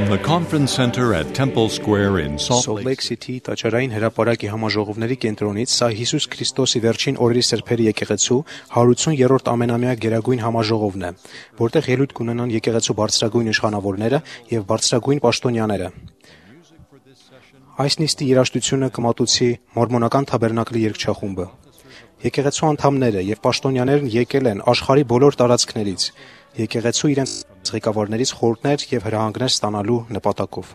From the conference center at Temple Square in Salt Lake City տաճարային հրապարակի համաժողովների կենտրոնից սա Հիսուս Քրիստոսի վերջին օրերի սրբերի եկեղեցու 180-րդ ամենամյա գերագույն համաժողովն է, որտեղ ելույթ կունենան եկեղեցու բարձրագույն իշխանավորները եւ բարձրագույն պաշտոնյաները։ Այս նիստի երաժշտությունը կմատուցի մորմոնական թաբերնակլի երգչախումբը։ Եկեղեցու անդամները եւ պաշտոնյաներն եկել են աշխարհի բոլոր տարածքներից։ Եկեղեցու իրենց ղեկավարներից խորհուրդներ եւ հրահանգներ ստանալու նպատակով։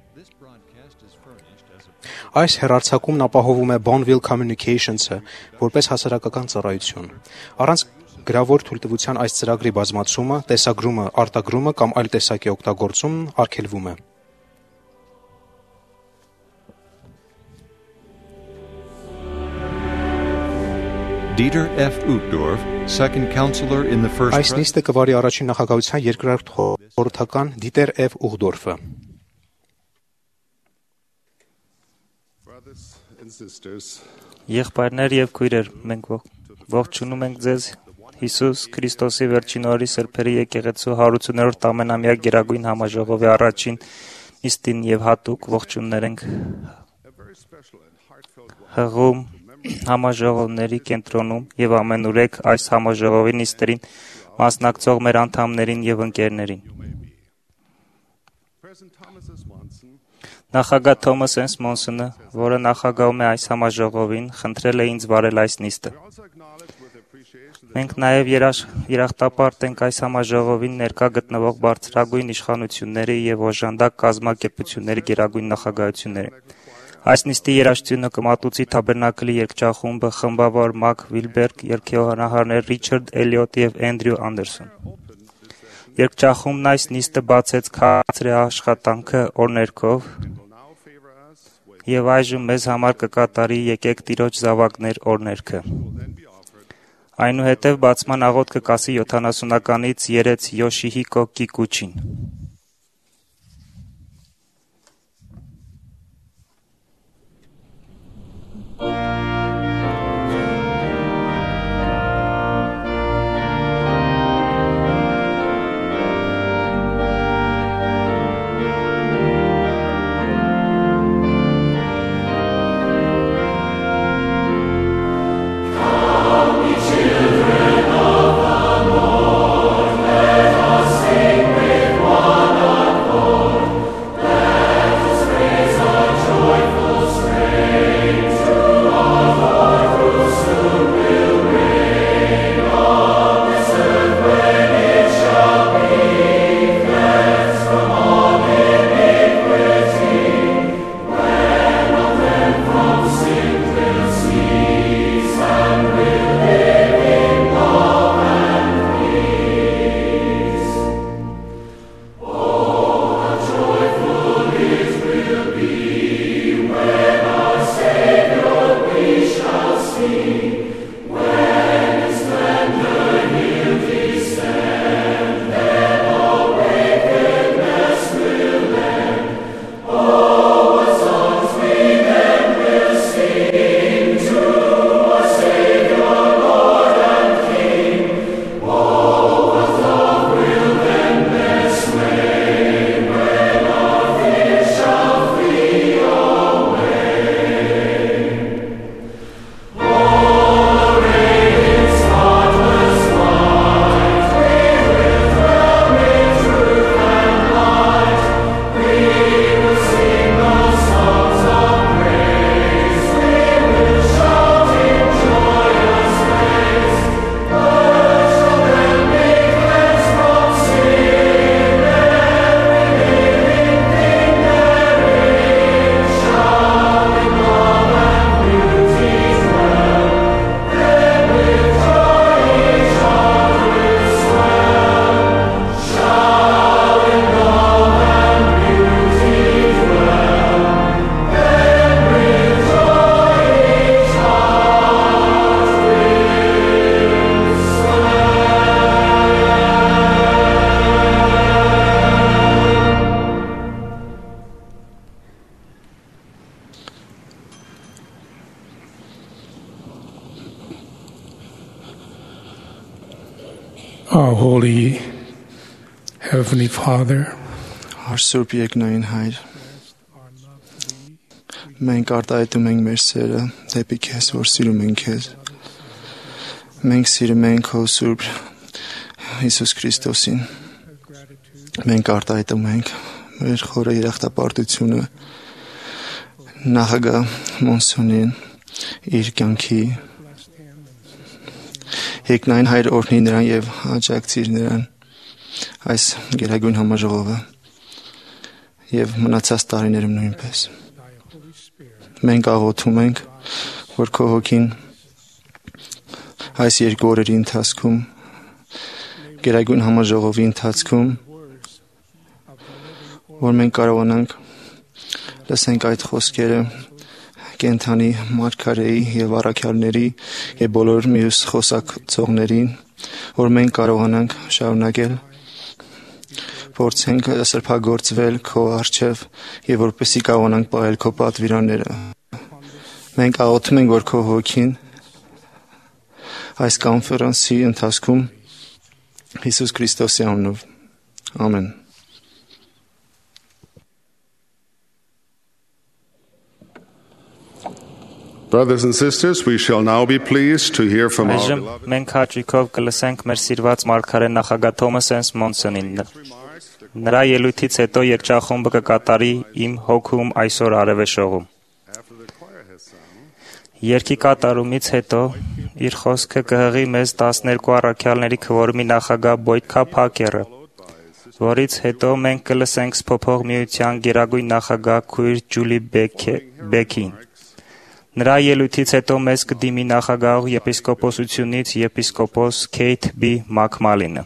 Այս հեռարձակումն ապահովում է Bonneville Communications-ը որպես հասարակական ծառայություն։ Առանց գրավոր թույլտվության այս ծրագրի բազմացումը, տեսագրումը, արտագրումը կամ այլ տեսակի օգտագործումն արգելվում է։ Dieter F. Uchtdorf, second counselor in the first Այս նիստը կվարի առաջին նախագահության երկրորդ խորհրդական Դիտեր F. Ուխտդորֆը։ Եղբայրներ եւ քույրեր, մենք ողջունում ենք ձեզ Հիսուս Քրիստոսի վերջին օրերի սրբերի եկեղեցու 180-րդ ամենամյա գերագույն համաժողովի առաջին նիստին եւ հատուկ ողջուններ ենք հղում համաժողովների կենտրոնում եւ ամենուրեք այս համաժողովի նիստերին մասնակցող մեր անդամներին եւ ընկերներին։ Նախագահ Թոմաս Էս Մոնսոնը, որը նախագահում է այս համաժողովին, խնդրել է ինձ վարել այս նիստը։ Մենք նաեւ երախտապարտ ենք այս համաժողովին ներկա գտնվող բարձրագույն իշխանությունների եւ օժանդակ կազմակերպությունների գերագույն նախագահությունների։ Այս նիստի երաժշտությունը կմատուցի թաբերնակլի երգչախումբը, խմբավոր Մակ Վիլբերգ, երգեհոնահարներ Ռիչարդ Էլիոտ եւ Էնդրյու Անդերսոն։ Երգչախումբն այս նիստը բացեց քաղցր աշխատանքը օրներքով եւ այժմ մեզ համար կկատարի եկեք Տիրոջ զավակներ օրներքը։ Այնուհետև բացման աղոթքը կասի 70-ականից երեց Յոշիհիկո Կիկուչին։ Our Holy Heavenly Father, Հարսուրբ երկնային Հայր, մենք արտահայտում ենք մեր սերը դեպի քեզ, որ սիրում ենք քեզ։ Մենք սիրում ենք քո Սուրբ Հիսուս Քրիստոսին։ Մենք արտահայտում ենք մեր խորը երախտապարտությունը նախագահ Մոնսոնին իր կյանքի երկնային Հայր օրհնի նրան եւ աջակցիր նրան այս գերագույն համաժողովը եւ մնացած տարիներում նույնպես։ Մենք աղոթում ենք, որ քո հոգին այս երկու օրերի ընթացքում գերագույն համաժողովի ընթացքում որ մենք կարողանանք լսենք այդ խոսքերը կենթանի մարգարեի եւ առաքյալների եւ բոլոր մյուս խոսակցողներին, որ մենք կարողանանք շարունակել փորձենք սրբագործվել քո առջև եւ որպեսզի կարողանանք պահել քո պատվիրանները։ Մենք աղոթում ենք, որ քո հոգին այս կոնֆերանսի ընթացքում Հիսուս Քրիստոսի անունով։ Ամեն։ Brothers and sisters, we shall now be pleased to hear from our beloved. Մենք հաճույքով կլսենք մեր սիրված մարգարե նախագահ Թոմաս Հենս Մոնսոնին։ Նրա ելույթից հետո երգչախումբը կկատարի Իմ հոգում այսօր արևեշողում։ Երգի կատարումից հետո իր խոսքը կհղի մեզ 12 առաքյալների քվորումի նախագահ Բոյքա Փակերը, որից հետո մենք կլսենք Սփոփող միության գերագույն նախագահ քույր Ջուլի Բեքին։ Նրա ելույթից հետո մեզ կդիմի նախագահ եպիսկոպոսությունից եպիսկոպոս Քեյթ B. Մակմալինը։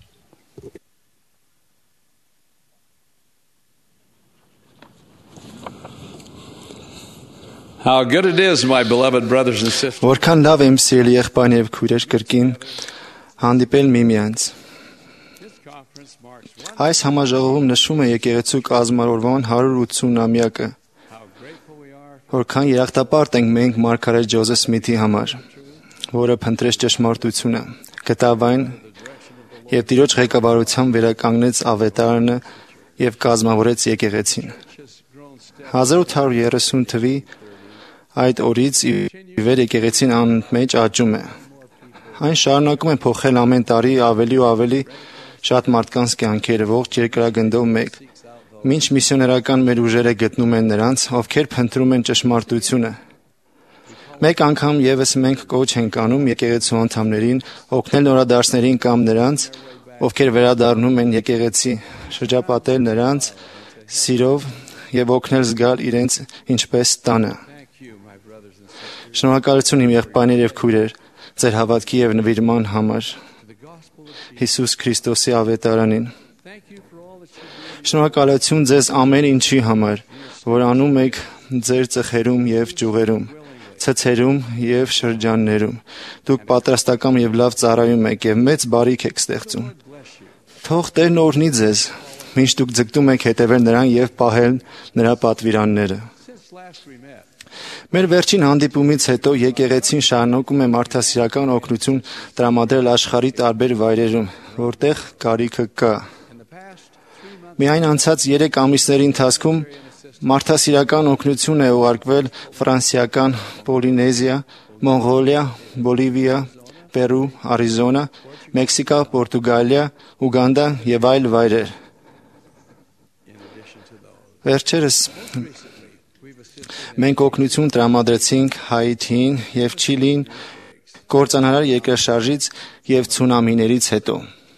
How good it is, my beloved brothers and sisters. Որքան լավ եմ սիրելի եղբայրներ եւ քույրեր կրկին հանդիպել միմյանց։ Այս համաժողովում նշում է եկեղեցու կազմավորման 180-ամյակը։ Որքան երախտապարտ ենք մենք մարգարե Ջոզեֆ Սմիթի համար, որը փնտրեց ճշմարտությունը, գտավ այն եւ Տիրոջ ղեկավարությամբ վերականգնեց ավետարանը եւ կազմավորեց եկեղեցին։ 1830 թվի այդ օրից ի վեր եկեղեցին անընդմեջ աճում է։ Այն շարունակում է փոխել ամեն տարի ավելի ու ավելի շատ մարդկանց կյանքերը ողջ երկրագնդով մեկ։ Մինչ միսիոներական մեր ուժերը գտնում են նրանց, ովքեր փնտրում են ճշմարտությունը։ Մեկ անգամ եւս մենք կոչ ենք անում եկեղեցու անդամներին օգնել նորադարձներին կամ նրանց, ովքեր վերադառնում են եկեղեցի, շրջապատել նրանց սիրով եւ օգնել զգալ իրենց ինչպես տանը։ Շնորհակալություն իմ եղբայրներ եւ քույրեր, ձեր հավատքի եւ նվիրման համար Հիսուս Քրիստոսի ավետարանին։ Շնորհակալություն ձեզ ամեն ինչի համար, որ անում եք ձեր ծխերում եւ ճյուղերում, ցցերում եւ շրջաններում։ Դուք պատրաստական եւ լավ ծառայում եք եւ մեծ բարիք եք ստեղծում։ Թող Տերն օրհնի ձեզ, մինչ դուք ձգտում եք հետևել նրան եւ պահել նրա պատվիրանները։ Մեր վերջին հանդիպումից հետո եկեղեցին շարունակում է մարդասիրական օգնություն տրամադրել աշխարհի տարբեր վայրերում, որտեղ կարիքը կա։ Միայն անցած 3 ամիսների ընթացքում մարդասիրական օգնություն է ուղարկվել Ֆրանսիական Պոլինեզիա, Մոնղոլիա, Բոլիվիա, Պերու, Արիզոնա, Մեքսիկա, Պորտուգալիա, Ուգանդա եւ այլ վայրեր։ Վերջերս մենք օգնություն տրամադրեցինք Հայիթիին եւ Չիլիին կործանարար երկրաշարժից եւ ցունամիներից հետո։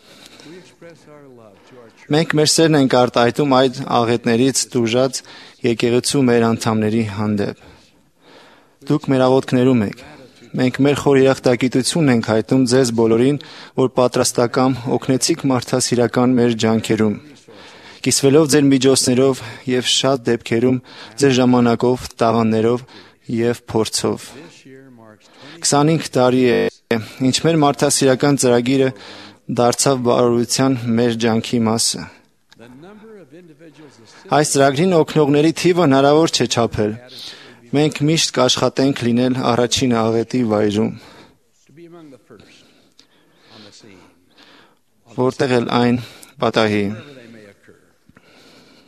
Մենք մեր սերն ենք արտահայտում այդ աղետներից տուժած եկեղեցու մեր անդամների հանդեպ։ Դուք մեր աղոթքներում եք։ Մենք մեր խոր երախտագիտությունն ենք հայտնում ձեզ բոլորին, որ պատրաստական օգնեցիք մարդասիրական մեր ջանքերում։ Կիսվելով ձեր միջոցներով եւ շատ դեպքերում ձեր ժամանակով, տաղաններով եւ փորձով։ 25 տարի է, ինչ մեր մարդասիրական ծրագիրը դարձավ բարօրության մեր ջանքի մասը։ Այս ծրագրին օգնողների թիվը հնարավոր չէ չափել։ Մենք միշտ կաշխատենք լինել առաջին աղետի վայրում, որտեղ էլ այն պատահի։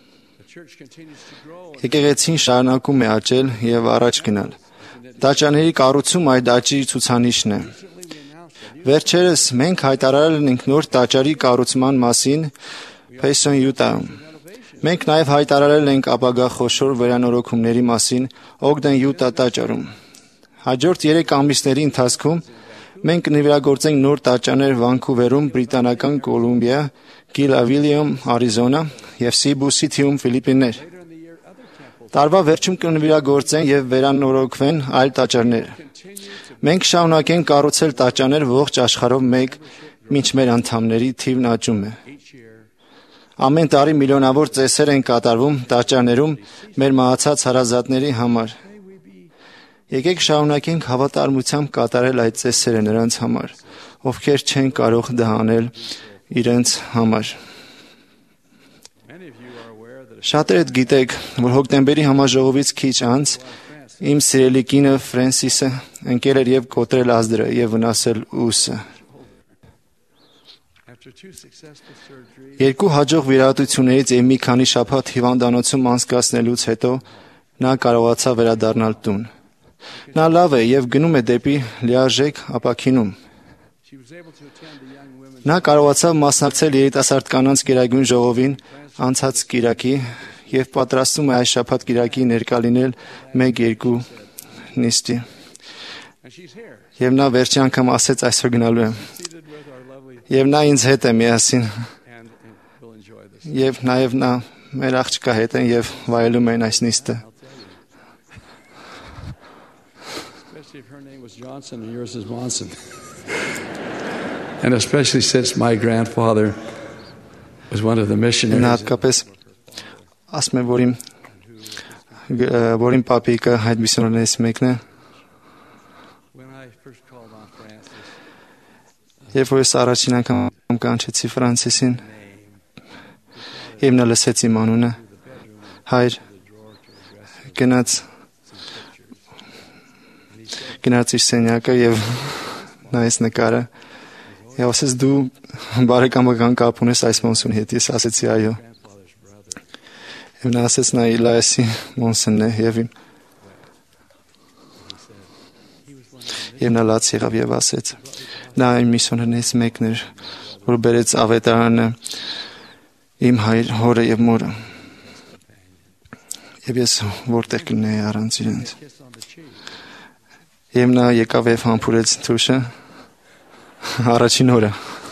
Եկեղեցին շարունակում է աճել եւ առաջ գնալ։ Տաճարների կառուցումը այդ աճի ցուցանիշն է։ Վերջերս մենք հայտարարել ենք նոր տաճարի կառուցման մասին Payson, Utah-ում։ Մենք նաև հայտարարել ենք ապագա խոշոր վերանորոգումների մասին Ogden, Utah տաճարում։ Հաջորդ 3 ամիսների ընթացքում մենք կնվիրագործենք նոր տաճարներ Վանկուվերում, Բրիտանական Կոլումբիա, Գիլավիլիում, Արիզոնա եւ Սիբու Սիթիում, Ֆիլիպիններ։ Տարվա վերջում կնվիրագործեն եւ վերանորոգվեն այլ տաճարներ։ Մենք շարունակենք կառուցել տաճարներ ողջ աշխարհով մեկ, մինչ մեր անդամների թիվն աճում է։ Ամեն տարի միլիոնավոր ծեսեր են կատարվում տաճարներում մեր մահացած հարազատների համար։ Եկեք շարունակենք հավատարմությամբ կատարել այդ ծեսերը նրանց համար, ովքեր չեն կարող դա անել իրենց համար։ Շատերդ գիտեք, որ հոկտեմբերի համաժողովից քիչ անց իմ սիրելի կինը Ֆրենսիսը ընկել էր եւ կոտրել ազդրը եւ վնասել ուսը։ 2 հաջող վիրահատություններից եւ մի քանի շաբաթ հիվանդանոցում անցկացնելուց հետո նա կարողացավ վերադառնալ տուն։ Նա լավ է եւ գնում է դեպի լիարժեք ապաքինում։ Նա կարողացավ մասնակցել երիտասարդ կանանց գերագույն ժողովին անցած կիրակի եւ պատրաստում է այս շաբաթ կիրակի ներկա լինել 1-2 նիստի։ Եվ նա վերջի անգամ ասեց այսօր գնալու եմ։ Եվ նա ինձ հետ է միասին։ Եվ նաեւ նա մեր աղջկա հետ են եւ վայելում են այս նիստը։ Johnson and yours is Monson. And especially since my grandfather was one of the missionaries. Հատկապես ասում եմ, որ իմ պապիկը այդ միսիոներներից մեկն է։ Երբ որ ես առաջին անգամ կանչեցի Ֆրանսիսին, եւ նա լսեց իմ անունը, հայր գնաց իր սենյակը եւ նայեց նկարը եւ ասեց դու բարեկամական կապ ունես այս Մոնսոնի հետ։ Ես ասեցի այո։ Եվ նա ասեց նա Իլայասի Մոնսոնն է եւ նա լաց եղավ եւ ասեց նա այն միսիոներներից մեկն էր, որ բերեց ավետարանը իմ հայր հորը եւ մորը։ Եվ ես որտեղ կլինեի առանց իրենց։ Եվ նա եկավ եւ համբուրեց թուշը առաջին օրը։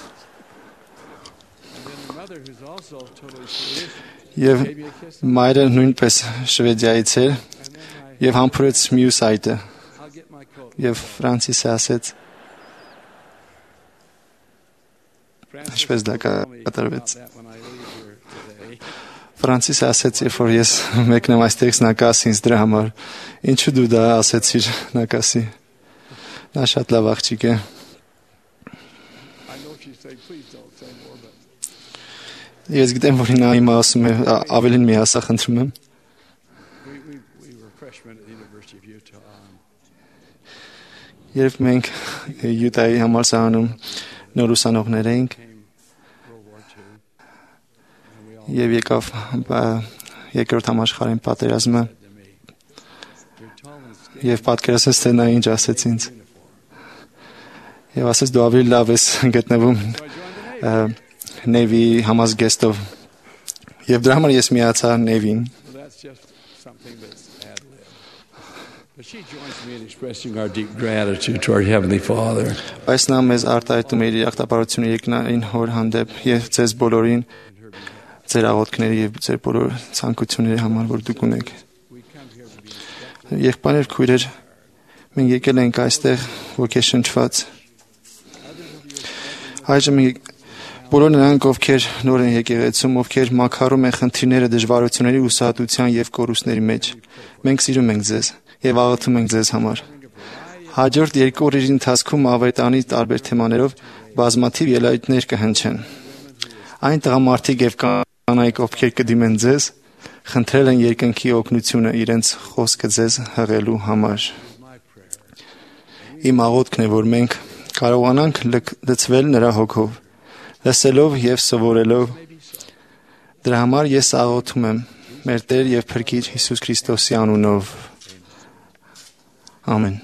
Եվ մայրը նույնպես Շվեդիայից էր եւ համբուրեց մյուս այդը։ Եվ Ֆրանսիսը ասեց ինչպես դա կատարվեց։ Ֆրանսիսը ասեց, երբ որ ես մեկնեմ այստեղից նա կասի ինձ դրա համար, ինչու դու դա ասեցիր նա կասի։ Նա շատ լավ աղջիկ է։ Ես գիտեմ, որ նա հիմա ասում է ավելին մի ասա խնդրում եմ։ Երբ մենք Յուտայի համալսարանում նոր ուսանողներ էինք, եւ եկավ երկրորդ համաշխարհային պատերազմը եւ պատկերացրեց թե նա ինչ ասեց ինձ եւ ասեց դու ավելի լավ ես գտնվում Navy համազգեստով եւ դրա համար ես միացա Navy-ին Այս նա մեզ արտահայտում է իր աղտապարությունը երկնային հոր հանդեպ եւ ձեզ բոլորին ձեր աղոթքների եւ ձեր բոլոր ցանկությունների համար, որ դուք ունեք։ Եղբայրներ, քույրեր, մենք եկել ենք այստեղ ոգեշնչված։ Այժմ բոլոր նրանք, ովքեր նոր են եկեղեցում, ովքեր մաքարում են խնդիրները, դժվարությունների, ուսահատության եւ կորուստների մեջ, մենք սիրում ենք ձեզ եւ աղոթում ենք ձեզ համար։ Հաջորդ 2 օրերի ընթացքում ավետարանի տարբեր թեմաներով բազմաթիվ ելույթներ կհնչեն։ Այն տղամարդիկ եւ կանայք, ովքեր կդիմեն ձեզ, խնդրել են երկնքի օգնությունը իրենց խոսքը ձեզ հղելու համար։ Իմ աղոթքն է, որ մենք կարողանանք լցվել նրա հոգով, լսելով եւ սովորելով։ Դրա համար ես աղոթում եմ, մեր Տեր եւ Փրկիչ Հիսուս Քրիստոսի անունով։ Ամեն։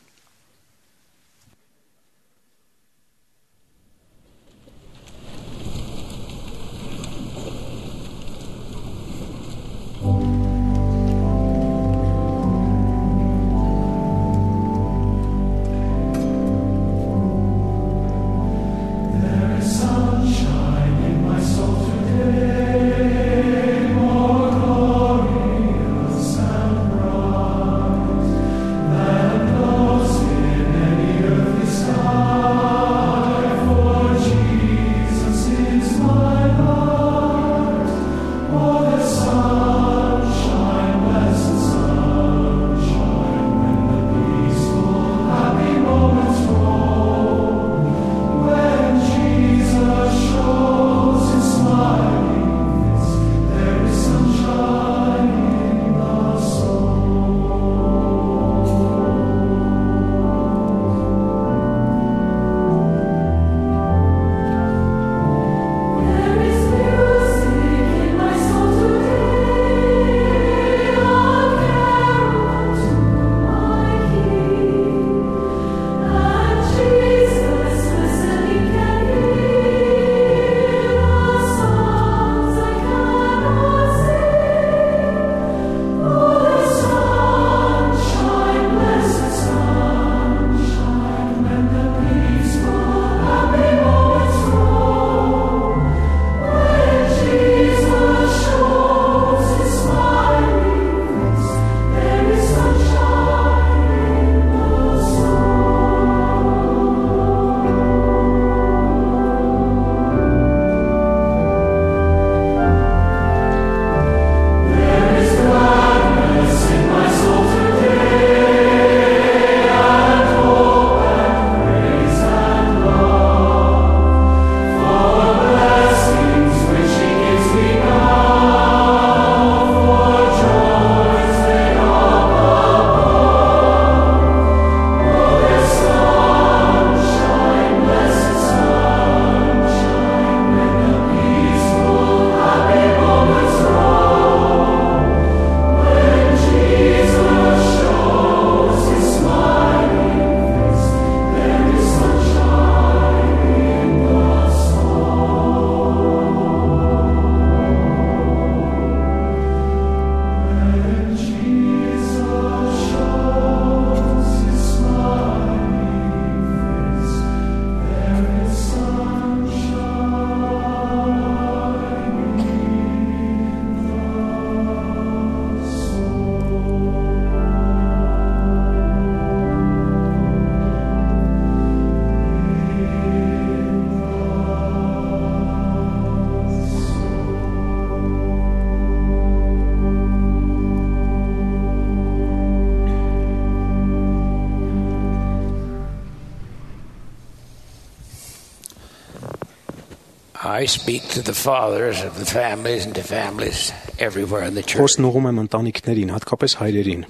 I speak to the fathers of the families and to families everywhere in the church. Խոսքն ուղղում եմ ընտանիքներին, հատկապես հայրերին։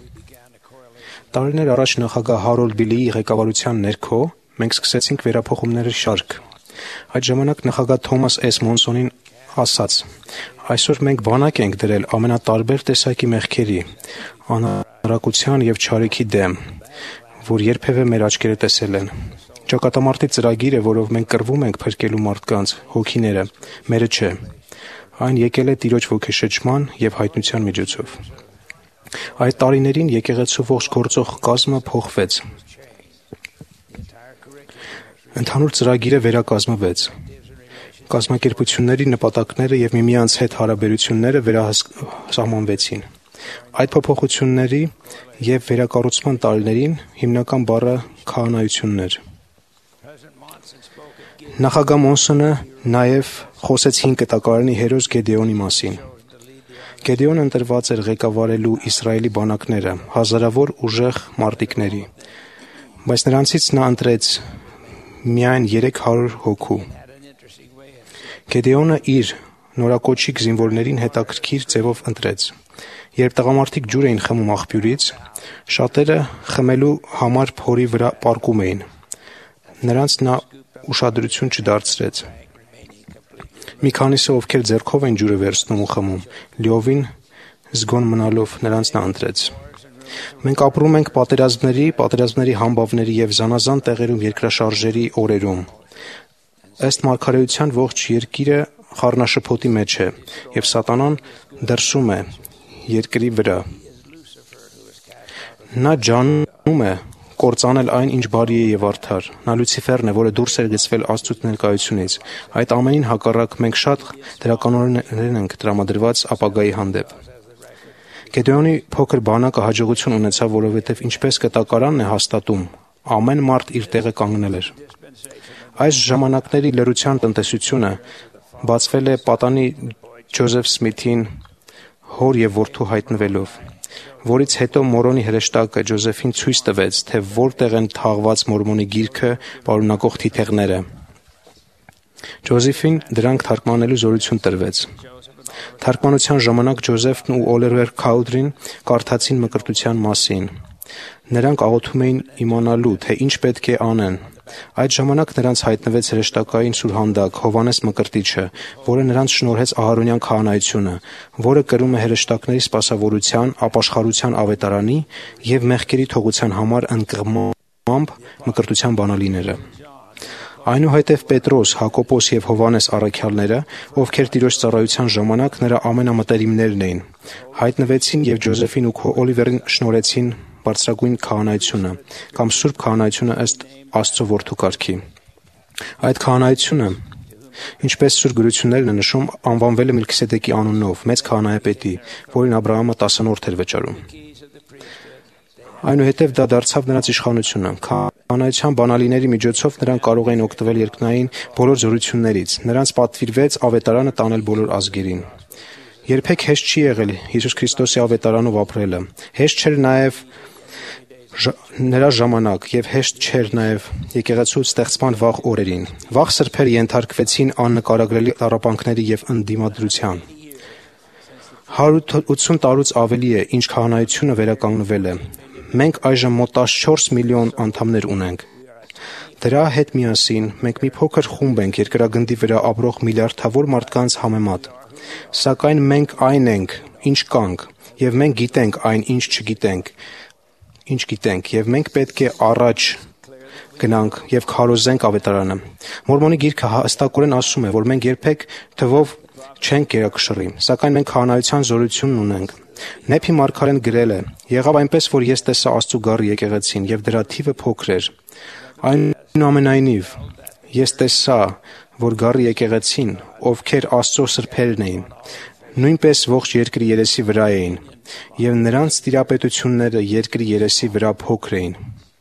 Տարիներ առաջ նախագահ Հարոլդ Բիլիի ղեկավարության ներքո մենք սկսեցինք վերափոխումների շարք։ Այդ ժամանակ նախագահ Թոմաս Էս Մոնսոնին ասաց. «Այսօր մենք բանակ ենք դրել ամենատարբեր տեսակի մեղքերի, անհարակության եւ չարիքի դեմ, որ երբևէ մեր աչքերը տեսել են։ Ճակատամարտի ծրագիրը, որով մենք կռվում ենք փրկելու մարդկանց հոգիները, մերը չէ։ Այն եկել է Տիրոջ ոգեշնչման եւ հայտնության միջոցով։ Այդ տարիներին եկեղեցու ողջ գործող կազմը փոխվեց։ Ընդհանուր ծրագիրը վերակազմվեց։ Կազմակերպությունների նպատակները եւ միմյանց հետ հարաբերությունները վերահսկողացվեցին։ Այդ փոփոխությունների եւ վերակառուցման տարիներին հիմնական բառը քահանայությունն էր։ Նախագահ Մոնսոնը նաև խոսեց 5 կտակարանի հերոս Գեդեոնի մասին։ Գեդեոնը ընտրված էր ղեկավարելու Իսրայելի բանակները, հազարավոր ուժեղ մարտիկների, բայց նրանցից նա ընտրեց միայն 300 հոգու։ Գեդեոնը իր նորակոչիկ զինվորներին հետաքրքիր ձևով ընտրեց։ Երբ տղամարդիկ ջուր էին խմում աղբյուրից, շատերը խմելու համար փորի վրա պառկում էին։ Նրանց նա ուշադրություն չդարձրեց։ Մի քանիսը, ովքեր ձեռքով են ջուրը վերցնում ու խմում, լիովին զգոն մնալով նրանց նա ընտրեց։ Մենք ապրում ենք պատերազմների համբավների եւ զանազան տեղերում երկրաշարժերի օրերում։ Ըստ մարգարեության ողջ երկիրը խառնաշփոթի մեջ է եւ սատանան դրսում է երկրի վրա։ Նա ջանում է կործանել այն, ինչ բարի է եւ արդար։ Նա Լուցիֆերն է, որը դուրս էր գցվել Աստծուց ներկայությունից։ Այդ ամենին հակառակ մենք շատ դրականորեն ենք տրամադրված ապագայի հանդեպ։ Գեդեոնի փոքր բանակը հաջողություն ունեցավ, որովհետև ինչպես կտակարանն է հաստատում, ամեն մարդ իր տեղը կանգնել էր։ Այս ժամանակների լրության տնտեսությունը բացվել է պատանի Ջոզեֆ Սմիթին հոր եւ որդու հայտնվելով, որից հետո Մորոնի հրեշտակը Ջոզեֆին ցույց տվեց, թե որտեղ են թաղված Մորմոնի գիրքը պարունակող թիթեղները։ Ջոզեֆին դրանք թարգմանելու զորություն տրվեց։ Թարգմանության ժամանակ Ջոզեֆն ու Օլիվեր Քաուդրին կարդացին մկրտության մասին։ Նրանք աղոթում էին իմանալու, թե ինչ պետք է անեն։ Այդ ժամանակ նրանց հայտնվեց հրեշտակային սուրհանդակ Հովհաննես Մկրտիչը, որը նրանց շնորհեց Ահարոնյան քահանայությունը, որը կրում է հրեշտակների սպասավորության, ապաշխարության ավետարանի եւ մեղքերի թողության համար ընկղմամբ մկրտության բանալիները։ Այնուհետև Պետրոս, Հակոբոս եւ Հովհաննես առաքյալները, ովքեր Տիրոջ ծառայության ժամանակ նրա ամենամտերիմներն էին, հայտնվեցին եւ Ջոզեֆին ու Օլիվերին շնորհեցին բարձրագույն քահանայությունը կամ սուրբ քահանայությունը ըստ Աստծո որդու կարգի։ Այդ քահանայությունը, ինչպես սուր գրություններն են նշում, անվանվել է Մելքիսեդեկի անունով, մեծ քահանայապետի, որին Աբրահամը 10-րդ էր վճարում։ Այնուհետև դա դարձավ նրանց իշխանությունը։ Քահանայության բանալիների միջոցով նրանք կարող էին օգտվել երկնային բոլոր զորություններից։ Նրանց պատվիրվեց ավետարանը տանել բոլոր ազգերին։ Երբեք հեշտ չի եղել Հիսուս Քրիստոսի ավետարանով ապրելը։ Հեշտ չէր նաև նրա ժամանակ եւ հեշտ չէր նաև եկեղեցու ստեղծման վաղ օրերին։ Վաղ սրբերը ենթարկվեցին աննկարագրելի տառապանքների եւ ընդդիմադրության։ 180 տարուց ավելի է, ինչ քահանայությունը վերականգնվել է։ Մենք այժմ մոտ 14 միլիոն անդամներ ունենք։ Դրա հետ միասին մենք մի փոքր խումբ ենք երկրագնդի վրա ապրող միլիարդավոր մարդկանց համեմատ։ Սակայն մենք այն ենք, ինչ կանք, եւ մենք գիտենք այն, ինչ գիտենք, եւ մենք պետք է առաջ գնանք եւ քարոզենք ավետարանը։ Մորմոնի գիրքը հստակորեն ասում է, որ մենք երբեք թվով չենք գերակշռի, սակայն մենք քահանայության զորությունն ունենք։ Նեփի մարգարեն գրել է. «Եղավ այնպես, որ ես տեսա Աստծու գառի եկեղեցին, եւ դրա թիվը փոքր էր։ Այնուամենայնիվ, ես տեսա, որ գառի եկեղեցին, ովքեր Աստծո սրբերն էին, նույնպես ողջ երկրի երեսի վրա էին, եւ նրանց տիրապետությունները երկրի երեսի վրա փոքր էին»։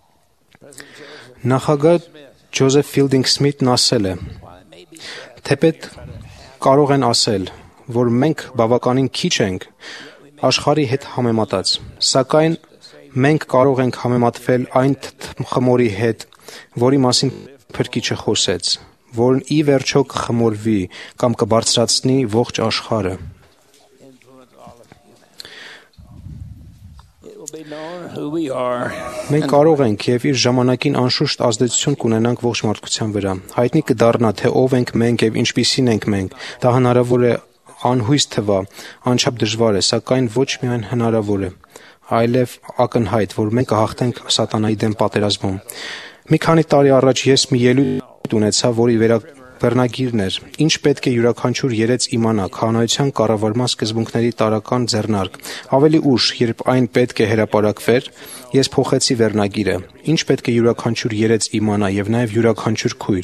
Նախագահ Ջոզեֆ Ֆիլդինգ Սմիթն ասել է. «Թեպետ կարող են ասել, որ մենք բավականին քիչ ենք աշխարհի հետ համեմատած, սակայն մենք կարող ենք համեմատվել այն խմորի հետ, որի մասին Փրկիչը խոսեց, որն ի վերջո կխմորվի կամ կբարձրացնի ողջ աշխարհը»։ Մենք կարող ենք եւ իր ժամանակին անշուշտ ազդեցություն կունենանք ողջ մարդկության վրա։ Հայտնի կդառնա, թե ով ենք մենք եւ ինչպիսին ենք մենք։ Դա հնարավոր է անհույս թվա, անչափ դժվար է, սակայն ոչ միայն հնարավոր է, այլև ակնհայտ, որ մենք կհաղթենք սատանայի դեմ պատերազմում։ Մի քանի տարի առաջ ես մի ելույթ ունեցա, որի վերնագիրն էր. «Ինչ պետք է յուրաքանչյուր երեց իմանա. քահանայության կառավարման սկզբունքների տարրական ձեռնարկ»։ Ավելի ուշ, երբ այն պետք է հրապարակվեր, ես փոխեցի վերնագիրը. «Ինչ պետք է յուրաքանչյուր երեց իմանա եւ նաեւ յուրաքանչյուր քույր»։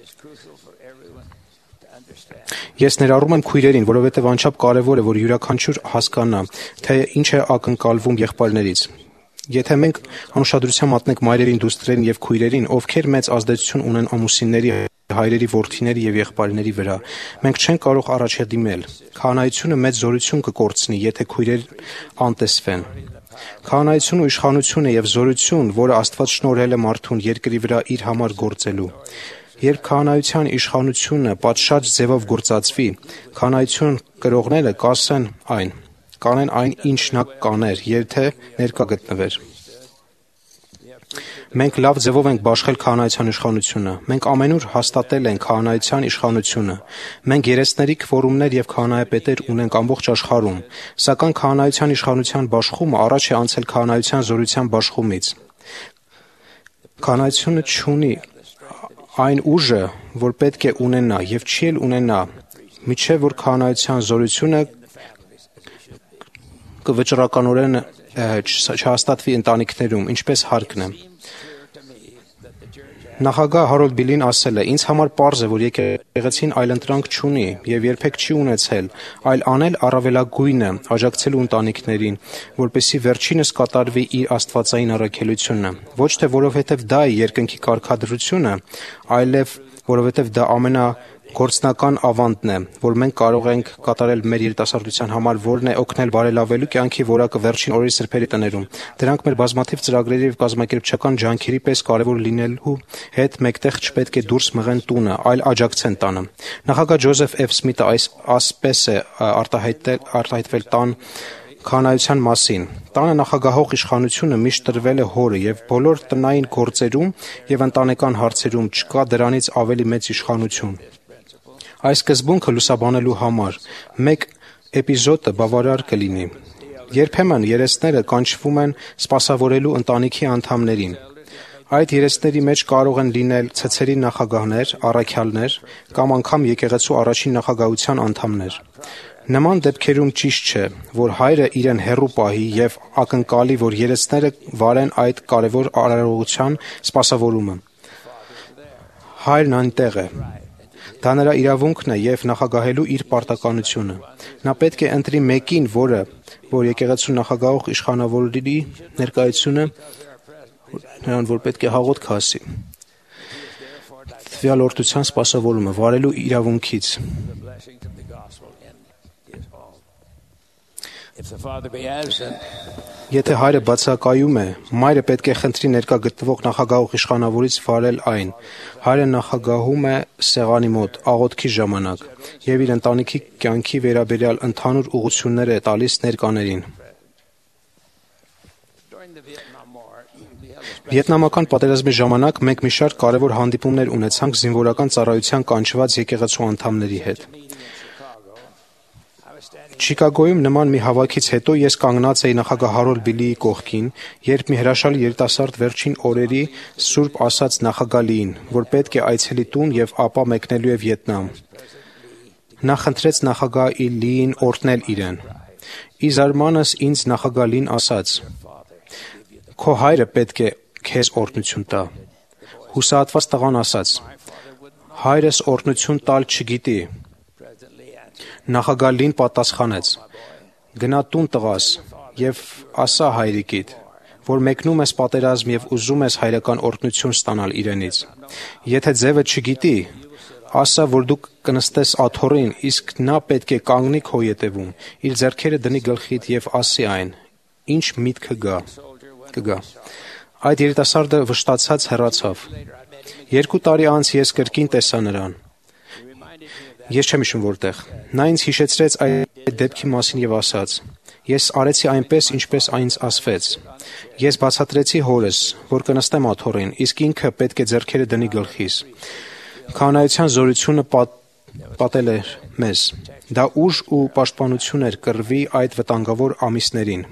Ես ներառում եմ քույրերին, որովհետև անչափ կարևոր է, որ յուրաքանչյուր հասկանա, թե ինչ է ակնկալվում եղբայրներից։ Եթե մենք անուշադրության մատնենք մայրերին, դուստրերին եւ քույրերին, ովքեր մեծ ազդեցություն ունեն ամուսինների, հայրերի, որդիների եւ եղբայրների վրա, մենք չենք կարող առաջադիմել։ Քահանայությունը մեծ զորություն կկորցնի, եթե քույրերն անտեսվեն։ Քահանայությունը իշխանություն է եւ զորություն, որը Աստված շնորհել է մարդուն երկրի վրա իր համար գործելու։ Երբ քահանայության իշխանությունը պատշաճ ձևով գործածվի, քահանայություն կրողները կանեն այն, ինչ նա կաներ, եթե ներկա գտնվեր։ Մենք լավ ձևով ենք բաշխել քահանայության իշխանությունը։ Մենք ամենուր հաստատել ենք քահանայության իշխանությունը։ Մենք երեցների քվորումներ եւ քահանայապետեր ունենք ամբողջ աշխարհում, սակայն քահանայության իշխանության բաշխումը առաջ է անցել քահանայության զորության բաշխումից։ Քահանայությունը չունի այն ուժը, որ պետք է ունենա եւ չի էլ ունենա, միջև որ քահանայության զորությունը կվճռականորեն չհաստատվի ընտանիքներում, ինչպես հարկն է։ Նախագահ Հարոլդ Բիլին ասել է. «Ինձ համար պարզ է, որ եկեղեցին այլընտրանք չունի եւ երբեք չի ունեցել, այլ անել առավելագույնը աջակցելու ընտանիքներին, որպեսզի վերջինս կատարվի իր աստվածային առաքելությունը, ոչ թե որովհետեւ դա է երկնքի կարգադրությունը, այլև որովհետեւ դա ամենագործնական ավանդն է, որ մենք կարող ենք կատարել մեր երիտասարդության համար, որն է օգնել բարելավելու կյանքի որակը վերջին օրերի սրբերի տներում։ Դրանք մեր բազմաթիվ ծրագրերի եւ կազմակերպչական ջանքերի պես կարեւոր լինելու հետ մեկտեղ չպետք է դուրս մղեն տունը, այլ աջակցեն տանը»։ Նախագահ Ջոզեֆ F. Սմիթը այսպես է արտահայտվել տան քահանայության մասին. «Տանը նախագահող իշխանությունը միշտ տրվել է հորը եւ բոլոր տնային գործերում եւ ընտանեկան հարցերում չկա դրանից ավելի մեծ իշխանություն։ Այս սկզբունքը լուսաբանելու համար մեկ էպիզոդը բավարար կլինի։ Երբեմն երեցները կանչվում են սպասավորելու ընտանիքի անդամներին։ Այդ երեցների մեջ կարող են լինել ցցերի նախագահներ, առաքյալներ կամ անգամ եկեղեցու առաջին նախագահության անդամներ։ Նման դեպքերում ճիշտ չէ, որ հայրը իրեն հեռու պահի եւ ակնկալի, որ երեցները վարեն այդ կարեւոր արարողության սպասավորումը։ Հայրն այնտեղ է։ Դա նրա իրավունքն է եւ նախագահելու իր պարտականությունը։ Նա պետք է ընտրի մեկին, որ եկեղեցու նախագահող իշխանավորի ներկայությունը նրան, որ պետք է հաղորդք ասի։ Տվյալ օրդության սպասավորումը վարելու իրավունքից։ Եթե հայրը բացակայում է, մայրը պետք է խնդրի ներկա գտնվող նախագահող իշխանավորից վարել այն։ Հայրը նախագահում է սեղանի մոտ աղոթքի ժամանակ եւ իր ընտանիքի կյանքի վերաբերյալ ընդհանուր ուղղություններ է տալիս ներկաներին։ Վիետնամական պատերազմի ժամանակ մենք մի շարք կարևոր հանդիպումներ ունեցանք զինվորական ծառայության կանչված եկեղեցու անդամների հետ։ Չիկագոյում նման մի հավաքից հետո ես կանգնած էի նախագահ Հարոլդ Բիլիի կողքին, երբ մի հրաշալի երիտասարդ վերջին օրերի սուրբ ասաց նախագահին, որ պետք է այցելի տուն եւ ապա մեկնելու է Վիետնամ։ Նա խնդրեց նախագահ Լիին օրհնել իրեն։ Ի զարմանս ինձ նախագահ Լին ասաց. «Քո հայրը պետք է քեզ օրհնություն տա»։ Հուսահատված տղան ասաց. «Հայրս օրհնություն տալ չգիտի»։ Նախագահ Լին պատասխանեց. «Գնա տուն տղաս եւ ասա հայրիկիդ, որ մեկնում ես պատերազմ եւ ուզում ես հայրական օրհնություն ստանալ իրենից։ Եթե ձևը չգիտի, ասա, որ դու կնստես աթոռին, իսկ նա պետք է կանգնի քո ետևում, իր ձեռքերը դնի գլխիդ եւ ասի այն, ինչ միտքը կգա»։ Այդ երիտասարդը վշտացած հեռացավ։ 2 տարի անց ես կրկին տեսա նրան։ Ես չեմ հիշում որտեղ։ Նա ինձ հիշեցրեց այդ դեպքի մասին եւ ասաց. «Ես արեցի այնպես, ինչպես ինձ ասվեց։ Ես բացատրեցի հորս, որ կնստեմ աթոռին, իսկ ինքը պետք է ձեռքերը դնի գլխիս։ Քահանայության զորությունը պատել էր մեզ։ Դա ուժ ու պաշտպանություն էր կռվի այդ վտանգավոր ամիսներին։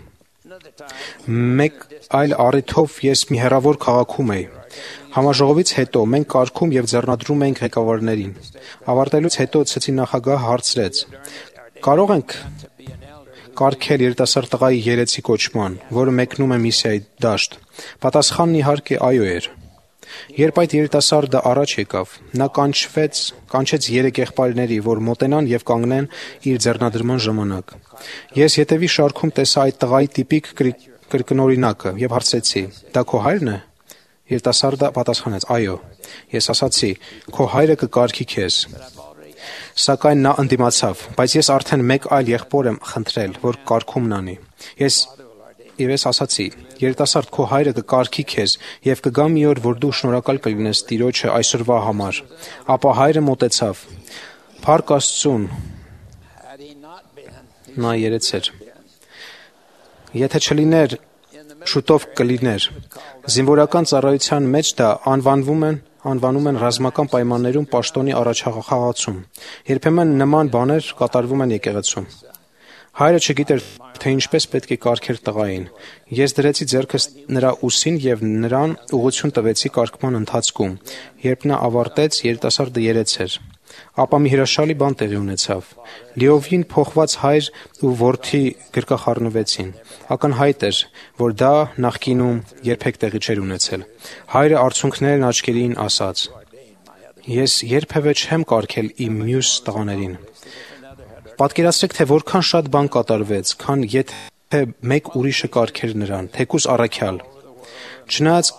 Մեկ այլ առիթով ես մի հեռավոր քաղաքում էի։ Համաժողովից հետո մենք կարգում եւ ձեռնադրում էինք ղեկավարներին։ Ավարտելուց հետո ցցի նախագահը հարցրեց. «Կարող ենք կարգել երիտասարդ տղայի երեցի կոչման, որը մեկնում է միսիայի դաշտ»։ Պատասխանն իհարկե այո էր։ Երբ այդ երիտասարդը առաջ եկավ, նա կանչեց 3 եղբայրների, որ մոտենան եւ կանգնեն իր ձեռնադրման ժամանակ։ Ես հետևի շարքում տեսա այդ տղայի տիպիկ կրկնօրինակը եւ հարցրեցի. «Դա քո հայրն է»։ Երիտասարդը պատասխանեց. «Այո»։ Ես ասացի. «Քո հայրը կկարգի քեզ»։ Սակայն նա ընդդիմացավ, բայց ես արդեն մեկ այլ եղբոր եմ խնդրել, որ կարգումն անի։ Ես ասացի. «Երիտասարդ, քո հայրը կկարգի քեզ եւ կգա մի օր, որ դու շնորհակալ կլինես Տիրոջը այսօրվա համար»։ Ապա հայրը մոտեցավ։ Փառք Աստծուն, նա երեցեր։ Եթե չլիներ շուտով կլիներ։ Զինվորական ծառայության մեջ դա անվանում են ռազմական պայմաններում պաշտոնի առաջխաղացում։ Երբեմն նման բաներ կատարվում են եկեղեցում։ Հայրը չգիտեր, թե ինչպես պետք է կարգեր տղային։ Ես դրեցի ձեռքս նրա ուսին եւ նրան ուղղություն տվեցի կարգման ընթացքում։ Երբ նա ավարտեց, երիտասարդը երեցեր։ Ապա մի հրաշալի բան տեղի ունեցավ։ Լիովին փոխված հայր ու որդի գրկախառնվեցին։ Ակնհայտ էր, որ դա նախկինում երբեք տեղի չէր ունեցել։ Հայրը արցունքներն աչքերին ասաց. «Ես երբևէ չեմ կարգել իմ մյուս տղաներին»։ Պատկերացրեք, թե որքան շատ բան կատարվեց, քան եթե մեկ ուրիշը կարգեր նրան, թեկուզ առաքյալ։ Չնայած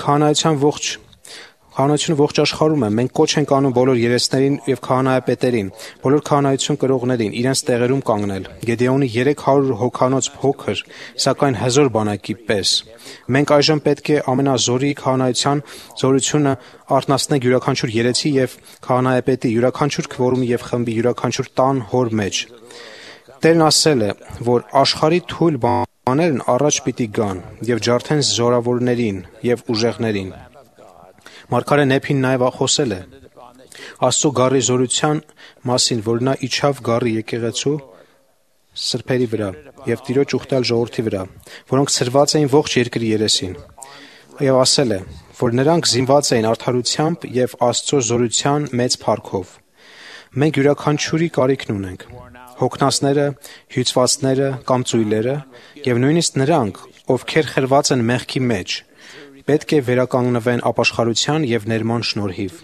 քահանայությունը ողջ աշխարհում է, մենք կոչ ենք անում բոլոր երեցներին եւ քահանայապետերին, բոլոր քահանայություն կրողներին իրենց տեղերում կանգնել։ Գեդեոնի 300 հոգանոց փոքր, սակայն հզոր բանակի պես։ Մենք այժմ պետք է ամենազորի քահանայության զորությունը արտնասնենք յուրաքանչյուր երեցի եւ քահանայապետի, յուրաքանչյուր քվորումի եւ խմբի, յուրաքանչյուր տան հոր մեջ։ Տերն ասել է, որ աշխարհի թույլ բաներն առաջ պիտի գան եւ ջարդեն զորավորներին եւ ուժեղներին։ Մարգարե Նեփին նաև խոսել է Աստծո գառի զորության մասին, որ նա իջավ գառի եկեղեցու սրբերի վրա եւ Տիրոջ ուխտյալ ժողովրդի վրա, որոնք ցրված էին ողջ երկրի երեսին, եւ ասել է, որ նրանք զինված էին արդարությամբ եւ Աստծո զորության մեծ փառքով։ Մենք յուրաքանչյուրի կարիքն ունենք։ Հոգնածները, հյուծվածները կամ ծույլերը եւ նույնիսկ նրանք, ովքեր խրված են մեղքի մեջ, պետք է վերականգնվեն ապաշխարության եւ ներման շնորհիվ։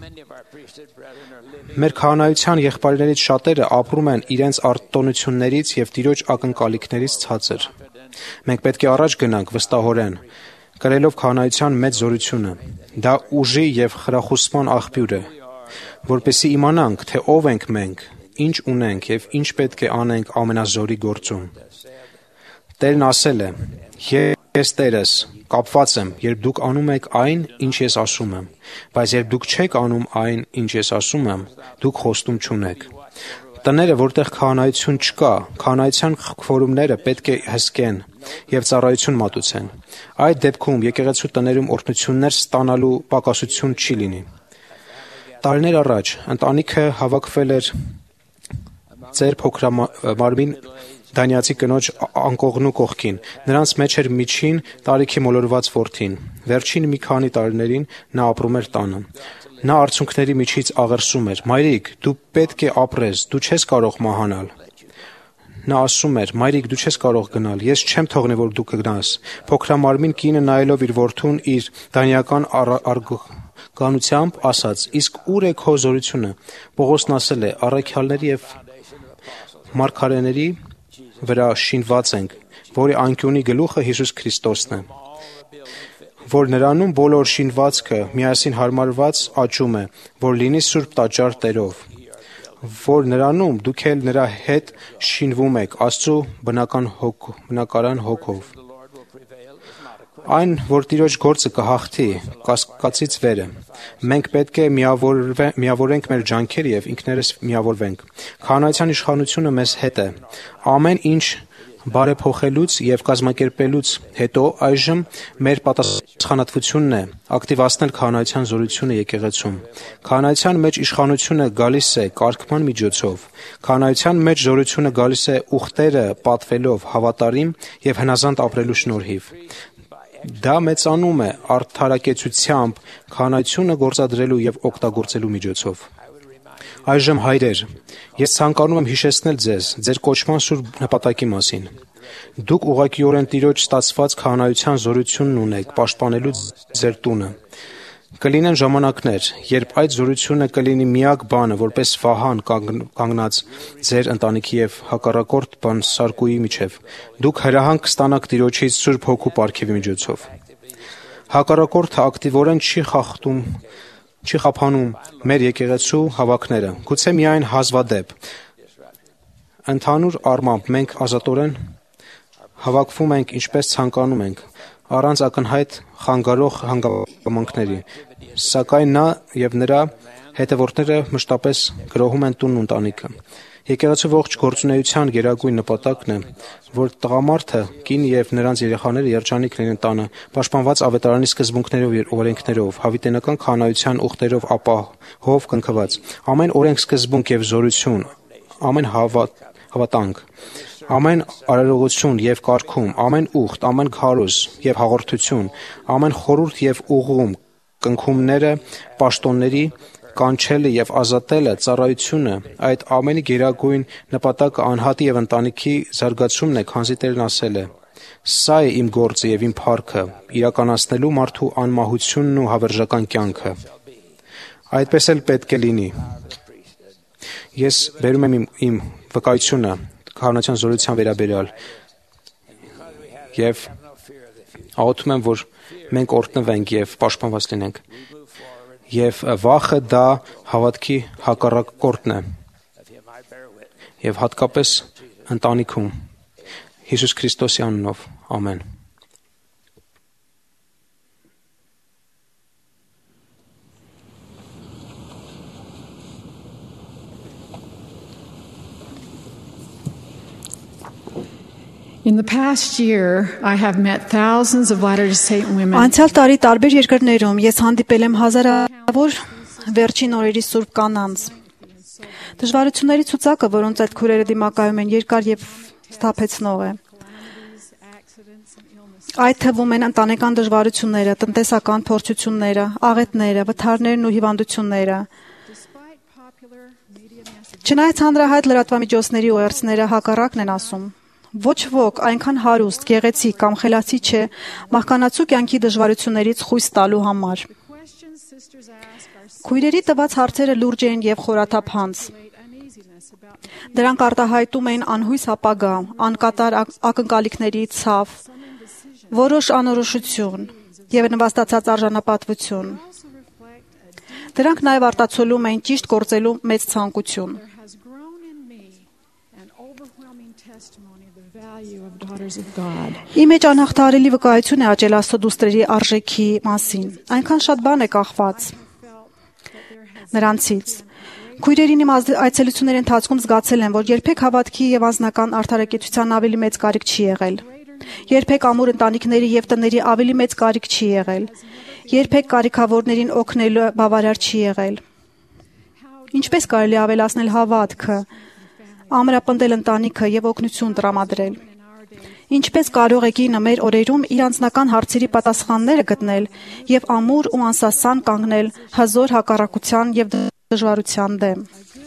Մեր քահանայության եղբայրներից շատերը ապրում են իրենց արտոնություններից եւ Տիրոջ ակնկալիքներից ցածր։ Մենք պետք է առաջ գնանք վստահորեն, կրելով քահանայության մեծ զորությունը։ Դա ուժի եւ խրախուսման աղբյուր է, որպեսզի իմանանք, թե ով ենք մենք, ինչ ունենք եւ ինչ պետք է անենք ամենազորի գործում։ Տերն ասել է. «Ես Տերս կապված եմ, երբ դուք անում եք այն, ինչ ես ասում եմ, բայց երբ դուք չեք անում այն, ինչ ես ասում եմ, դուք խոստում չունեք»։ Տները, որտեղ քահանայություն չկա, քահանայության քվորումները պետք է հսկեն եւ ծառայություն մատուցեն։ Այդ դեպքում եկեղեցու տներում օրհնություններ ստանալու պակասություն չի լինի։ Տարիներ առաջ ընտանիքը հավաքվել էր ծեր փոքրամարմին դանիացի կնոջ անկողնու կողքին։ Նրանց մեջ էր միջին տարիքի մոլորված որդին։ Վերջին մի քանի տարիներին նա ապրում էր տանը։ Նա արցունքների միջից աղերսում էր. «Մայրիկ, դու պետք է ապրես, դու չես կարող մահանալ»։ Նա ասում էր. «Մայրիկ, դու չես կարող գնալ, ես չեմ թողնի, որ դու կգնաս»։ Փոքրամարմին կինը նայելով իր որդուն իր դանիական արգանությամբ ասաց. «Իսկ ուր է քո զորությունը»։ Պողոսն ասել է. «Առաքյալների եւ մարգարեների վրա շինված ենք, որի անկյունի գլուխը Հիսուս Քրիստոսն է, որ նրանում բոլոր շինվածքը միասին հարմարված աճում է, որ լինի սուրբ տաճար Տերով, որ նրանում դուք էլ նրա հետ շինվում եք Աստծո բնակարան հոգով։ Այն, որ Տիրոջ գործը կհաղթի, կասկածից վեր է։ Մենք պետք է միավորենք մեր ջանքերը եւ ինքներս միավորվենք։ Քահանայության իշխանությունը մեզ հետ է։ Ամեն ինչ բարեփոխելուց եւ կազմակերպելուց հետո այժմ մեր պատասխանատվությունն է ակտիվացնել քահանայության զորությունը եկեղեցում։ Քահանայության մեջ իշխանությունը գալիս է կարգման միջոցով։ Քահանայության մեջ զորությունը գալիս է ուխտերը պատվելով հավատարիմ եւ հնազանդ ապրելու շնորհիվ։ Դա մեծանում է արդարակեցությամբ քահանայությունը գործադրելու եւ օգտագործելու միջոցով։ Այժմ հայրեր, ես ցանկանում եմ հիշեցնել ձեզ ձեր կոչման սուրբ նպատակի մասին։ Դուք ուղղակիորեն Տիրոջ ստացված քահանայության զորությունն ունեք պաշտպանելու ձեր տունը։ Կլինեն ժամանակներ, երբ այդ զորությունը կլինի միակ բանը, որպես վահան կանգնած ձեր ընտանիքի եւ հակառակորդ բանսարկուի միջև։ Դուք հրահանգ կստանաք Տիրոջից Սուրբ Հոգու պարգևի միջոցով։ Հակառակորդը ակտիվորեն չի խափանում մեր եկեղեցու հավաքները, գուցե միայն հազվադեպ։ Ընդհանուր առմամբ մենք ազատորեն հավաքվում ենք ինչպես ցանկանում ենք, առանց ակնհայտ խանգարող հանգամանքների, սակայն նա եւ նրա հետևորդները մշտապես գրոհում են տունն ու ընտանիքը։ Եկեղեցու ողջ գործունեության գերագույն նպատակն է, որ տղամարդը, կինը եւ նրանց երեխաները երջանիկ լինեն տանը, պաշտպանված ավետարանի սկզբունքներով եւ օրենքներով, հավիտենական քահանայության ուխտերով ապահով կնքված, ամեն օրենք սկզբունք եւ զորություն, ամեն հավատանք, ամեն արարողություն եւ կարգում, ամեն ուխտ, ամեն քարոզ եւ հաղորդություն, ամեն խորհուրդ եւ ուղղում, կնքումները, պաշտոնների կանչելը եւ ազատելը, ծառայությունը, այդ ամենի գերագույն նպատակը անհատի եւ ընտանիքի զարգացումն է, քանզի Տերն ասել է. «Սա է իմ գործը եւ իմ փառքը, իրականացնելու մարդու անմահությունն ու հավերժական կյանքը»։ Այդպես էլ պետք է լինի։ Ես բերում եմ իմ վկայությունը քահանայության զորության վերաբերյալ եւ աղոթում եմ, որ մենք օրհնվենք եւ պաշտպանված լինենք։ Եվ վախը դա հավատքի հակառակորդն է։ Եվ հատկապես ընտանիքում։ Հիսուս Քրիստոսի անունով։ Ամեն։ In the past year, I have met thousands of Latter-day Saint women. Անցյալ տարի տարբեր երկրներում ես հանդիպել եմ հազարավոր վերջին օրերի սուրբ կանանց։ Դժվարությունների ցուցակը, որոնց այդ քուրերը դիմակայում են, երկար եւ սթափեցնող է։ Այդ թվում են ընտանեկան դժվարությունները, տնտեսական փորձությունները, աղետները, վթարներն ու հիվանդությունները։ Չնայած հանրահայտ լրատվամիջոցների ուղերձները հակառակն են ասում։ Ոչ ոք այնքան հարուստ, գեղեցիկ կամ խելացի չէ մահկանացու կյանքի դժվարություններից խույս տալու համար։ Քույրերի տված հարցերը լուրջ են եւ խորաթափանց։ Դրանք արտահայտում են անհույս ապագա, անկատար ակնկալիքների ցավ, որոշ անորոշություն եւ նվաստացած արժանապատվություն։ Դրանք նաեւ արտացոլում են ճիշտ գործելու մեծ ցանկություն։ Իմ մեջ անհաղթահարելի վկայություն է աճել Աստծո դուստրերի արժեքի մասին։ Այնքան շատ բան է կախված նրանցից։ Քույրերին իմ այցելությունների ընթացքում զգացել եմ, որ երբեք հավատքի եւ անձնական արդարակեցության ավելի մեծ կարիք չի եղել։ Երբեք ամուր ընտանիքների եւ տների ավելի մեծ կարիք չի եղել։ Երբեք կարիքավորներին օգնելու բավարար չի եղել։ Ինչպես կարելի ավելացնել հավատքը, ամրապնդել ընտանիքը եւ օգնություն տրամադրել։ Ինչպես կարող է կինը մեր օրերում իր անձնական հարցերի պատասխանները գտնել եւ ամուր ու անսասան կանգնել հզոր հակառակության եւ դժվարության դեմ։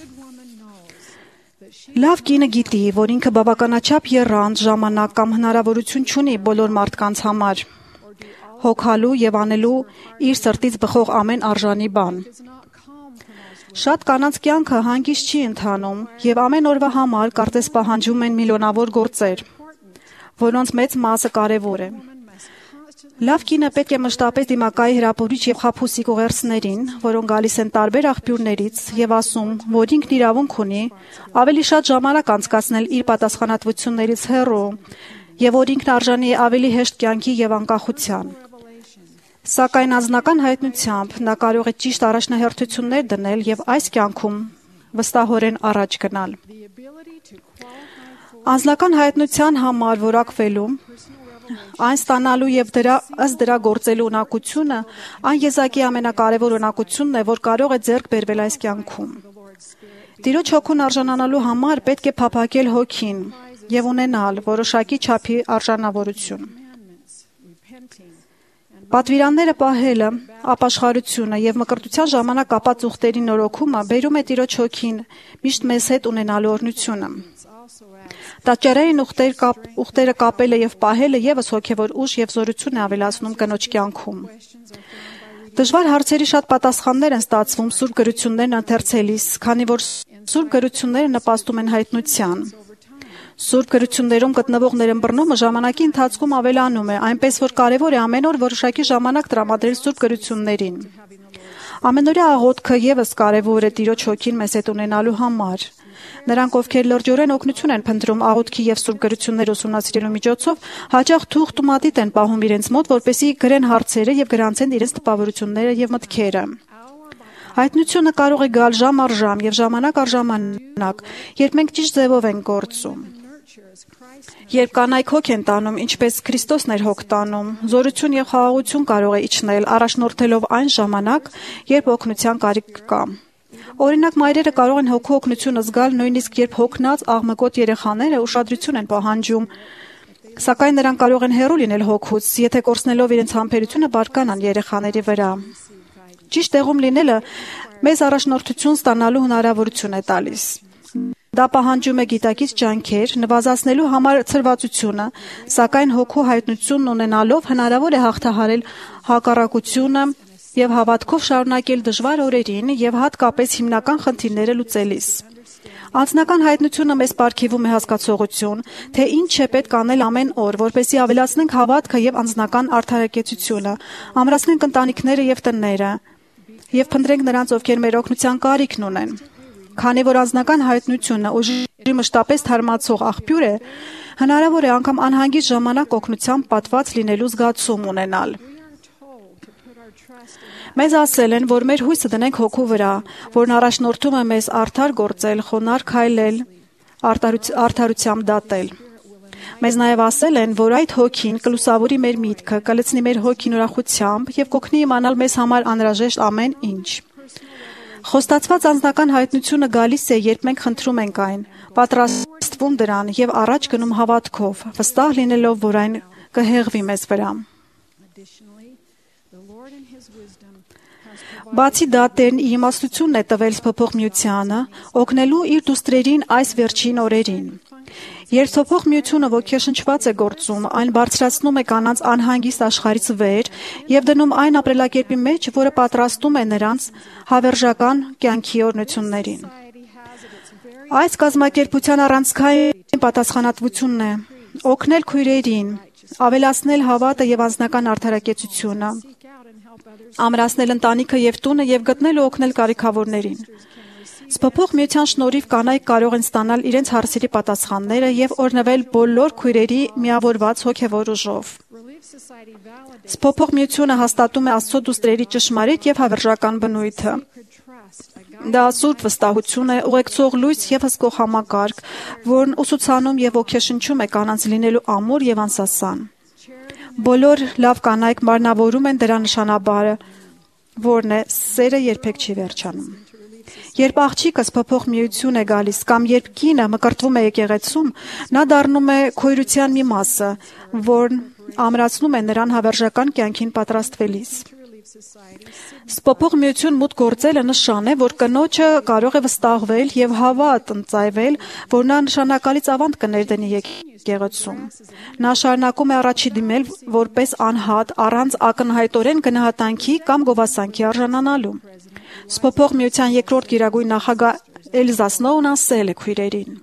Լավ կինը գիտի, որ ինքը բավականաչափ եռանդ ժամանակ կամ հնարավորություն չունի բոլոր մարդկանց համար հոգալու եւ անելու իր սրտից բխող ամեն արժանի բան։ Շատ կանանց կյանքը հանգիստ չի ընթանում եւ ամեն օրվա համար կարծես պահանջում են միլիոնավոր գործեր, որոնց մեծ մասը կարևոր է։ Լավ կինը պետք է մշտապես դիմակայի հրապուրիչ եւ խաբուսիկ ուղերձներին, որոնք գալիս են տարբեր աղբյուրներից եւ ասում, որ ինքն իրավունք ունի ավելի շատ ժամանակ անցկացնել իր պատասխանատվություններից հեռու եւ որ ինքն արժանի է ավելի հեշտ կյանքի եւ անկախության։ Սակայն անձնական հայտնությամբ նա կարող է ճիշտ առաջնահերթություններ դնել եւ այս կյանքում վստահորեն առաջ գնալ։ Անձնական հայտնության համար որակվելու, այն ստանալու եւ ըստ դրա գործելու ունակությունը այն եզակի ամենակարևոր ունակությունն է, որ կարող է ձեռք բերվել այս կյանքում։ Տիրոջ հոգուն արժանանալու համար պետք է փափակել հոգին եւ ունենալ որոշակի չափի արժանավորություն։ Պատվիրանները պահելը, ապաշխարությունը եւ մկրտության ժամանակ ապած ուխտերի նորոգումը բերում է Տիրոջ հոգին միշտ մեզ հետ ունենալու օրհնությունը։ Տաճարային ուխտերը կապելը եւ պահելը եւս հոգեվոր ուժ եւ զորություն է ավելացնում կնոջ կյանքում։ Դժվար հարցերի շատ պատասխաններ են ստացվում Սուրբ գրություններն ընթերցելիս, քանի որ Սուրբ գրությունները նպաստում են հայտնության։ Սուրբ գրություններում գտնվող ներըմբռնումը ժամանակի ընթացքում ավելանում է, այնպես որ կարևոր է ամեն օր որոշակի ժամանակ տրամադրել Սուրբ գրություններին։ Ամենօրյա աղոթքը եւս կարևոր է Տիրոջ հոգին մեզ հետ ունենալու համար։ Նրանք, ովքեր լրջորեն օգնություն են փնտրում աղոթքի եւ Սուրբ գրությունները ուսումնասիրելու միջոցով, հաճախ թուղթ ու մատիտ են պահում իրենց մոտ, որպեսզի գրեն հարցերը եւ գրանցեն իրենց տպավորությունները եւ մտքերը։ Հայտնությունը կարող է գալ ժամ առ ժամ եւ ժամանակ առ ժամանակ, երբ մենք ճիշտ ձևով ենք գործում։ Երբ կանայք հոգ են տանում, ինչպես Քրիստոսն էր հոգ տանում, զորություն եւ խաղաղություն կարող է իջնել, առաջնորդելով այն ժամանակ, երբ օգնության կարիք կա։ Օրինակ, մայրերը կարող են հոգու օգնությունը զգալ նույնիսկ երբ հոգնած աղմկոտ երեխաները ուշադրություն են պահանջում, սակայն նրանք կարող են հեռու լինել հոգուց, եթե կորցնելով իրենց համբերությունը բարկանան երեխաների վրա։ Ճիշտ տեղում լինելը մեզ առաջնորդություն ստանալու հնարավորություն է տալիս։ Դա պահանջում է գիտակից ջանքեր, նվազացնելու համար ցրվածությունը, սակայն հոգու հայտնությունն ունենալով հնարավոր է հաղթահարել հակառակությունը եւ հավատքով շարունակել դժվար օրերին եւ հատկապես հիմնական խնդիրները լուծելիս։ Անձնական հայտնությունը մեզ պարգևում է հասկացողություն, թե ինչ է պետք անել ամեն օր, որպեսզի ավելացնենք հավատքը եւ անձնական արդարակեցությունը, ամրացնենք ընտանիքները եւ տները եւ փնտրենք նրանց, ովքեր մեր օգնության կարիքն ունեն։ Քանի որ անձնական հայտնությունը ուժի մշտապես թարմացող աղբյուր է, հնարավոր է անգամ անհանգիստ ժամանակ օգնությամբ պատված լինելու զգացում ունենալ։ Մեզ ասել են, որ մեր հույսը դնենք հոգու վրա, որն առաջնորդում է մեզ արդար գործել, խոնարհ քայլել, արդարությամբ դատել։ Մեզ նաև ասել են, որ այդ հոգին կլուսավորի մեր միտքը, կլցնի մեր հոգին ուրախությամբ եւ կօգնի իմանալ մեզ համար անհրաժեշտ ամեն ինչ։ Խոստացված անձնական հայտնությունը գալիս է, երբ մենք խնդրում ենք այն, պատրաստվում դրան եւ առաջ գնում հավատքով, վստահ լինելով, որ այն կհեղվի մեզ վրա։ Բացի դա Տերն իմաստությունն է տվել Սփոփող Միությանը, օգնելու իր դուստրերին այս վերջին օրերին։ Երբ Սփոփող Միությունը ոգեշնչված է գործում, այն բարձրացնում է կանանց անհանգիստ աշխարհից վեր եւ դնում այն ապրելակերպի մեջ, որը պատրաստում է նրանց հավերժական կյանքի օրհնություններին։ Այս կազմակերպության առանցքային պատասխանատվությունն է օգնել քույրերին, ավելացնել հավատը եւ անձնական արդարակեցությունը, ամրացնել ընտանիքը եւ տունը եւ գտնել ու օգնել կարիքավորներին։ Սփոփող Միության շնորհիվ կանայք կարող են ստանալ իրենց հարցերի պատասխանները եւ օրհնվել բոլոր քույրերի միավորված հոգեվոր ուժով։ Սփոփող Միությունը հաստատում է Աստծո դուստրերի ճշմարիտ եւ հավերժական բնույթը։ Դա սուրբ վստահություն է, ուղեկցող լույս եւ հսկող համակարգ, որն ուսուցանում եւ ոգեշնչում է կանանց լինելու ամուր եւ անսասան։ Բոլոր լավ կանայք մարմնավորում են դրա նշանաբարը, որն է սերը երբեք չի վերջանում։ Երբ աղջիկը Սփոփող Միություն է գալիս կամ երբ կինը մկրտվում է եկեղեցում, նա դառնում է քույրության մի մասը, որն ամրացնում է նրան հավերժական կյանքին պատրաստվելիս։ Սփոփող Միություն մուտք գործելը նշան է, որ կնոջը կարող է վստահվել եւ հավատ ընծայվել, որ նա նշանակալից ավանդ կներդնի եկեղեցում։ Նա շարունակում է առաջի դիմել որպես անհատ, առանց ակնհայտորեն գնահատանքի կամ գովասանքի արժանանալու։ Սփոփող Միության երկրորդ գիրագույն նախագահ Էլզա Սնոուն ասել է քույրերին.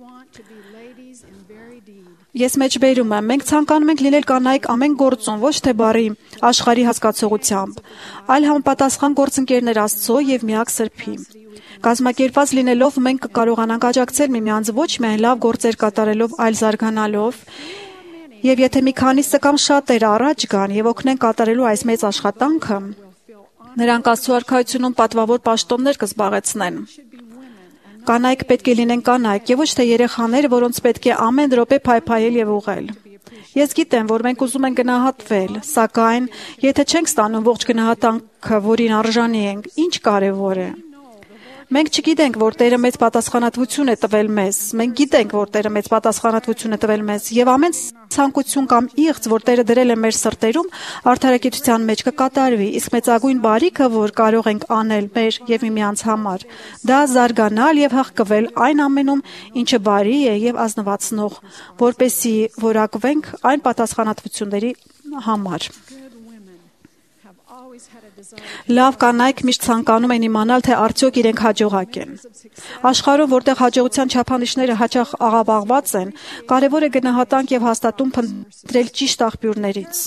Ես մեջբերում եմ, մենք ցանկանում ենք լինել կանայք ամեն գործում, ոչ թե բարի աշխարհի հասկացողությամբ, այլ համապատասխան գործընկերներ Աստծո եւ միակ Սրբի։ Կազմակերպված լինելով մենք կկարողանանք աջակցել միմյանց ոչ միայն լավ գործեր կատարելով, այլ զարգանալով, եւ եթե մի քանիսը կամ շատերը առաջ գան եւ օգնեն կատարելու այս մեծ աշխատանքը, նրանք Աստծո արքայությունում պատվավոր պաշտոններ կզբաղեցնեն։ Կանայք պետք է լինեն կանայք եւ ոչ թե երեխաներ, որոնց պետք է ամեն րոպե փայփայել եւ ուղղել։ Ես գիտեմ, որ մենք ուզում ենք գնահատվել, սակայն եթե չենք ստանում ողջ գնահատանքը, որին արժանի ենք, ինչ կարեւոր է։ Մենք չգիտենք, որ Տերը մեծ պատասխանատվություն է տվել մեզ։ Մենք գիտենք, որ Տերը մեծ պատասխանատվություն է տվել մեզ, եւ ամեն ցանկություն կամ իղձ, որ Տերը դրել է մեր սրտերում, արդարակեցության մեջ կկատարվի, իսկ մեծագույն բարիքը, որ կարող ենք անել մեր եւ միմյանց համար, դա զարգանալ եւ հղկվել այն ամենում, ինչը բարի է եւ ազնվացնող, որպեսզի որակվենք այն պատասխանատվությունների համար։ Լավ կանայք միշտ ցանկանում են իմանալ, թե արդյոք իրենք հաջողակ են։ Աշխարհում, որտեղ հաջողության չափանիշները հաճախ աղավաղված են, կարևոր է գնահատանք եւ հաստատում փնտրել ճիշտ աղբյուրներից։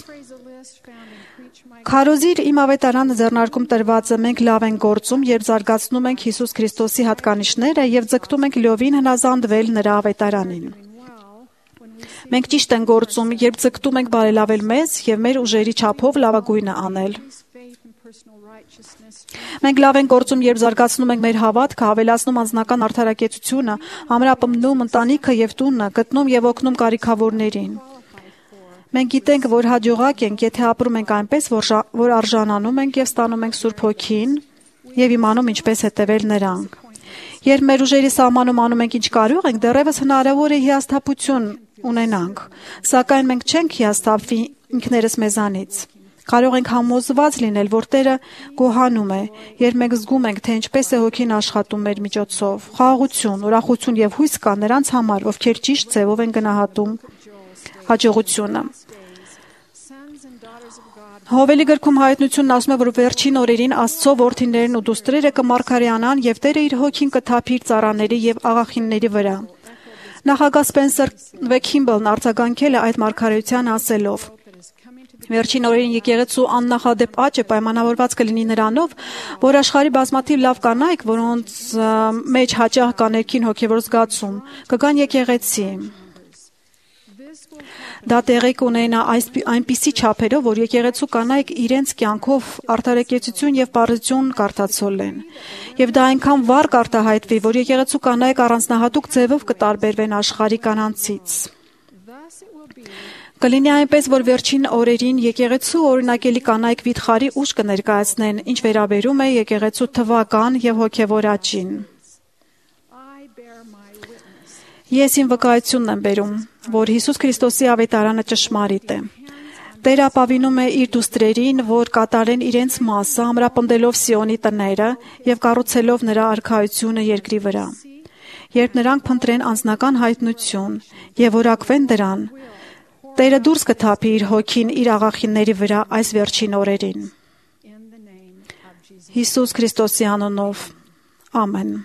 Քարոզիր իմ ավետարանը ձեռնարկում տրվածը մենք լավ ենք գործում, երբ զարգացնում ենք Հիսուս Քրիստոսի հատկանիշները եւ ձգտում ենք լիովին հնազանդվել նրա ավետարանին։ Մենք ճիշտ ենք գործում, երբ ձգտում ենք բարելավել մեզ եւ մեր ուժերի չափով լավագույնը անել։ Մենք լավ ենք գործում, երբ զարգացնում ենք մեր հավատքը, ավելացնում անձնական արդարակեցությունը, ամրապնդում ընտանիքը եւ տունը, գտնում եւ օգնում կարիքավորներին։ Մենք գիտենք, որ հաջողակ ենք, եթե ապրում ենք այնպես, որ արժանանում ենք եւ ստանում ենք Սուրբ Հոգին եւ իմանում ինչպես հետևել նրան։ Երբ մեր ուժերի սահմանում անում ենք ինչ կարող ենք, դեռևս հնարավոր է հիասթափություն ունենանք, սակայն մենք չենք հիասթափվի ինքներս մեզանից։ Կարող ենք համոզված լինել, որ Տերը գոհանում է, երբ մենք զգում ենք, թե ինչպես է Հոգին աշխատում մեր միջոցով։ Խաղաղություն, ուրախություն եւ հույս կա նրանց համար, ովքեր ճիշտ ձևով են գնահատում հաջողությունը։ Հովելի գրքում հայտնությունն ասում է, որ վերջին օրերին Աստծո որդիներն ու դուստրերը կմարգարեանան եւ Տերը իր Հոգին կթափի իր ծառաների եւ աղախինների վրա։ Նախագահ Սպենսեր Վեքիմբլն արձագանքել է այդ մարգարեության ասելով. Վերջին օրերին եկեղեցու աննախադեպ աճը պայմանավորված կլինի նրանով, որ աշխարհի բազմաթիվ լավ կանայք, որոնց մեջ հաճախ կա ներքին հոգևոր զգացում, կգան եկեղեցի։ Դա տեղի կունենա այնպիսի չափերով, որ եկեղեցու կանայք իրենց կյանքով արդարակեցություն եւ պարզություն կարտացոլեն։ Եվ դա այնքան վառ կարտահայտվի, որ եկեղեցու կանայք առանձնահատուկ ձևով կտարբերվեն աշխարհի կանանցից։ Կլինի այնպես, որ վերջին օրերին եկեղեցու օրինակելի կանայք վիթխարի ուժ կներկայացնեն, ինչ վերաբերում է եկեղեցու թվական եւ հոգեվոր աճին։ Ես իմ վկայությունն եմ բերում, որ Հիսուս Քրիստոսի ավետարանը ճշմարիտ է։ Տերը ապավինում է իր դուստրերին, որ կատարեն իրենց մասը, ամրապնդելով Սիոնի տները եւ կառուցելով նրա արքայությունը երկրի վրա։ Երբ նրանք փնտրեն անձնական հայտնություն եւ որակվեն դրան, Տերը դուրս կթափի իր Հոգին իր աղախինների վրա այս վերջին օրերին։ Հիսուս Քրիստոսի անունով։ Ամեն։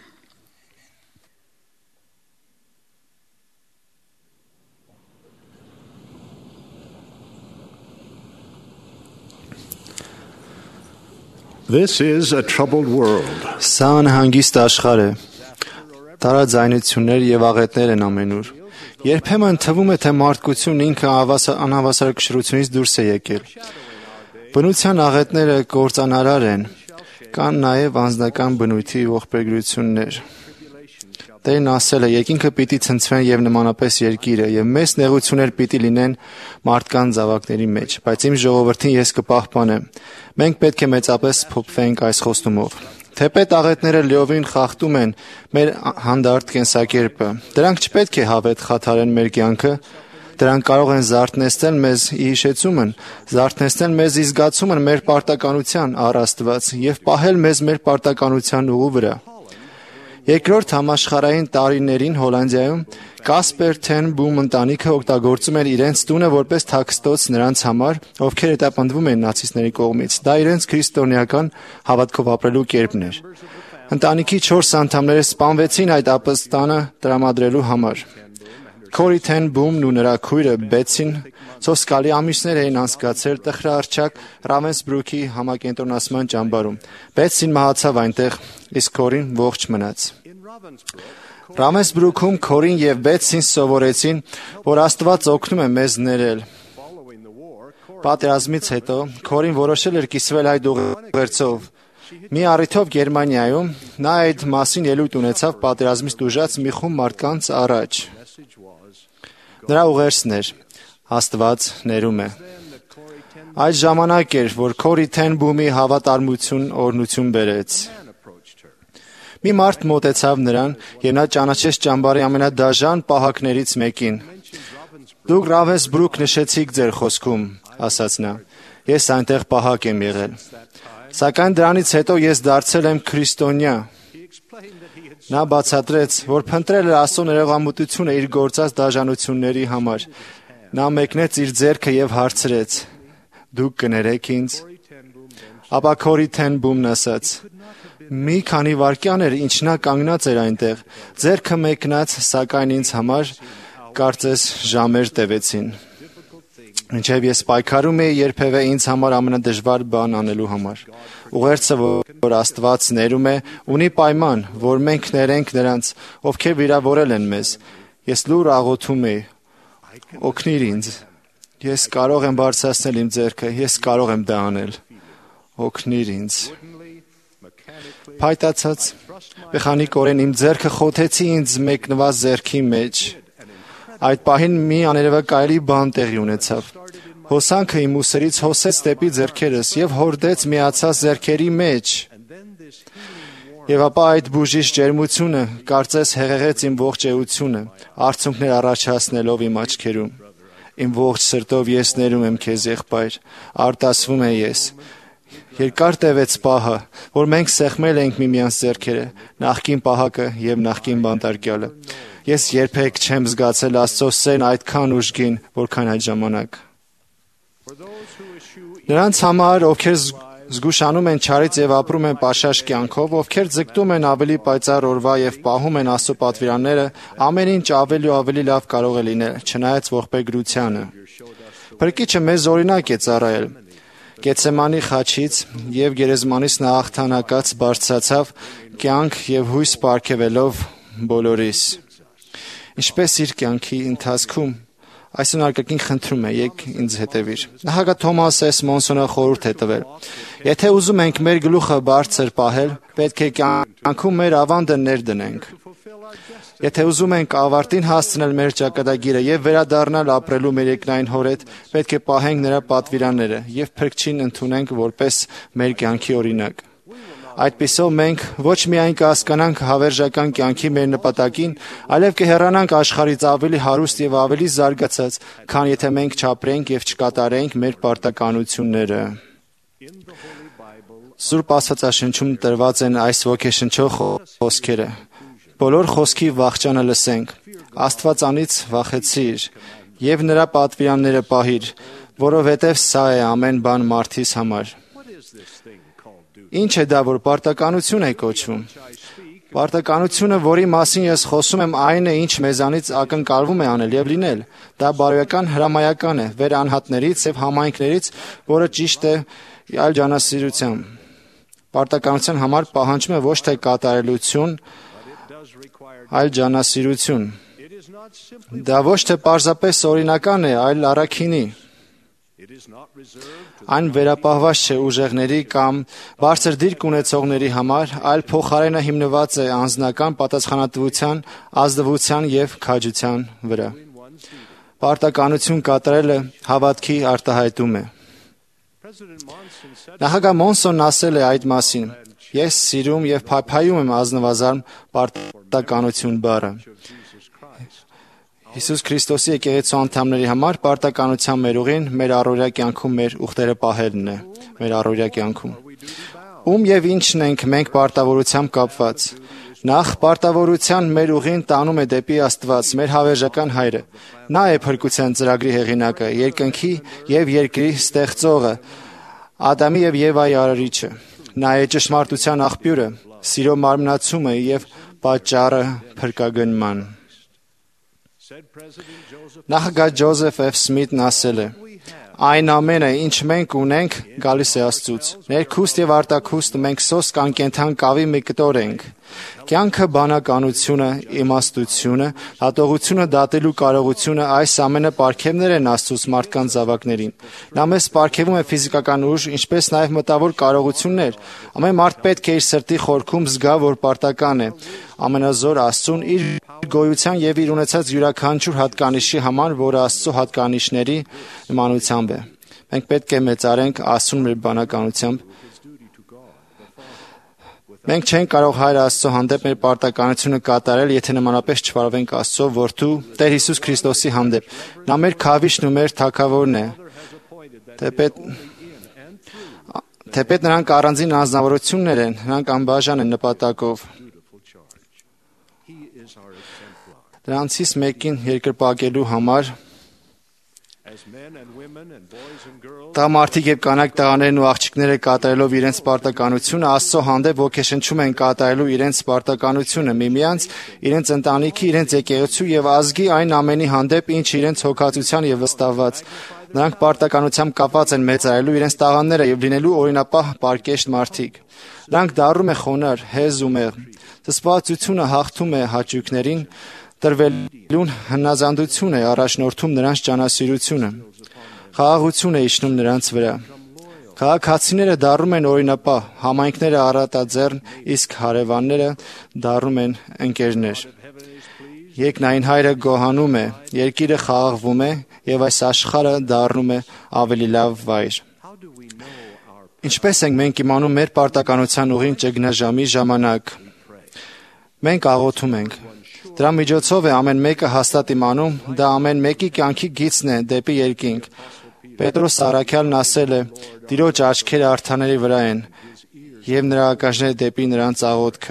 This is a troubled world. Սա անհանգիստ աշխարհ է։ Տարաձայնություններ եւ աղետներ են ամենուր։ Երբեմն թվում է, թե մարդկությունն ինքը անհավասարակշռությունից դուրս է եկել։ Բնության աղետները կործանարար են, կան նաև անձնական բնույթի ողբերգություններ։ Տերն ասել է, երկինքը պիտի ցնցվեն եւ նմանապես երկիրը, եւ մեծ նեղություններ պիտի լինեն մարդկան զավակների մեջ, բայց իմ ժողովրդին ես կպահպանեմ։ Մենք պետք է մեծապես փոփվենք այս խոստումով։ Թեպետ աղետները լիովին խախտում են մեր հանդարտ կենսակերպը։ Դրանք չպետք է հավետ խաթարեն մեր կյանքը, դրանք կարող են զարթնեցնել մեզ հիշեցումն, զարթնեցնել մեզ զգացումն մեր պարտականության առ Աստված եւ պահել մեզ մեր պարտականության ուղու վրա։ Երկրորդ համաշխարհային տարիներին Հոլանդիայում Կասպեր Թեն Բում ընտանիքը օգտագործում էր իրենց տունը որպես թաքստոց նրանց համար, ովքեր հետապնդվում էին նացիստների կողմից։ Դա իրենց քրիստոնեական հավատքով ապրելու կերպն էր։ Ընտանիքի 4 անդամները սպանվեցին այդ ապստանը տրամադրելու համար։ Քորի Թեն Բումն ու նրա քույրը Բեցին սոսկալի ամիսներ էին անցկացրել տխրահարճակ Ռավենսբրուքի համակենտրոնացման ճամբարում։ Բեցին մահացավ այնտեղ, իսկ Քորին ողջ մնաց։ Ռավենսբրուքում Քորին եւ Բեցին սովորեցին, որ Աստված օգնում է մեզ ներել։ Պատերազմից հետո Քորին որոշել էր կիսվել այդ ուղերձով։ Մի առիթով Գերմանիայում նա այդ մասին ելույթ ունեցավ պատերազմից տուժած մի խումբ մարդկանց առաջ։ Նրա ուղերձն էր. Աստված ներում է։ Այդ ժամանակ էր, որ Քորի Թեն Բումի հավատարմություն օրհնություն բերեց։ Մի մարդ մոտեցավ նրան եւ նա ճանաչեց ճամբարի ամենադաժան պահակներից մեկին։ Դուք Ռավենսբրուք նշեցիք ձեր խոսքում, ասաց նա։ Ես այնտեղ պահակ եմ եղել։ Սակայն դրանից հետո ես դարձել եմ քրիստոնյա։ Նա բացատրեց, որ փնտրել էր Աստծո ներողամտությունը իր գործած դաժանությունների համար։ Նա մեկնեց իր ձեռքը եւ հարցրեց. Դուք կներեք ինձ։ Ապա Քորի Թեն Բումն ասաց. Մի քանի վայրկյան էր, ինչ նա կանգնած էր այնտեղ, ձեռքը մեկնած, սակայն ինձ համար կարծես ժամեր տևեցին։ Մինչև ես պայքարում էի երբևէ ինձ համար ամենադժվար բան անելու համար։ Ուղերձը, որ Աստված ներում է, ունի պայման, որ մենք ներենք նրանց, ովքեր վիրավորել են մեզ։ Ես լուր աղոթում էի. Օգնիր ինձ։ Ես կարող եմ բարձրացնել իմ ձեռքը, ես կարող եմ դա անել։ օգնիր ինձ։ Փայտացած մեխանիկորեն իմ ձեռքը խոթեցի ինձ մեկնված ձեռքի մեջ։ Այդ պահին մի աներևակայելի բան տեղի ունեցավ։ Հոսանքը իմ ուսերից հոսեց դեպի ձեռքերս եւ հորդեց միացած ձեռքերի մեջ։ Եվ ապա այդ բուժիչ ջերմությունը կարծես հեղեղեց իմ ողջ էությունը, արցունքներ առաջացնելով իմ աչքերում։ Իմ ողջ սրտով ես ներում եմ քեզ, եղբայր, արտասվում եմ ես։ Երկար տևեց պահը, որ մենք սեղմել ենք միմյանց ձեռքերը, նախկին պահակը եւ նախկին բանտարկյալը։ Ես երբեք չեմ զգացել Աստծո սերն այդքան ուժգին, որքան այդ ժամանակ։ Նրանց համար, ովքեր զգուշանում են չարից եւ ապրում են պաշարժ կյանքով, ովքեր ձգտում են ավելի պայծառ օրվա եւ պահում են Աստծո պատվիրանները, ամեն ինչ ավելի ու ավելի լավ կարող է լինել, չնայած ողբերգրությանը։ Փրկիչը մեզ օրինակ է ծառայել։ Գեթսեմանի խաչից եւ գերեզմանից նա հաղթանակած բարձրացավ կյանք եւ հույս պարգևելով բոլորիս։ Ինչպես իր կյանքի ընթացքում այսօր արկակին խնդրում է, եք ինձ հետևիր։ Նախագահ Թոմաս Էս Մոնսոնը խորհուրդ է տվել։ Եթե ուզում ենք մեր գլուխը բարձր պահել, պետք է կյանքում մեր ավանդը ներդնենք։ Եթե ուզում ենք ավարտին հասցնել մեր ճակատագիրը եւ վերադառնալ ապրելու մեր երկնային հոր հետ, պետք է պահենք նրա պատվիրանները եւ Փրկչին ընդունենք որպես մեր կյանքի օրինակ։ Այդպիսով մենք ոչ միայն կհասկանանք հավերժական կյանքի մեր նպատակին, այլև կհեռանանք աշխարհից ավելի հարուստ եւ ավելի զարգացած, քան եթե մենք չապրենք եւ չկատարենք մեր պարտականությունները։ Սուրբ Աստվածաշնչում տրված են այս ոգեշնչող խոսքերը։ Բոլոր խոսքի վախճանը լսենք։ Աստվածանից վախեցիր եւ նրա պատվիրանները պահիր, որովհետեւ սա է ամեն բան մարդիս համար։ Ինչ է դա, որ պարտականություն է կոչվում։ Պարտականությունը, որի մասին ես խոսում եմ, այն է, ինչ մեզանից ակնկալվում է անել եւ լինել։ Դա բարոյական հրամայական է վեր անհատներից եւ համայնքներից, որը ճիշտ է այլ ջանասիրությամբ։ Պարտականության համար պահանջում է ոչ թե կատարելություն, այլ ջանասիրություն։ Դա ոչ թե պարզապես օրինական է, այլ առաքինի։ Այն վերապահված չէ ուժեղների կամ բարձր դիրք ունեցողների համար, այլ փոխարենը հիմնված է անձնական պատասխանատվության, ազնվության եւ քաջության վրա։ Պարտականություն կատարելը հավատքի արտահայտում է։ Նախագահ Մոնսոնն ասել է այդ մասին. Ես սիրում եւ փափայում եմ ազնվազարմ պարտականություն բառը։ Հիսուս Քրիստոսի եկեղեցու անդամների համար պարտականության մեր ուղին մեր առօրյա կյանքում մեր ուխտերը պահելն է, մեր առօրյա կյանքում։ Ում եւ ինչն ենք մենք պարտավորությամբ կապված։ Նախ պարտավորության մեր ուղին տանում է դեպի Աստված, մեր հավերժական Հայրը։ Նա է փրկության ծրագրի հեղինակը, երկնքի եւ երկրի ստեղծողը, Ադամի եւ Եվայի արարիչը։ Նա է ճշմարտության աղբյուրը, սիրո մարմնացումը եւ պատճառը փրկագնման։ Նախագահ Ջոզեֆ F. Սմիթն ասել է. Այն ամենը, ինչ մենք ունենք, գալիս է Աստծուց։ Ներքուստ եւ արտաքուստ մենք սոսկ անկենդան կավի մի կտոր ենք։ Կյանքը, բանականությունը, իմաստությունը, հատողությունը դատելու կարողությունը, այս ամենը պարգևներ են Աստծուց մարդկանց զավակներին։ Նա մեզ պարգևում է ֆիզիկական ուժ, ինչպես նաեւ մտավոր կարողություններ։ Ամեն մարդ պետք է իր սրտի խորքում զգա, որ պարտական է ամենազոր Աստծուն իր գոյության եւ իր ունեցած յուրաքանչյուր հատկանիշի համար, որը Աստծո հատկանիշների նմանությամբ է։ Մենք պետք է մեծարենք Աստծուն մեր բանականությամբ։ Մենք չենք կարող Հայր Աստծո հանդեպ մեր պարտականությունը կատարել, եթե նմանապես չվարվենք Աստծո որդու Տեր Հիսուս Քրիստոսի հանդեպ։ Նա մեր քավիշն ու մեր թագավորն է։ Թեպետ նրանք առանձին անձնավորություններ են, նրանք անբաժան են նպատակով։ Դրանցից մեկին երկրպագելու համար տղամարդիկ եւ կանայք տղաներն ու աղջիկները կատարելով իրենց պարտականությունը Աստծո հանդեպ ոգեշնչում են կատարելու իրենց պարտականությունը միմյանց, իրենց ընտանիքի, իրենց եկեղեցու եւ ազգի այն ամենի հանդեպ, ինչ իրենց հոգացության եւ վստահված։ Նրանք պարտականությամբ կապված են մեծարելու իրենց տաղանները եւ լինելու օրինապահ պարկեշտ մարդիկ։ Նրանք դառնում են խոնար, հեզ ու մեղ։ Զսպվածությունը հաղթում է հաճույքներին, տրվելուն հնազանդություն է առաջնորդում նրանց ջանասիրությունը։ Խաղաղություն է իջնում նրանց վրա։ Քաղաքացիները դառնում են օրինապահ, համայնքները առատաձեռն, իսկ հարևանները դառնում են ընկերներ։ Երկնային Հայրը գոհանում է, երկիրը խաղաղվում է եւ այս աշխարհը դառնում է ավելի լավ վայր։ Ինչպես ենք մենք իմանում մեր պարտականության ուղին ճգնաժամի ժամանակ։ Մենք աղոթում ենք։ Դրա միջոցով է ամեն մեկը հաստատ իմանում, դա ամեն մեկի կյանքի գիծն է դեպի երկինք։ Պետրոս Սարաքյալն ասել է. «Տիրոջ աչքերը արթաների վրա են, եւ նրա ականջները դեպի նրանց աղոթքը»։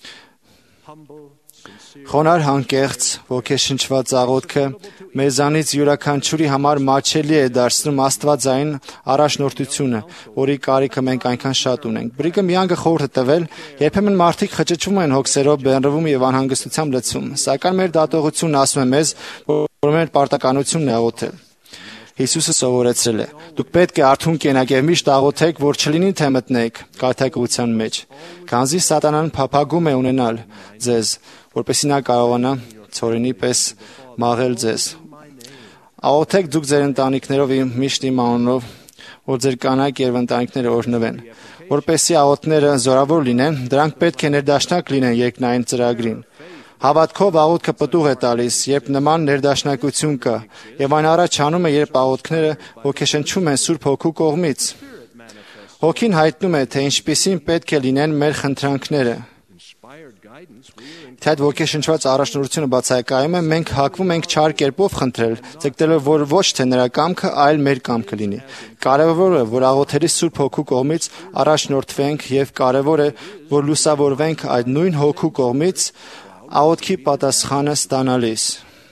Խոնարհ հանկեղծ ոգեշնչված աղոթքը մեզանից յուրաքանչյուրի համար մաչելի է դարձնում Աստվածային առաջնորդությունը, որի կարիքը մենք այնքան շատ ունենք։ Բրիգհամ Յանգը խորհուրդ է տվել, երբեմն մարդիկ խճճվում են հոգսերով, բեռնվում եւ անհանգստությամբ լցվում, սակայն մեր դատողությունն ասում է մեզ, որ մեր պարտականությունն է աղոթել։ Հիսուսը սովորեցրել է. «Դուք պետք է արթուն կենաք եւ միշտ աղոթեք, որ չլինի թե մտնեք կայթակղության մեջ, քանզի սատանան փափագում է ունենալ ձեզ, որպեսզի նա կարողանա ցորենի պես մաղել ձեզ։ Աղոթեք դուք ձեր ընտանիքներով միշտ իմ անունով, որ ձեր կանայք եւ ընտանիքները օրհնվեն, որպեսզի աղոթները զորավոր լինեն, դրանք պետք է ներդաշնակ լինեն երկնային ծրագրին։ Հավատքով աղոթքը պտուղ է տալիս, երբ նման ներդաշնակություն կա, եւ այն առաջանում է, երբ աղոթքները ոգեշնչում են Սուրբ Հոգու կողմից։ Հոգին հայտնում է, թե ինչպիսին պետք է լինեն մեր խնդրանքները։ Թե այդ ոգեշնչված առաջնորդությունը բացակայում է, մենք հակվում ենք չար կերպով խնդրել, ցկտելով, որ ոչ թե նրա կամքը, այլ մեր կամքը լինի։ Կարևոր է, որ աղոթելիս Սուրբ Հոգու կողմից առաջնորդվենք եւ կարևոր է, որ լուսավորվենք այդ նույն Հոգու կողմից աղոթքի պատասխանը ստանալիս։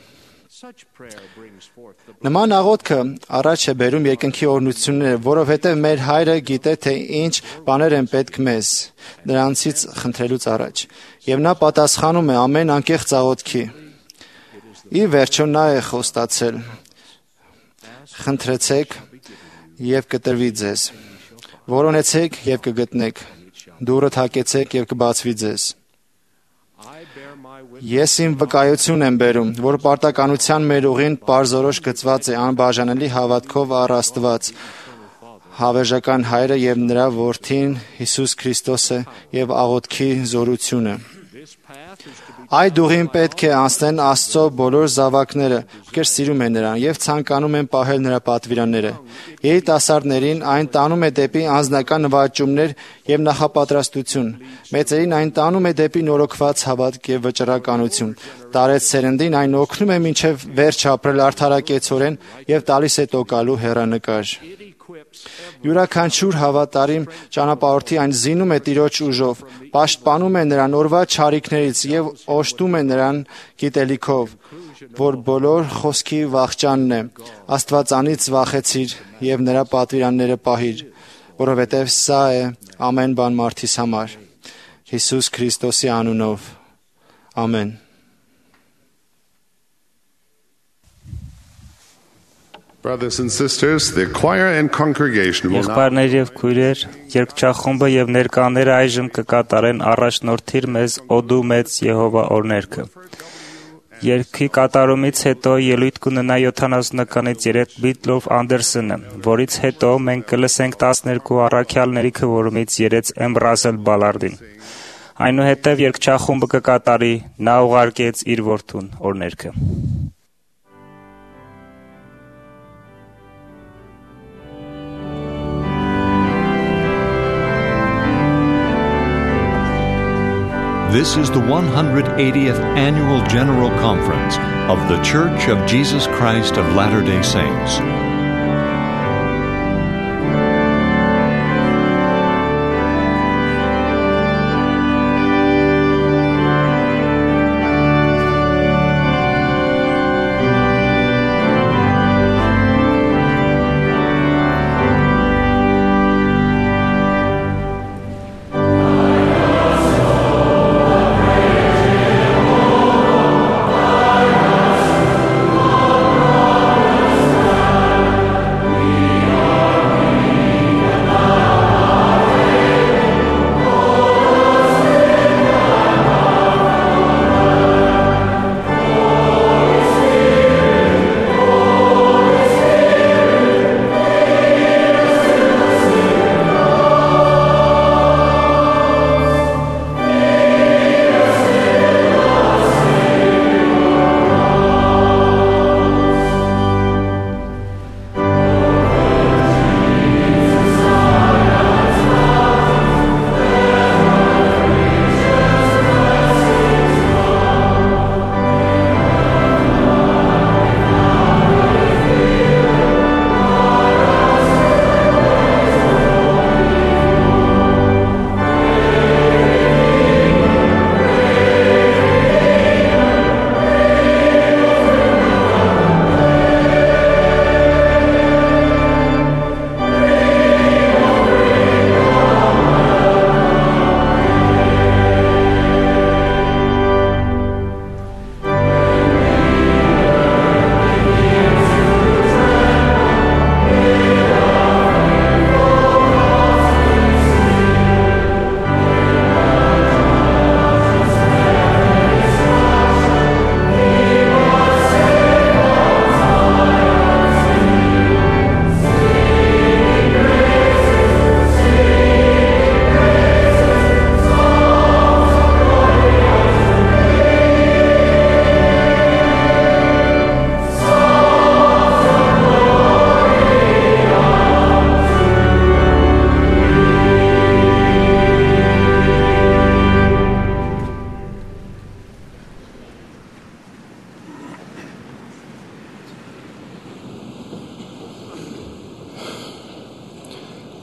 Նման աղոթքը առաջ է բերում երկնքի օրհնությունները, որովհետև մեր Հայրը գիտե, թե ինչ բաներ են պետք մեզ նրանցից խնդրելուց առաջ, եւ նա պատասխանում է ամեն անկեղծ աղոթքի։ Ի վերջո նա է խոստացել. «Խնդրեցեք եւ կտրվի ձեզ, որոնեցեք եւ կգտնեք, դուռը թակեցեք եւ կբացվի ձեզ»։ Ես իմ վկայություն եմ բերում, որ պարտականության մեր ուղին պարզորոշ գծված է անբաժանելի հավատքով առ Աստված, հավերժական Հայրը եւ նրա Որդին Հիսուս Քրիստոսը եւ աղոթքի զորությունը։ Այդ ուղին պետք է անցնեն Աստծո բոլոր զավակները, ովքեր սիրում են նրան եւ ցանկանում են պահել նրա պատվիրանները։ Երիտասարդներին այն տանում է դեպի անձնական նվաճումներ եւ նախապատրաստություն։ Մեծերին այն տանում է դեպի նորոգված հավատք եւ վճռականություն։ Տարեց սերնդին այն օգնում է մինչեւ վերջ ապրել արդարակեցորեն եւ տալիս է տոկալու հեռանկար։ Յուրաքանչյուր հավատարիմ ճանապարհորդի այն զինում է Տիրոջ ուժով, պաշտպանում է նրան օրվա չարիքներից եւ օժտում է նրան գիտելիքով, որ բոլոր խոսքի վախճանն է։ Աստվածանից վախեցիր եւ նրա պատվիրանները պահիր, որովհետեւ սա է ամեն բան մարդիս համար։ Հիսուս Քրիստոսի անունով։ Ամեն։ Brothers and sisters, the choir and congregation will now... Եղբայրներ եւ քույրեր, երգչախումբը եւ ներկաները այժմ կկատարեն առաջնորդիր մեզ օդու մեծ Եհովա օրհներգը։ Երգի կատարումից հետո ելույթ կունենա 70-ականից 3 Բիթլով Անդերսոնը, որից հետո մենք կլսենք 12 առաքյալների քվորումից 3 Ռասել Բալարդին։ Այնուհետև երգչախումբը կկատարի Նա ուղարկեց իր որդուն օրհներգը։ This is the 180th Annual General Conference of the Church of Jesus Christ of Latter-day Saints.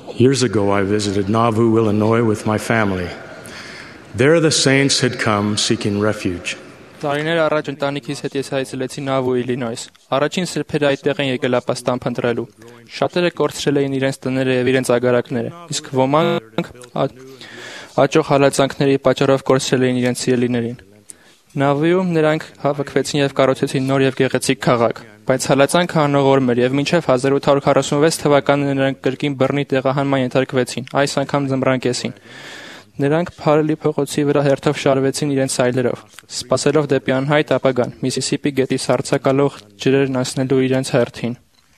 Years ago, I visited Nauvoo, Illinois with my family. There the saints had come seeking refuge. Տարիներ առաջ ընտանիքիս հետ ես այցելեցի Nauvoo, Illinois. Առաջին սրբերը այդտեղ են եկել ապաստան փնտրելու։ Շատերը կորցրել էին իրենց տները եւ իրենց ագարակները, իսկ ոմանք աճող հալածանքների պատճառով կորցրել էին իրենց սիրելիներին։ Nauvoo-ում նրանք հավաքվեցին եւ կառուցեցին նոր եւ գեղեցիկ քաղաք, բայց հալածանքը անողորմ էր եւ մինչեւ 1846 թվականը նրանք կրկին բռնի տեղահանման ենթարկվեցին, այս անգամ ձմռան կեսին։ Նրանք Փարելի փողոցի վրա հերթով շարվեցին իրենց այլերով, սպասելով դեպի անհայտ ապագան, Միսիսիպի գետի սառցակալող ջրերն անցնելու իրենց հերթին։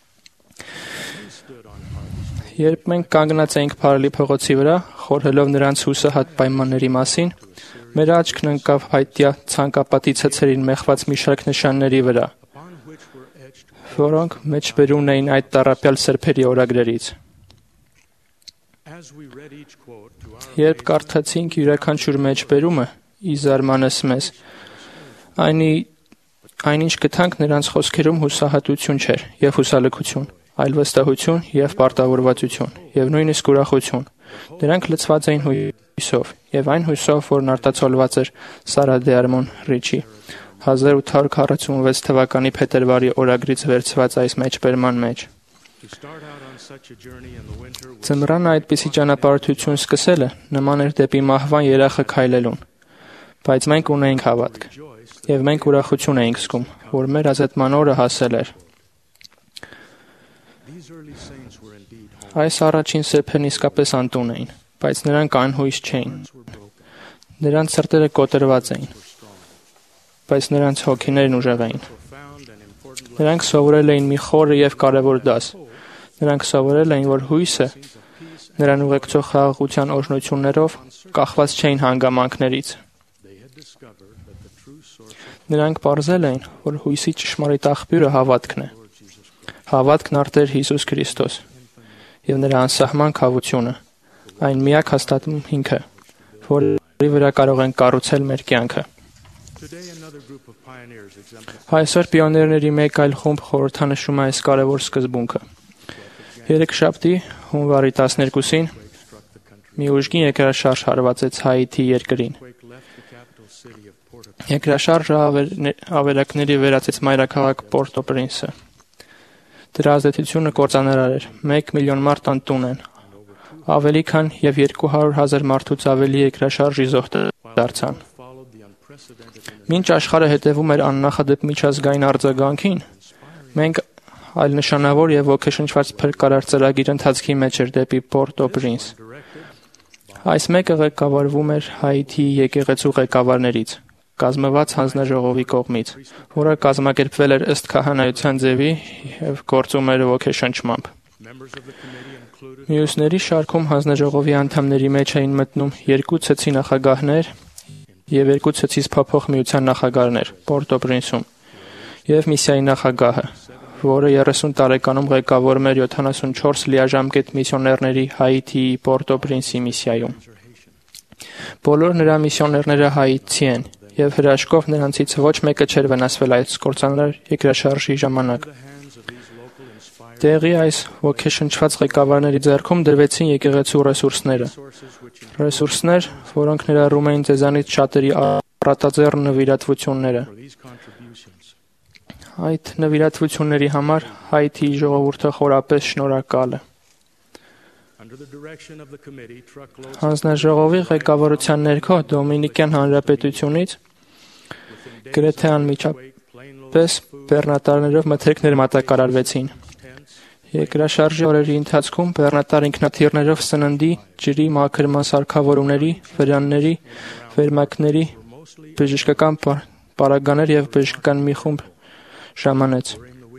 Երբ մենք կանգնած էինք Փարելի փողոցի վրա, խորհելով նրանց հուսահատ պայմանների մասին, մեր աչքն ընկավ հայտյա ցանկապատի ցցերին մեխված մի շարք նշանների վրա, որոնք մեջբերում էին այդ տառապյալ սրբերի օրագրերից։ Երբ կարդացինք յուրաքանչյուր մեջբերումը, ի զարմանս մեզ, այնինչ գտանք նրանց խոսքերում հուսահատություն չէր եւ հուսալքություն, այլ վստահություն եւ պարտավորվածություն եւ նույնիսկ ուրախություն։ Դրանք լցված էին հույսով եւ այն հույսով, որն արտացոլված էր Սարա դե Արմոն Ռիչի 1846 թվականի փետրվարի օրագրից վերցված այս մեջբերման մեջ։ Ձմռանը այդպիսի ճանապարհորդություն սկսելը նման էր դեպի մահվան երախը քայլելուն, բայց մենք ունեինք հավատք, եւ մենք ուրախություն էինք զգում, որ մեր ազատման օրը հասել էր։ Այս առաջին սրբերն իսկապես անտուն էին, բայց նրանք անհույս չէին։ Նրանց սրտերը կոտրված էին, բայց նրանց հոգիներն ուժեղ էին։ Նրանք սովորել էին մի խորը եւ կարեւոր դաս։ Նրանք սովորել էին, որ հույսը նրան ուղեկցող խաղաղության օրհնություններով կախված չէին հանգամանքներից։ Նրանք պարզել էին, որ հույսի ճշմարիտ աղբյուրը հավատքն է։ Հավատքն արտեր Հիսուս Քրիստոս եւ նրա անսահման քավությունը, այն միակ հաստատում հիմքը, որի վրա կարող են կառուցել մեր կյանքը։ Այսօր պիոներների մեկ այլ խումբ խորհրդանշում է այս կարևոր սկզբունքը։ Երեքշաբթի հունվարի 12-ին մի ուժգին երկրաշարժ հարվածեց Հայիթի երկրին։ Երկրաշարժը ավերակների վերածեց մայրաքաղաք Պորտ-օ-Պրինսը։ Դրա ազդեցությունը կործանարար էր։ 1 միլիոն մարդ անտուն են։ Ավելի քան եւ 200,000 մարդուց ավելի երկրաշարժի զոհ դարձան։ Մինչ աշխարհը հետևում էր աննախադեպ միջազգային արձագանքին, մենք այլ նշանավոր եւ ոգեշնչված փրկարար ծրագիր ընթացքի մեջ էր դեպի Պորտ-օ-Պրինս։ Այս մեկը ղեկավարվում էր Հայիթի եկեղեցու ղեկավարներից, կազմված հանձնաժողովի կողմից, որը կազմակերպվել էր ըստ քահանայության ձևի եւ գործում էր ոգեշնչմամբ։ Մյուսների շարքում հանձնաժողովի անդամների մեջ էին մտնում 2 ցեցի նախագահներ եւ 2 ցեցից փոփոխ միության նախագահներ Պորտ-օ-Պրինսում եւ միսիայի նախագահը, որը 30 տարեկանում ղեկավարում էր 74 լիաժամկետ միսիոներների Հայիթիի Պորտ-օ-Պրինսի միսիայում։ Բոլոր նրա միսիոներները հայիցի են եւ հրաշքով նրանցից ոչ մեկը չէր վնասվել այս կործանարար երկրաշարժի ժամանակ։ Տեղի այս ոգեշնչված ղեկավարների ձեռքում դրվեցին եկեղեցու ռեսուրսներ, որոնք ներառում էին ձեզանից շատերի առատաձեռն նվիրատվությունները։ Այդ նվիրատվությունների համար Հայիթիի ժողովուրդը խորապես շնորհակալ է։ Հանձնաժողովի ղեկավարության ներքո Դոմինիկյան Հանրապետությունից գրեթե անմիջապես բեռնատարներով մթերքներ մատակարարվեցին։ Երկրաշարժի օրերի ընթացքում բեռնատար ինքնաթիռներով սննդի, ջրի, մաքրման սարքավորումների, վրանների, վերմակների, բժշկական պարագաներ եւ բժշկական մի խումբ ժամանեց։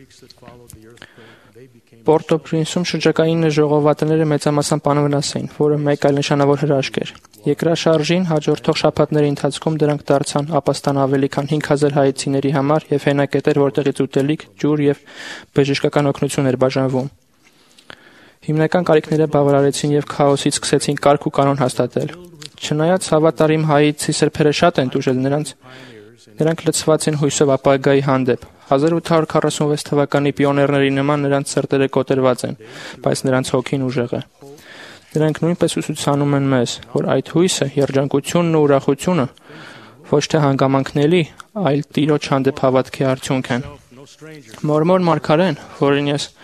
Պորտ-օ-Պրինսում շրջակայինը ժողովատները մեծամասամբ անվնաս էին, որը մեկ այլ նշանավոր հրաշք էր։ Երկրաշարժին հաջորդող շաբաթների ընթացքում դրանք դարձան ապաստան ավելի քան 5000 հայեցիների համար եւ հենակետեր, որտեղից ուտելիք, ջուր եւ բժշկական օգնություն էր բաժանվում։ Հիմնական կարիքները բավարարեցին եւ քաոսից սկսեցին կարգ ու կանոն հաստատել։ Չնայած հավատարիմ հայիցի սրբերը շատ են տուժել նրանք լցված են հույսով ապագայի հանդեպ։ 1846 թվականի պիոներների նման նրանց սրտերը կոտրված են, բայց նրանց հոգին ուժեղ է։ Դրանք նույնպես ուսուցանում են մեզ, որ այդ հույսը, երջանկությունն ու ուրախությունը ոչ թե հանգամանքների, այլ Տիրոջ հանդեպ հավատքի արդյունք են։ Մորմոր մարգարեն, որին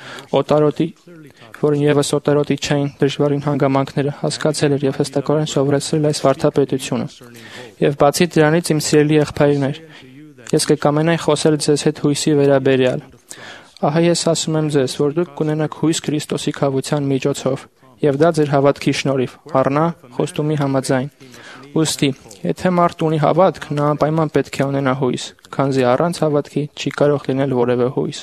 ևս օտարոտի չէին դժվարին հանգամանքները, հասկացել էր եւ հստակորեն սովորեցրել այս վարդապետությունը։ Եվ բացի դրանից, իմ սիրելի եղբայրներ, ես կկամենայի խոսել ձեզ հետ հույսի վերաբերյալ։ Ահա ես ասում եմ ձեզ, որ դուք կունենաք հույս Քրիստոսի քավության միջոցով, եւ դա ձեր հավատքի շնորհիվ, առնա խոստումի համաձայն։ Ուստի, եթե մարդ ունի հավատք, նա անպայման պետք է ունենա հույս, քանզի առանց հավատքի չի կարող լինել որևէ հույս։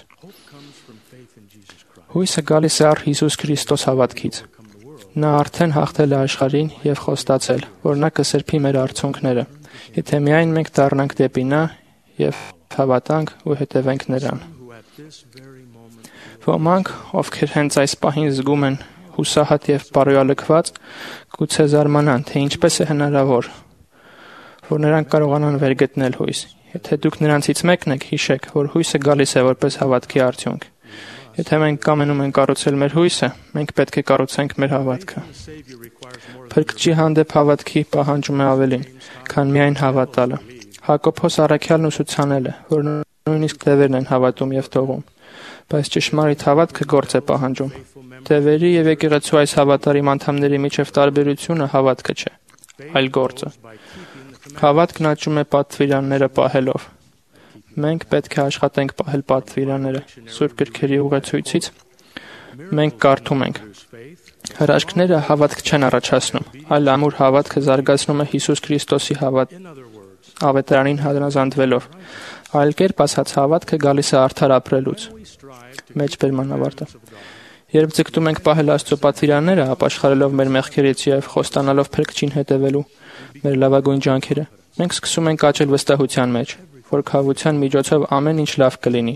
Հույսը գալիս է առ Հիսուս Քրիստոս հավատքից։ Նա արդեն հաղթել է աշխարհին եւ խոստացել, որ նա կսրբի մեր արցունքները, եթե միայն մենք դառնանք դեպի նա եւ հավատանք ու հետևենք նրան։ Ոմանք, ովքեր հենց այս պահին զգում են հուսահատ եւ բարոյալքված, գուցե զարմանան, թե ինչպես է հնարավոր, որ նրանք կարողանան վերգտնել հույս։ Եթե դուք նրանցից մեկն եք, հիշեք, որ հույսը գալիս է որպես հավատքի արդյունք։ Եթե մենք կամենում ենք կառուցել մեր հույսը, մենք պետք է կառուցենք մեր հավատքը։ Փրկչի հանդեպ հավատքի պահանջում է ավելին, քան միայն հավատալը։ Հակոբոս առաքյալն ուսուցանել է, որ նույնիսկ դևերն են հավատում եւ թողում, բայց ճշմարիտ հավատքը գործ է պահանջում։ Դևերի եւ եկեղեցու այս հավատարիմ անդամների միջև տարբերությունը հավատքը չէ, այլ գործը։ Հավատքն աճում է պատվիրանները պահելով։ Մենք պետք է աշխատենք պահել պատվիրանները։ Սուրբ գրքերի ուղեցույցից մենք կարդում ենք. հրաշքները հավատք չեն առաջացնում, այլ ամուր հավատքը զարգացնում է Հիսուս Քրիստոսի ավետարանին հանրազանդվելով։ Այլ կերպ ասած, հավատքը գալիս է արդար ապրելուց։ Մեջբերման ավարտը։ Երբ ձգտում ենք պահել Աստծո պատվիրանները, ապաշխարելով մեր մեղքերից եւ խոստանալով Փրկչին հետևելու մեր լավագույն ջանքերը, մենք սկսում ենք աճել վստահության մեջ, որ քավության միջոցով ամեն ինչ լավ կլինի։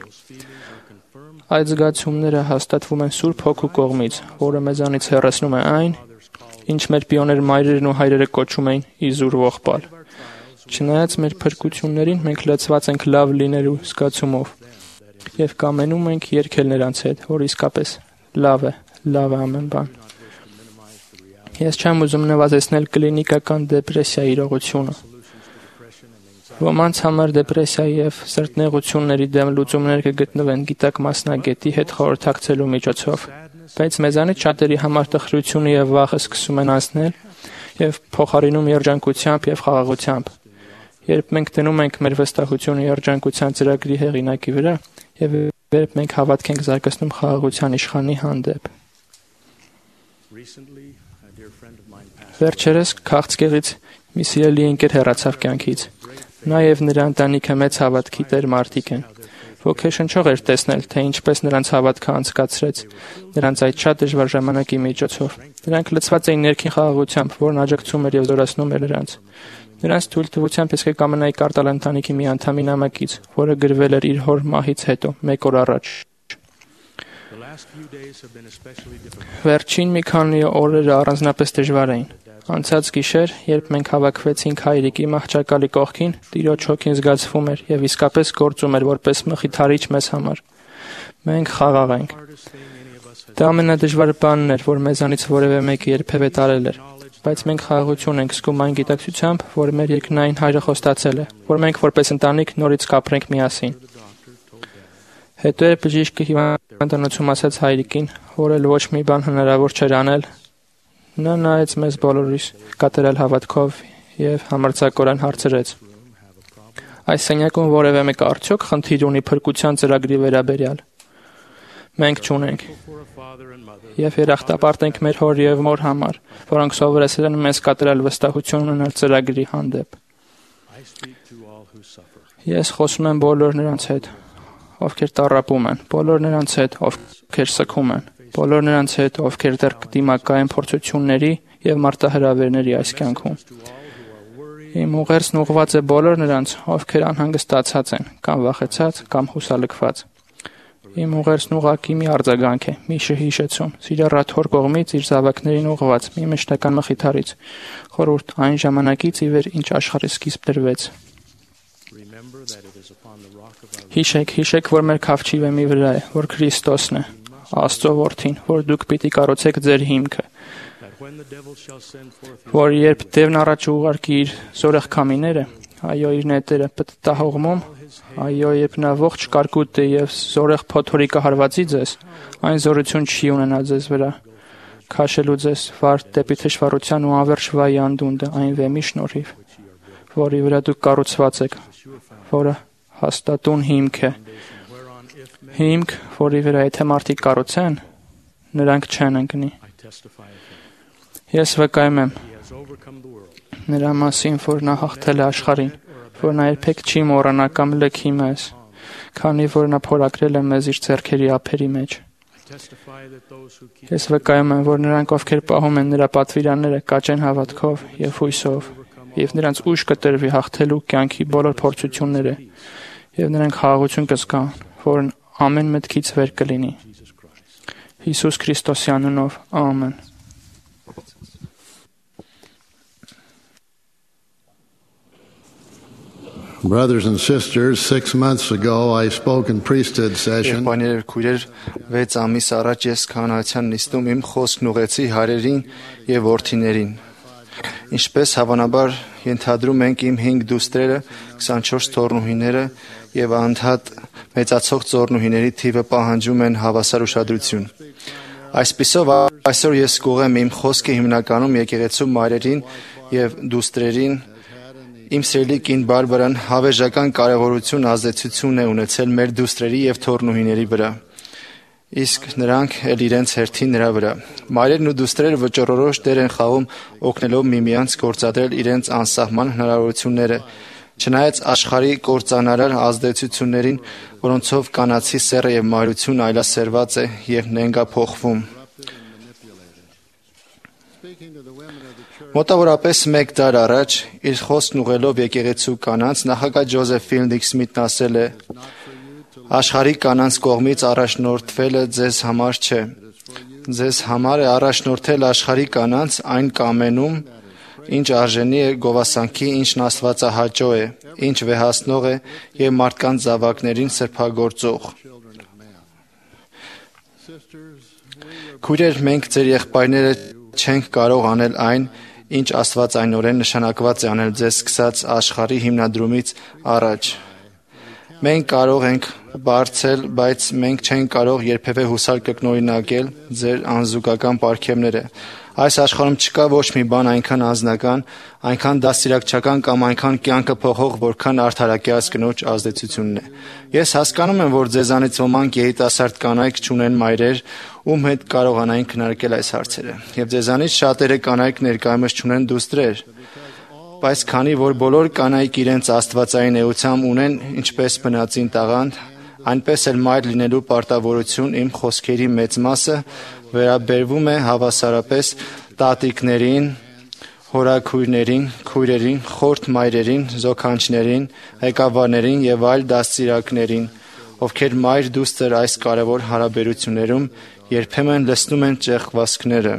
Այդ զգացումները հաստատվում են Սուրբ Հոգու կողմից, որը մեզանից հեռացնում է այն, ինչ մեր պիոներ մայրերն ու հայրերը կոչում էին իզուր ողբալ։ Չնայած մեր փրկություններին, մենք լցված ենք լավ լինելու զգացումով եւ կամենում ենք երգել նրանց հետ, որ իսկապես լավ է ամեն բան։ Ես չեմ ուզում նվազեցնել կլինիկական դեպրեսիայի իրողությունը։ Ոմանց համար դեպրեսիայի եւ սրտնեղությունների դեմ լուծումներ կգտնվեն գիտակ մասնագետի հետ խորհրդակցելու միջոցով, բայց մեզանից շատերի համար տխրությունը եւ վախը սկսում են անցնել եւ փոխարինում երջանկությամբ եւ խաղաղությամբ։ Երբ մենք դնում ենք մեր վստահությունը երջանկության ծրագրի հեղինակի վրա եւ երբ մենք հավատք ենք զարգացնում խաղաղության իշխանի հանդեպ։ Վերջերս քաղցկեղից մի սիրելի ընկեր հեռացավ կյանքից։ Նա եւ նրա ընտանիքը մեծ հավատքի տեր մարդիկ են։ Ոգեշնչող էր տեսնել, թե ինչպես նրանց հավատքը անցկացրեց նրանց այդ շատ դժվար ժամանակի միջոցով։ Նրանք լցված էին ներքին խաղաղությամբ, որն աջակցում էր եւ զորացնում էր նրանց։ Նրանց թույլտվությամբ ես կամենայի կարդալ ընտանիքի մի անդամի նամակից, որը գրվել էր իր հոր մահից հետո, 1 օր առաջ։ Վերջին մի քանի օրերը առանձնապես դժվար էին։ Անցած գիշեր, երբ մենք հավաքվեցինք հայրիկի մահճակալի կողքին, Տիրոջ հոգին զգացվում էր եւ իսկապես գործում էր որպես մխիթարիչ մեզ համար։ Մենք խաղաղ ենք։ Դա ամենադժվար բանն էր, որ մեզանից որևէ մեկը երբևէ տարել էր, բայց մենք խաղաղություն ենք զգում այն գիտակցությամբ, որ մեր երկնային հայրը խոստացել է, որ մենք որպես ընտանիք նորից կապրենք միասին։ Հետո էր բժիշկը հիվանդանոցում ասաց հայրիկին, որ էլ ոչ մի բան հնարավոր չէր անել։ Նա նայեց մեզ բոլորիս կատարել հավատքով եւ համարձակորեն հարցրեց. Այս սենյակում որևէ մեկ արդյոք խնդիր ունի փրկության ծրագրի վերաբերյալ։ Մենք չունենք։ Եվ երախտապարտ ենք մեր հոր եւ մոր համար, որոնք սովորեցել են մեզ կատարել վստահություն ունենալ ծրագրի հանդեպ։ Ես խոսում եմ բոլոր նրանց հետ, ովքեր տառապում են, բոլոր նրանց հետ, ովքեր սգում են, բոլոր նրանց հետ, ովքեր դեռ կդիմակայեն փորձությունների եւ մարտահրավերների այս կյանքում։ Իմ ուղերձն ուղղված է բոլոր նրանց, ովքեր անհանգստացած են, կամ վախեցած, կամ հուսալքված։ Իմ ուղերձն ուղղակի մի արձագանք է, մի հիշեցում, սիրառատ հոր կողմից իր զավակներին ուղղված, մի մշտական մխիթարից, խորհուրդ այն ժամանակից ի վեր, ինչ աշխարհի սկիզբ դրվեց։ Հիշեք, որ մեր քավչի վեմի վրա է, որ Քրիստոսն է, Աստծո որդին, որ դուք պիտի կառուցեք ձեր հիմքը, որ երբ Տերն առաջ ուղարկի իր զորեղ քամիները, այո, իր նետերը պտտահողմում, այո, երբ նա ողջ կարկուտը եւ զորեղ փոթորիկը հարվածի ձեզ, այն զորություն չի ունենա ձեզ վրա, քաշելու ձեզ վար դեպի թշվառության ու անվերջ վայի անդունդը այն վեմի շնորհիվ, որի վրա դուք կառուցված եք, որը հաստատուն հիմք է, հիմք, որի վրա եթե մարդիկ կառուցեն, նրանք չեն ընկնի։ Ես վկայում եմ նրա մասին, որ նա հաղթել է աշխարհին, որ նա երբեք չի մոռանա կամ լքի մեզ, քանի որ նա փորագրել է մեզ իր ձեռքերի ափերի մեջ։ Ես վկայում եմ, որ նրանք, ովքեր պահում են նրա պատվիրանները, կաճեն հավատքով եւ հույսով, եւ նրանց ուժ կտրվի հաղթելու կյանքի բոլոր փորձությունները, եւ նրանք խաղաղություն կզգան, որն ամեն մտքից վեր կլինի։ Հիսուս Քրիստոսի անունով, ամեն։ Brothers and sisters, 6 months ago I spoke in priesthood session. Եղբայրներ, քույրեր, 6 ամիս առաջ ես քահանայության նիստում իմ խոսքն ուղեցի հայրերին եւ որդիներին։ Ինչպես հավանաբար ենթադրում ենք, իմ 5 դուստրերը, 24 թոռնուհիները եւ անդադ մեծացող ծոռնուհիների թիվը պահանջում են հավասար ուշադրություն։ Այսպիսով այսօր ես կուղեմ իմ խոսքը հիմնականում եկեղեցու մայրերին եւ դուստրերին։ Իմ սիրելի կին Բարբարան հավերժական կարևորություն ազդեցություն է ունեցել մեր դուստրերի եւ թոռնուհիների վրա։ Իսկ նրանք էլ իրենց հերթին նրա վրա։ Մայրերն ու դուստրերը վճռորոշ դեր են խաղում օգնելով միմյանց գործադրել իրենց անսահման հնարավորությունները, չնայած աշխարհի կործանարար ազդեցություններին, որոնցով կանացի սեռը եւ մայրություն այլասերված է եւ նենգափոխվում։ Մոտավորապես 1 դար առաջ իր խոսքն ուղղելով եկեղեցու կանանց նախագահ Ջոզեֆ Ֆիլդինգ Սմիթն ասել է. «Աշխարհի կանանց կողմից առաջնորդվելը ձեզ համար չէ։ Ձեզ համար է առաջնորդել աշխարհի կանանց այն կամենում, ինչ արժանի է գովասանքի, ինչն աստվածահաճո է, ինչ վեհացնող է եւ մարդկանց զավակներին սրբագործող»։ Քույրեր, մենք ձեր եղբայրները չենք կարող անել այն, ինչ աստվածայնորեն նշանակված է անել ձեզ սկսած աշխարհի հիմնադրումից առաջ։ Մենք կարող ենք բարձել, բայց մենք չենք կարող երբևէ հուսալ կրկնօրինակել ձեր անզուգական պարգևները։ Այս աշխարհում չկա ոչ մի բան այնքան անձնական, այնքան դաստիարակչական կամ այնքան կյանքը փոխող, որքան արդարակյաց կնոջ ազդեցությունն է։ Ես հասկանում եմ, որ ձեզանից ոմանք երիտասարդ կանայք չունեն մայրեր, ում հետ կարողանային քննարկել այս հարցերը, եւ ձեզանից շատերը կանայք ներկայումս չունեն դուստրեր։ Բայց քանի որ բոլոր կանայք իրենց աստվածային էությամբ ունեն ինչպես բնածին տաղանդ, այնպես էլ մայր լինելու պարտավորություն, իմ խոսքերի մեծ մասը վերաբերվում է հավասարապես տատիկներին, հորաքույրներին, քույրերին, խորթ մայրերին, զոքանչներին, ղեկավարներին եւ այլ դաստիարակներին, ովքեր մայր դուստր այս կարևոր հարաբերություններում երբեմն լցնում են ճեղքվածքները։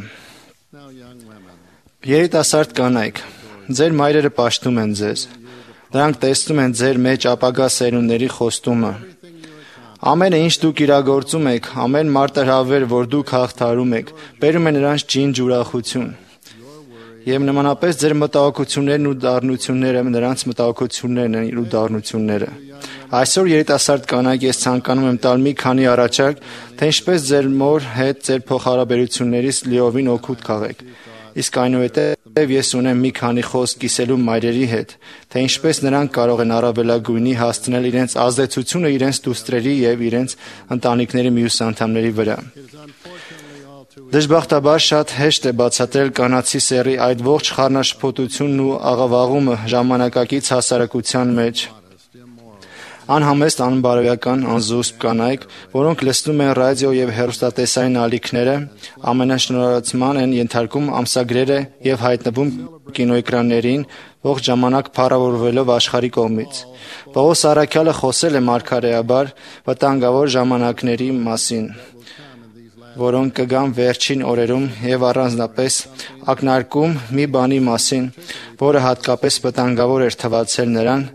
Երիտասարդ կանայք, ձեր մայրերը պաշտում են ձեզ։ Նրանք տեսնում են ձեր մեջ ապագա սերունդների խոստումը։ Ամենը, ինչ դուք իրագործում եք, ամեն մարտահրավեր, որ դուք հաղթահարում եք, բերում է նրանց ջինջ ուրախություն։ Եվ նմանապես ձեր մտահոգություններն ու դառնությունները նրանց մտահոգություններն են ու դառնությունները։ Այսօր երիտասարդ կանայք ես ցանկանում եմ տալ մի քանի առաջարկ, թե ինչպես ձեր մոր հետ ձեր փոխհարաբերություններից լիովին օգուտ քաղեք։ Իսկ այնուհետև ես ունեմ մի քանի խոսք կիսելու մայրերի հետ, թե ինչպես նրանք կարող են առավելագույնի հասցնել իրենց ազդեցությունը իրենց դուստրերի եւ իրենց ընտանիքների մյուս անդամների վրա։ Դժբախտաբար շատ հեշտ է բացատրել կանացի սեռի այդ ողջ խառնաշփոթությունն ու աղավաղումը ժամանակակից հասարակության մեջ։ Անհամեստ անբարոյական անզուսպ կանայք, որոնք լսնում են ռադիո եւ հեռուստատեսային ալիքները, ամենաշնորհացման են ենթարկում ամսագրերը եւ հայտնվում կինոէկրաններին, ողջ ժամանակ փառավորվելով աշխարհի կողմից։ Պողոս առաքյալը խոսել է մարգարեաբար վտանգավոր ժամանակների մասին, որոնք կգան վերջին օրերում եւ առանձնապես ակնարկում մի բանի մասին, որը հատկապես վտանգավոր էր թվացել նրան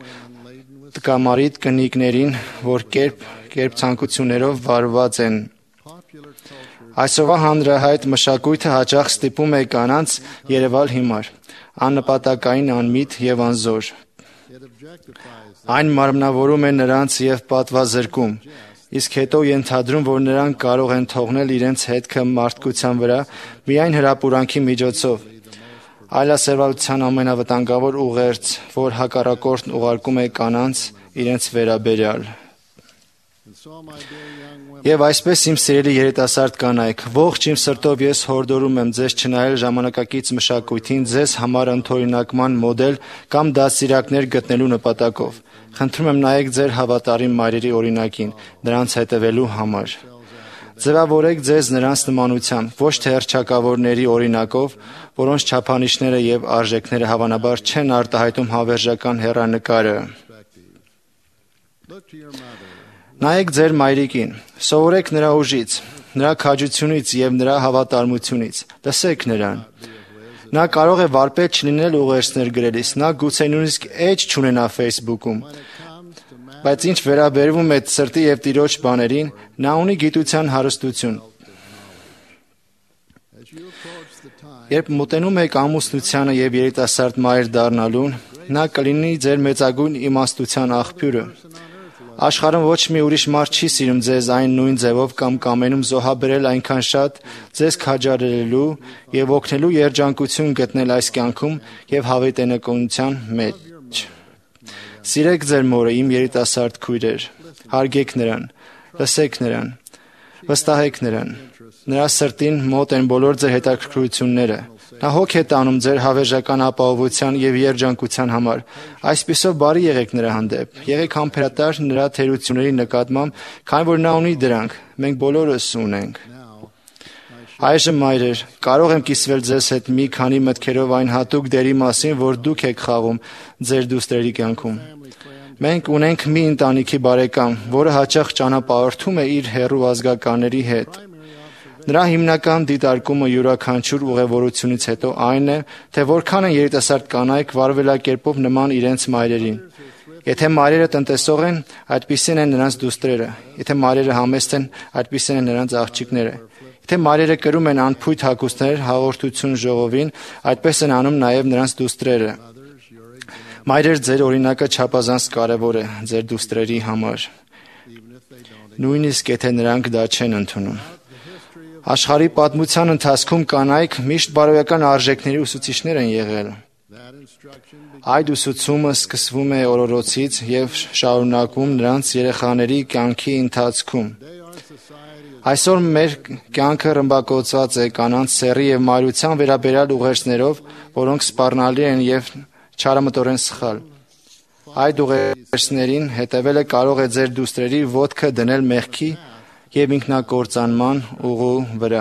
տկամարիտ կնիկներին, որ կերպ ցանկություններով վարված են։ Այսօրվա հանրահայտ մշակույթը հաճախ ստիպում է կանանց երևալ հիմար, աննպատակային, անմիտ եւ անզոր։ Այն մարմնավորում է նրանց եւ պատվազրկում, իսկ հետո ենթադրում, որ նրանք կարող են թողնել իրենց հետքը մարդկության վրա միայն հրապուրանքի միջոցով։ Այլասերվալության ամենավտանգավոր ուղերձ, որ հակառակորդն ուղարկում է կանանց իրենց վերաբերյալ։ Եվ այսպես, իմ սիրելի երիտասարդ կանայք, ողջ իմ սրտով ես հորդորում եմ ձեզ չնայել ժամանակակից մշակույթին ձեզ համար ընդօրինակման մոդել կամ դաստիարակներ գտնելու նպատակով։ Խնդրում եմ նայեք ձեր հավատարիմ մայրերի օրինակին, նրանց հետևելու համար։ Ձևավորեք ձեզ նրանց նմանությամբ, ոչ թե հռչակավորների օրինակով, որոնց չափանիշները եւ արժեքները հավանաբար չեն արտահայտում հավերժական հեռանկարը։ Նայեք ձեր մայրիկին, սովորեք նրա ուժից, նրա քաջությունից եւ նրա հավատարմությունից, լսեք նրան։ Նա կարող է վարպետ չլինել ուղերձներ գրելիս, նա գուցե նույնիսկ էջ չունենա Facebook-ում, բայց ինչ վերաբերվում է սրտի եւ տիրոջ բաներին, նա ունի գիտության հարստություն։ Երբ մոտենում եք ամուսնությանը եւ երիտասարդ մայր դառնալուն, նա կլինի ձեր մեծագույն իմաստության աղբյուրը։ Աշխարհում ոչ մի ուրիշ մարդ չի սիրում ձեզ այն նույն ձևով կամ կամենում զոհաբերել այնքան շատ, ձեզ քաջալերելու եւ օգնելու երջանկություն գտնել այս կյանքում եւ հավիտենականության մեջ։ Սիրեք ձեր մորը, իմ երիտասարդ քույրեր, հարգեք նրան, լսեք նրան, վստահեք նրան։ Նրա սրտին մոտ են բոլոր ձեր հետաքրքրությունները։ Նա հոգ է տանում ձեր հավերժական ապահովության եւ երջանկության համար։ Այսպիսով բարի եղեք նրա հանդեպ։ Եղեք համբերատար նրա թերությունների նկատմամբ, քանի որ նա ունի դրանք։ Մենք բոլորս ունենք։ Այժմ մայրեր, կարող եմ կիսվել ձեզ հետ մի քանի մտքերով այն հատուկ դերի մասին, որ դուք եք խաղում ձեր դուստրերի կյանքում։ Մենք ունենք մի ընտանիքի բարեկամ, որը հաճախ ճանապարհորդում է իր հեռու ազգականների հետ։ Նրա հիմնական դիտարկումը յուրաքանչյուր ուղևորությունից հետո այն է, թե որքան են երիտասարդ կանայք վարվելակերպով նման իրենց մայրերին։ Եթե մայրերը տնտեսող են, այդպիսին են նրանց դուստրերը։ Եթե մայրերը համեստ են, այդպիսին են նրանց աղջիկները։ Եթե մայրերը կրում են անփույթ հագուստներ հաղորդություն ժողովին, այդպես են անում նաև նրանց դուստրերը։ Մայրեր, ձեր օրինակը չափազանց կարևոր է ձեր դուստրերի համար, նույնիսկ եթե նրանք դա չեն ընդունում։ Աշխարհի պատմության ընթացքում կանայք միշտ բարոյական արժեքների ուսուցիչներ են եղել։ Այդ ուսուցումը սկսվում է օրորոցից եւ շարունակվում նրանց երեխաների կյանքի ընթացքում։ Այսօր մեր կյանքը ռմբակոծված է կանանց սեռի եւ մայրության վերաբերյալ ուղերձներով, որոնք սպառնալի են եւ չարամտորեն սխալ։ Այդ ուղերձներին հետևելը կարող է ձեր դուստրերի ոտքը դնել մեղքի եւ ինքնակործանման ուղու վրա։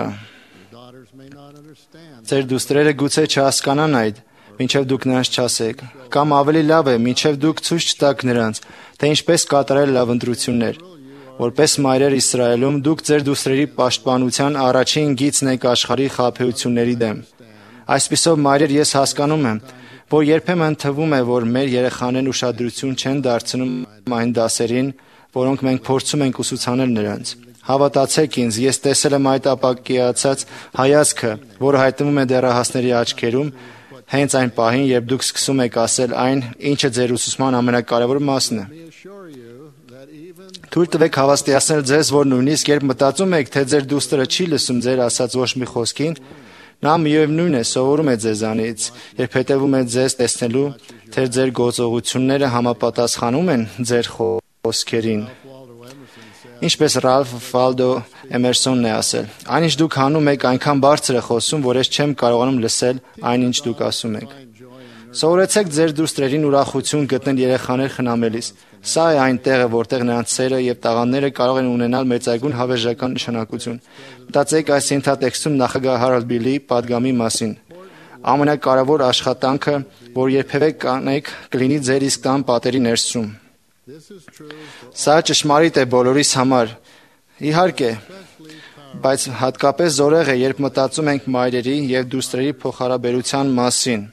Ձեր դուստրերը գուցե չհասկանան այդ, մինչև դուք նրանց չասեք, կամ ավելի լավ է, մինչև դուք ցույց չտաք նրանց, թե ինչպես կատարել լավ ընտրություններ։ Որպես մայրեր Իսրայելում դուք ձեր դուստրերի պաշտպանության առաջին գիծն եք աշխարհի խաբեությունների դեմ։ Այսպիսով մայրեր, ես հասկանում եմ, որ երբեմն թվում է, որ մեր երեխաներն ուշադրություն չեն դարձնում այն դասերին, որոնք մենք փորձում ենք ուսուցանել նրանց։ Հավատացեք ինձ, ես տեսել եմ այդ ապակիացած հայացքը, որը հայտնվում է դեռահասների աչքերում, հենց այն պահին, երբ դուք սկսում եք ասել այն, ինչը ձեր ուսուցման ամենակարևոր մասն է։ Թույլ տվեք հավաստիացնել ձեզ, որ նույնիսկ երբ մտածում եք, թե ձեր դուստրը չի լսում ձեր ասած ոչ մի խոսքին, նա միևնույն է սովորում է ձեզանից, երբ հետևում է ձեզ տեսնելու, թե ձեր գործողությունները համապատասխանում են ձեր խոսքերին։ Ինչպես Ռալֆ Վալդո Էմերսոնն է ասել. «Այն ինչ դուք հանում եք, այնքան բարձր է խոսում, որ ես չեմ կարողանում լսել այն, ինչ դուք ասում եք»։ Սովորեցեք ձեր դուստրերին ուրախություն գտնել երեխաներ խնամելիս։ Սա է այն տեղը, որտեղ նրանց սերը եւ տաղանդները կարող են ունենալ մեծագույն հավերժական նշանակություն։ Մտածեք այս ենթատեքստում նախագահ Հարալդ Բիլի պատգամի մասին։ Ամենակարևոր աշխատանքը, որ երբևէ կանեք, կլինի ձեր իսկ տան պատերի ներսում։ Սա ճշմարիտ է բոլորիս համար, իհարկե, բայց հատկապես զորեղ է, երբ մտածում ենք մայրերի եւ դուստրերի փոխհարաբերության մասին։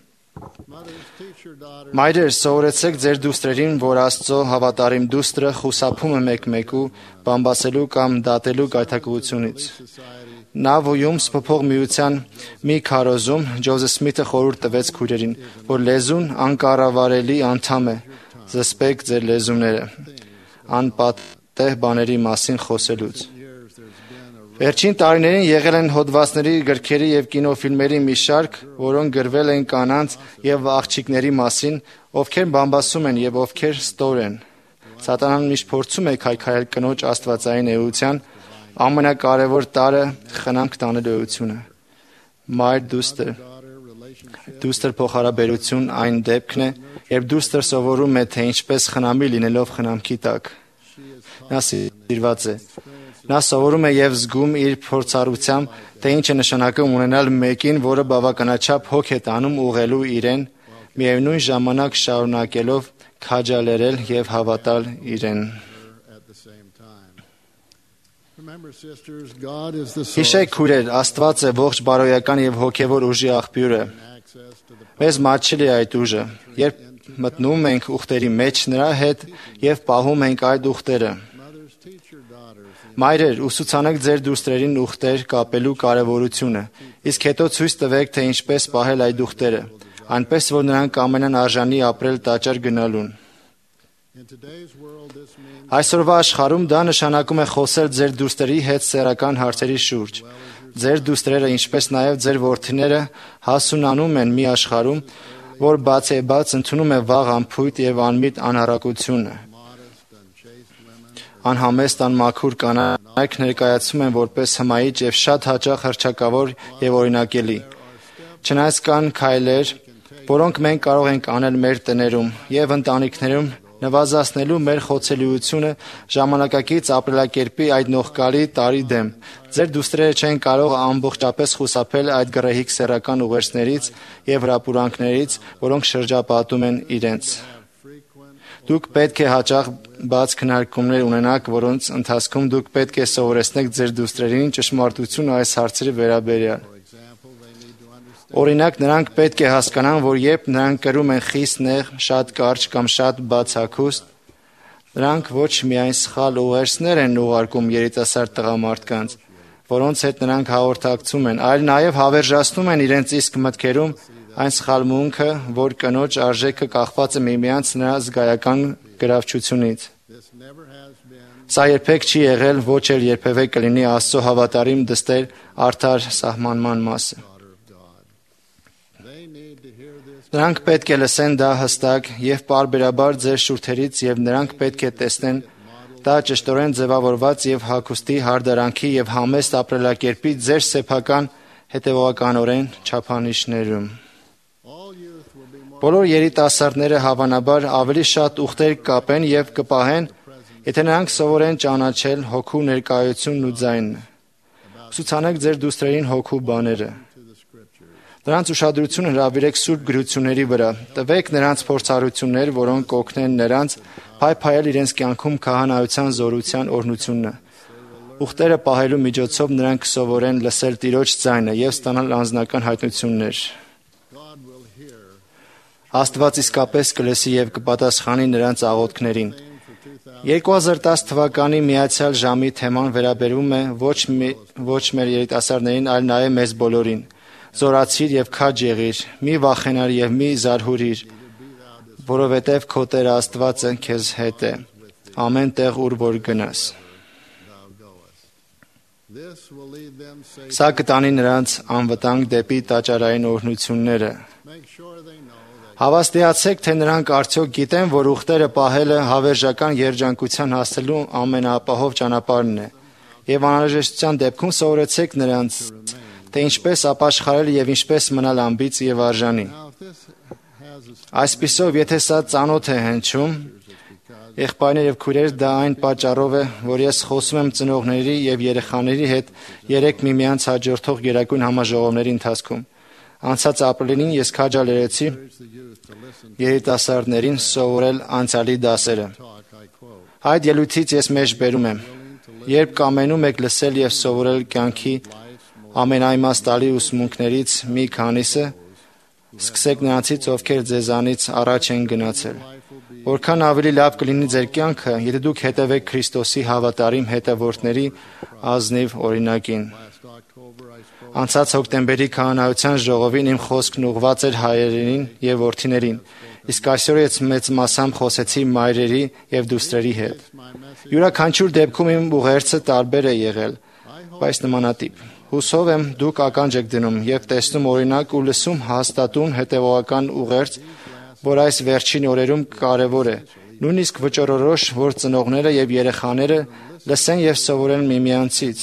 Մայրեր, սովորեցեք ձեր դուստրերին, որ Աստծո հավատարիմ դուստրը խուսափում է մեկ-մեկու բամբասելու կամ դատելու գայթակղությունից։ Նավոյում սփոփող միության մի քարոզում Ջոզեֆ Սմիթը խորհուրդ տվեց քույրերին, որ լեզուն անկառավարելի անդամ է, զսպեք ձեր լեզուները անպատեհ բաների մասին խոսելուց։ Վերջին տարիներին եղել են հոդվածների, գրքերի եւ կինոֆիլմերի մի շարք, որոնք գրվել են կանանց եւ աղջիկների մասին, ովքեր բամբասում են եւ ովքեր ստոր են։ Սատանան միշտ փորձում է քայքայել կնոջ աստվածային էության ամենակարևոր տարը խնամք տանելու էությունը։ Մայր դուստր փոխհարաբերություն այն դեպքն է, երբ դուստր սովորում է, թե ինչպես խնամի լինելով խնամքի տակ։ Նա սիրված է։ Նա սովորում է եւ զգում իր փորձառությամբ, թե ինչ է նշանակում ունենալ մեկին, որը բավականաչափ հոգ է տանում ուղղելու իրեն, միևնույն ժամանակ շարունակելով քաջալերել եւ հավատալ իրեն։ Հիշեք քույրեր, Աստված է ողջ բարոյական եւ հոգեվոր ուժի աղբյուրը։ Մեզ մատչելի է այդ ուժը, երբ մտնում ենք ուխտերի մեջ նրա հետ եւ պահում ենք այդ ուխտերը։ Մայրեր, ուսուցանեք ձեր դուստրերին ուխտեր կապելու կարևորությունը, իսկ հետո ցույց տվեք, թե ինչպես պահել այդ ուխտերը, այնպես որ նրանք կամենան արժանի ապրել տաճար գնալուն։ Այսօրվա աշխարհում դա նշանակում է խոսել ձեր դուստրերի հետ սեռական հարցերի շուրջ։ Ձեր դուստրերը, ինչպես նաև ձեր որդիները հասունանում են մի աշխարհում, որ բացեբաց ընդունում է վաղ անփույթ եւ անմիտ անառակությունը։ Անհամեստ անմաքուր կանայք ներկայացում են որպես հմայիչ եւ շատ հաճախ հռչակավոր եւ օրինակելի։ Չնայած կան քայլեր, որոնք մենք կարող ենք անել մեր տներում եւ ընտանիքներում, նվազացնելու մեր խոցելիությունը ժամանակակից ապրելակերպի այդ նողկալի տարի դեմ։ Ձեր դուստրերը չեն կարող ամբողջապես խուսափել այդ գռեհիկ սեռական ուղերձներից եւ հրապուրանքներից, որոնք շրջապատում են իրենց։ Դուք պետք է հաճախ բաց քննարկումներ ունենաք, որոնց ընթացքում դուք պետք է սովորեցնեք ձեր դուստրերին ճշմարտությունը այս հարցերի վերաբերյալ։ Օրինակ, նրանք պետք է հասկանան, որ երբ նրանք կրում են խիստ նեղ, շատ կարճ կամ շատ բաց հագուստ, նրանք ոչ միայն սխալ ուղերձներ են ուղարկում երիտասարդ տղամարդկանց, որոնց հետ նրանք հաղորդակցում են, այլ նաև հավերժացնում են իրենց իսկ մտքերում այն սխալմունքը, որ կնոջ արժեքը կախված է միմյանց նրա զգայական գրավչությունից։ Սա երբեք չի եղել, ոչ էլ երբևէ կլինի Աստծո հավատարիմ դստեր արդար սահմանման մասը։ Նրանք պետք է լսեն դա հստակ եւ պարբերաբար ձեր շուրթերից եւ նրանք պետք է տեսնեն դա ճշտորեն ձևավորված եւ հագուստի հարդարանքի եւ համեստ ապրելակերպի ձեր սեփական հետեւողականորեն չափանիշներում։ Բոլոր երիտասարդները հավանաբար ավելի շատ ուխտեր կապեն եւ կպահեն, եթե նրանք սովորեն ճանաչել հոգու ներկայությունն ու ձայնը։ Ուսուցանեք ձեր դուստրերին հոգու բաները։ Նրանց ուշադրությունը հրավիրեք սուրբ գրությունների վրա, տվեք նրանց փորձառություններ, որոնք կօգնեն նրանց փայփայել իրենց կյանքում քահանայության զորության օրհնությունը։ Ուխտերը պահելու միջոցով նրանք կսովորեն լսել Տիրոջ ձայնը եւ ստանալ անձնական հայտնություններ։ Աստված իսկապես կլսի եւ կպատասխանի նրանց աղոթքներին։ 2010 թվականի միացյալ ժամի թեման վերաբերում է ոչ մեր երիտասարդներին, այլ նաեւ մեզ բոլորին։ Զորացիր եւ քաջ եղիր, մի վախենար եւ մի զարհուրիր, որովհետեւ քո Տեր Աստվածը քեզ հետ է, ամեն տեղ ուր որ գնաս։ Սա կտանի նրանց անվտանգ դեպի տաճարային օրհնությունները։ Հավաստիացեք, թե նրանք արդյոք գիտեն, որ ուխտերը պահելը հավերժական երջանկության հասնելու ամենաապահով ճանապարհն է, եւ անհրաժեշտության դեպքում սովորեցեք նրանց, թե ինչպես ապաշխարել եւ ինչպես մնալ ամբից եւ արժանի։ Այսպիսով, եթե սա ծանոթ է հնչում, եղբայրներ եւ քույրեր, դա այն պատճառով է, որ ես խոսում եմ ծնողների եւ երեխաների հետ 3 միմյանց հաջորդող գերագույն համաժողովների ընթացքում։ Անցած ապրիլին ես քաջալերեցի երիտասարդներին սովորել անցյալի դասերը։ Այդ ելույթից ես մեջբերում եմ. երբ կամենում եք լսել եւ սովորել կյանքի ամենաիմաստալի ուսմունքներից մի քանիսը, սկսեք նրանցից, ովքեր ձեզանից առաջ են գնացել։ Որքան ավելի լավ կլինի ձեր կյանքը, եթե դուք հետևեք Քրիստոսի հավատարիմ հետևորդների ազնիվ օրինակին։ Անցած հոկտեմբերի քահանայության ժողովին իմ խոսքն ուղղված էր հայերին եւ որդիներին, իսկ այսօր ես մեծ մասամբ խոսեցի մայրերի եւ դուստրերի հետ։ Յուրաքանչյուր դեպքում իմ ուղերձը տարբեր է եղել, բայց նմանատիպ։ Հուսով եմ դուք ականջ եք դնում եւ տեսնում օրինակ ու լսում հաստատուն հետեւողական ուղերձ, որ այս վերջին օրերում կարեւոր է։ Նույնիսկ վճռորոշ, որ ծնողները եւ երեխաները լսեն եւ սովորեն միմյանցից։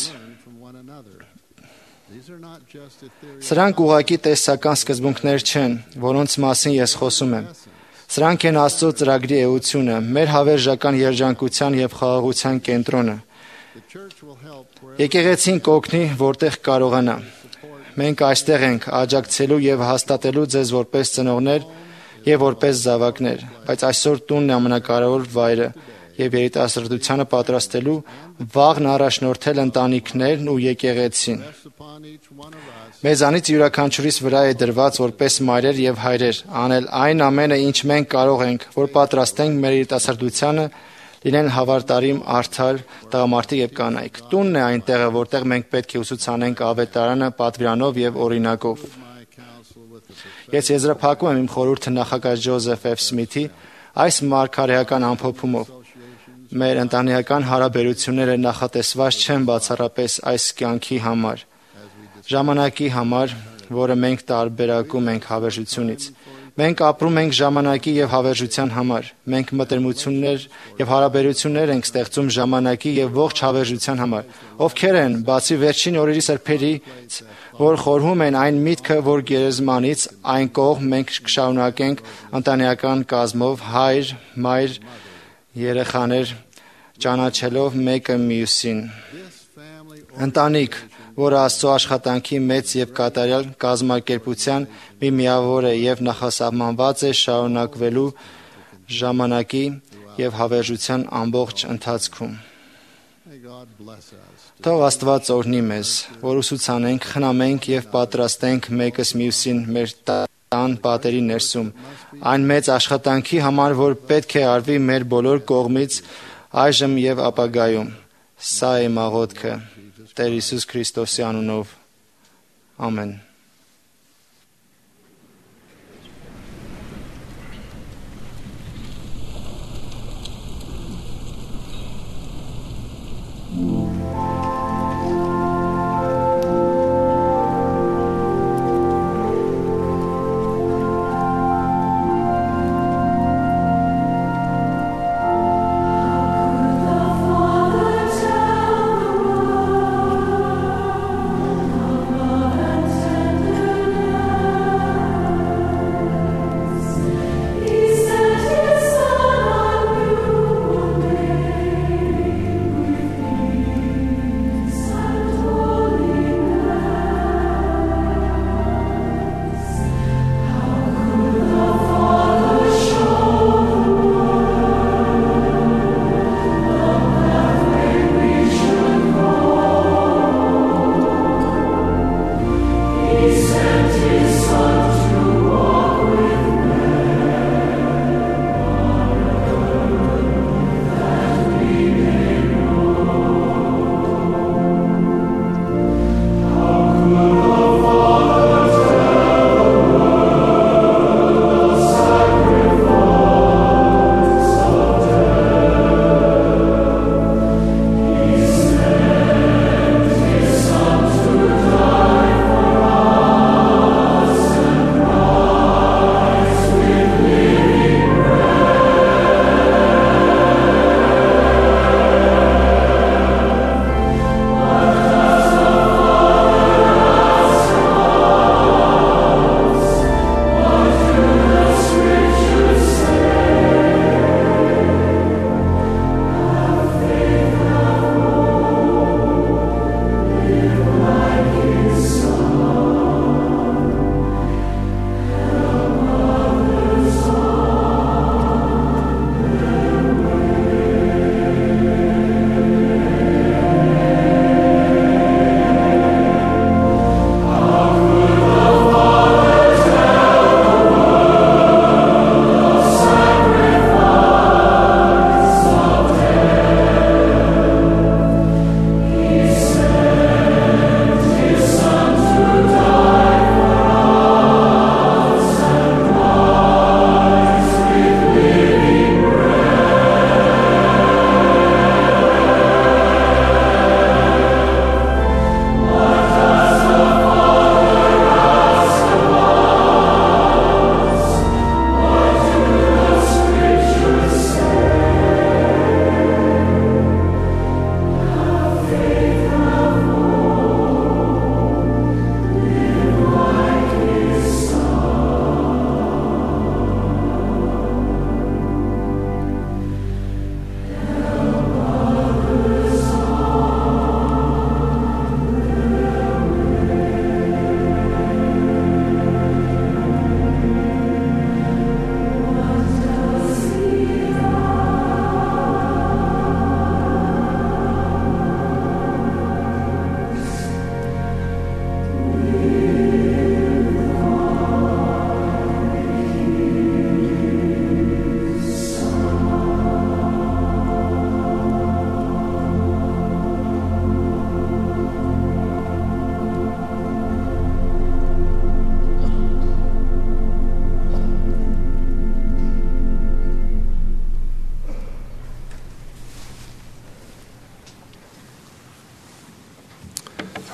Սրանք ուղղակի տեսական սկզբունքներ չեն, որոնց մասին ես խոսում եմ։ Սրանք են Աստծո ծրագրի էությունը, մեր հավերժական երջանկության եւ խաղաղության կենտրոնը։ Եկեղեցին կօգնի, որտեղ կարողանա։ Մենք այստեղ ենք աջակցելու եւ հաստատելու ձեզ որպես ծնողներ եւ որպես զավակներ, բայց այսօր տունն է ամենակարևոր վայրը եւ երիտասարդությանը պատրաստելու վաղն առաջնորդել ընտանիքներն ու եկեղեցին։ Մեզանից յուրաքանչյուրիս վրա է դրված որպես մայրեր եւ հայրեր անել այն ամենը, ինչ մենք կարող ենք, որ պատրաստենք մեր երիտասարդությանը լինեն հավատարիմ, արդար տղամարդիկ եւ կանայք։ Տունն է այն տեղը, որտեղ մենք պետք է ուսուցանենք ավետարանը պատվիրանով եւ օրինակով։ Ես եզրափակում եմ իմ խորհուրդը նախագահ Ջոզեֆ F. Սմիթի այս մարգարեական ամփոփումով։ Մեր ընտանեկան հարաբերությունները նախատեսված չեն բացառապես այս կյանքի համար, ժամանակի համար, որը մենք տարբերակում ենք հավերժությունից։ Մենք ապրում ենք ժամանակի եւ հավերժության համար։ Մենք մտերմություններ եւ հարաբերություններ ենք ստեղծում ժամանակի եւ ողջ հավերժության համար։ Ովքեր են, բացի վերջին օրերի սրբերից, որ խորհում են այն միտքը, որ գերեզմանից այն կողմ մենք կշարունակենք ընտանեկան կազմով հայր, մայր, երեխաներ ճանաչելով մեկը մյուսին։ Ընտանիք, որը Աստծո աշխատանքի մեծ եւ կատարյալ կազմակերպության մի միավոր է եւ նախասահմանված է շարունակվելու ժամանակի եւ հավերժության ամբողջ ընթացքում։ Թող Աստված օրհնի մեզ, որ ուսուցանենք, խնամենք եւ պատրաստենք մեկս մյուսին մեր տան պատերի ներսում, այն մեծ աշխատանքի համար, որ պետք է արվի մեր բոլոր կողմից այժմ եւ ապագայում։ Սա է իմ աղոթքը Տեր Հիսուս Քրիստոսի անունով։ Ամեն։ Father,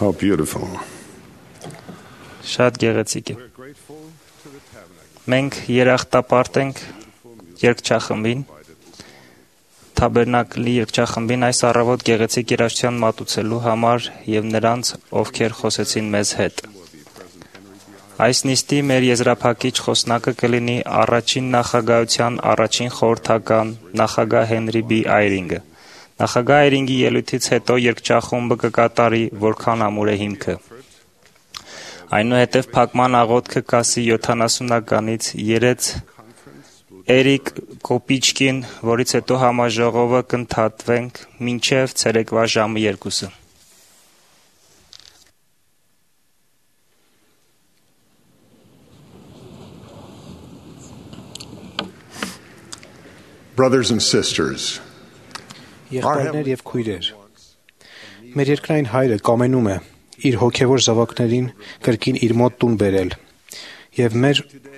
How beautiful. Շատ գեղեցիկ է։ Մենք երախտապարտ ենք երգչախմբին, Թաբերնակլի երգչախմբին այս առավոտ գեղեցիկ երաժշտության մատուցելու համար եւ նրանց, ովքեր խոսեցին մեզ հետ։ Այս նիստի մեր եզրափակիչ խոսնակը կլինի առաջին նախագահության առաջին խորհրդական նախագահ Հենրի B. Այրինգը։ Նախագահ Այրինգի ելույթից հետո երգչախումբը կկատարի «Որքան ամուր է հիմքը»։ Այնուհետև փակման աղոթքը կասի 70-ականից երեց Էրիկ Կոպիչկին, որից հետո համաժողովը կընդհատվենք մինչև ցերեկվա ժամը 2-ը։ Brothers and sisters, Եղբայրներ եւ քույրեր, մեր երկրային հայրը կամենում է իր հոգևոր զավակներին կրկին իր մոտ տուն բերել եւ մեր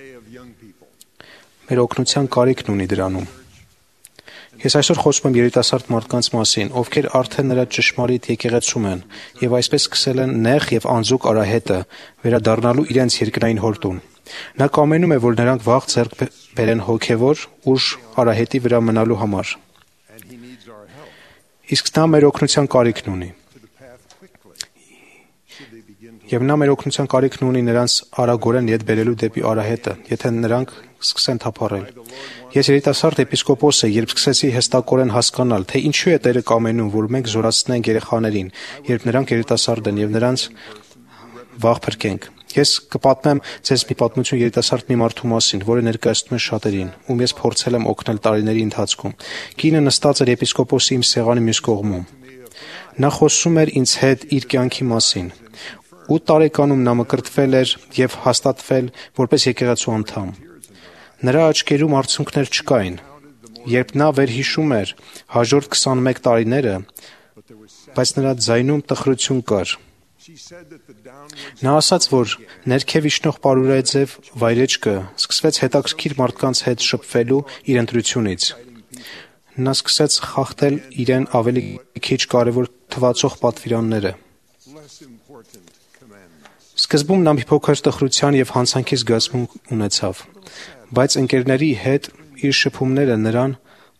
օգնության կարիքն ունի դրանում։ Ես այսօր խոսում եմ երիտասարդ մարդկանց մասին, ովքեր արդեն նրա ճշմարիտ եկեղեցում են եւ այսպես սկսել են նեղ եւ անձուկ արահետը վերադառնալու իրենց երկրային հորտուն։ Նա կամենում է, որ նրանք վաղ ձեռք բերեն հոգևոր ուժ արահետի վրա մնալու համար։ Իսկ նա մեր օգնության կարիքն ունի։ Եվ նա մեր օգնության կարիքն ունի նրանց արագորեն ետ բերելու դեպի արահետը, եթե նրանք սկսեն թափառել։ Ես երիտասարդ եպիսկոպոս եմ, երբ սկսեցի հստակորեն հասկանալ, թե ինչու է Տերը կամենում, որ մենք զորացնենք երեխաներին, երբ նրանք երիտասարդ են եւ նրանց վաղ փրկենք։ Ես կպատմեմ ձեզ մի պատմություն երիտասարդ մի մարդու մասին, որը ներկայացնում է շատերին, ում ես փորձել եմ օգնել տարիների ընթացքում։ Կինը նստած էր եպիսկոպոսի իմ սեղանի մյուս կողմում։ Նա խոսում էր ինձ հետ իր կյանքի մասին։ 8 տարեկանում նա մկրտվել էր եւ հաստատվել որպես եկեղեցու անդամ։ Նրա աչքերում արցունքներ չկային։ Երբ նա վերհիշում էր հաջորդ 21 տարիները, բայց նրա ձայնում տխրություն կար։ Նա ասաց, որ ներքև իջնող պարուրայձև վայրեջքը սկսվեց հետաքրքիր մարդկանց հետ շփվելու իր ընտրությունից։ Նա սկսեց խախտել իրեն ավելի քիչ կարևոր թվացող պատվիրանները։ Սկզբում նա մի փոքր տխրության եւ հանցանքի զգացմունք ունեցավ, բայց ընկերների հետ իր շփումները նրան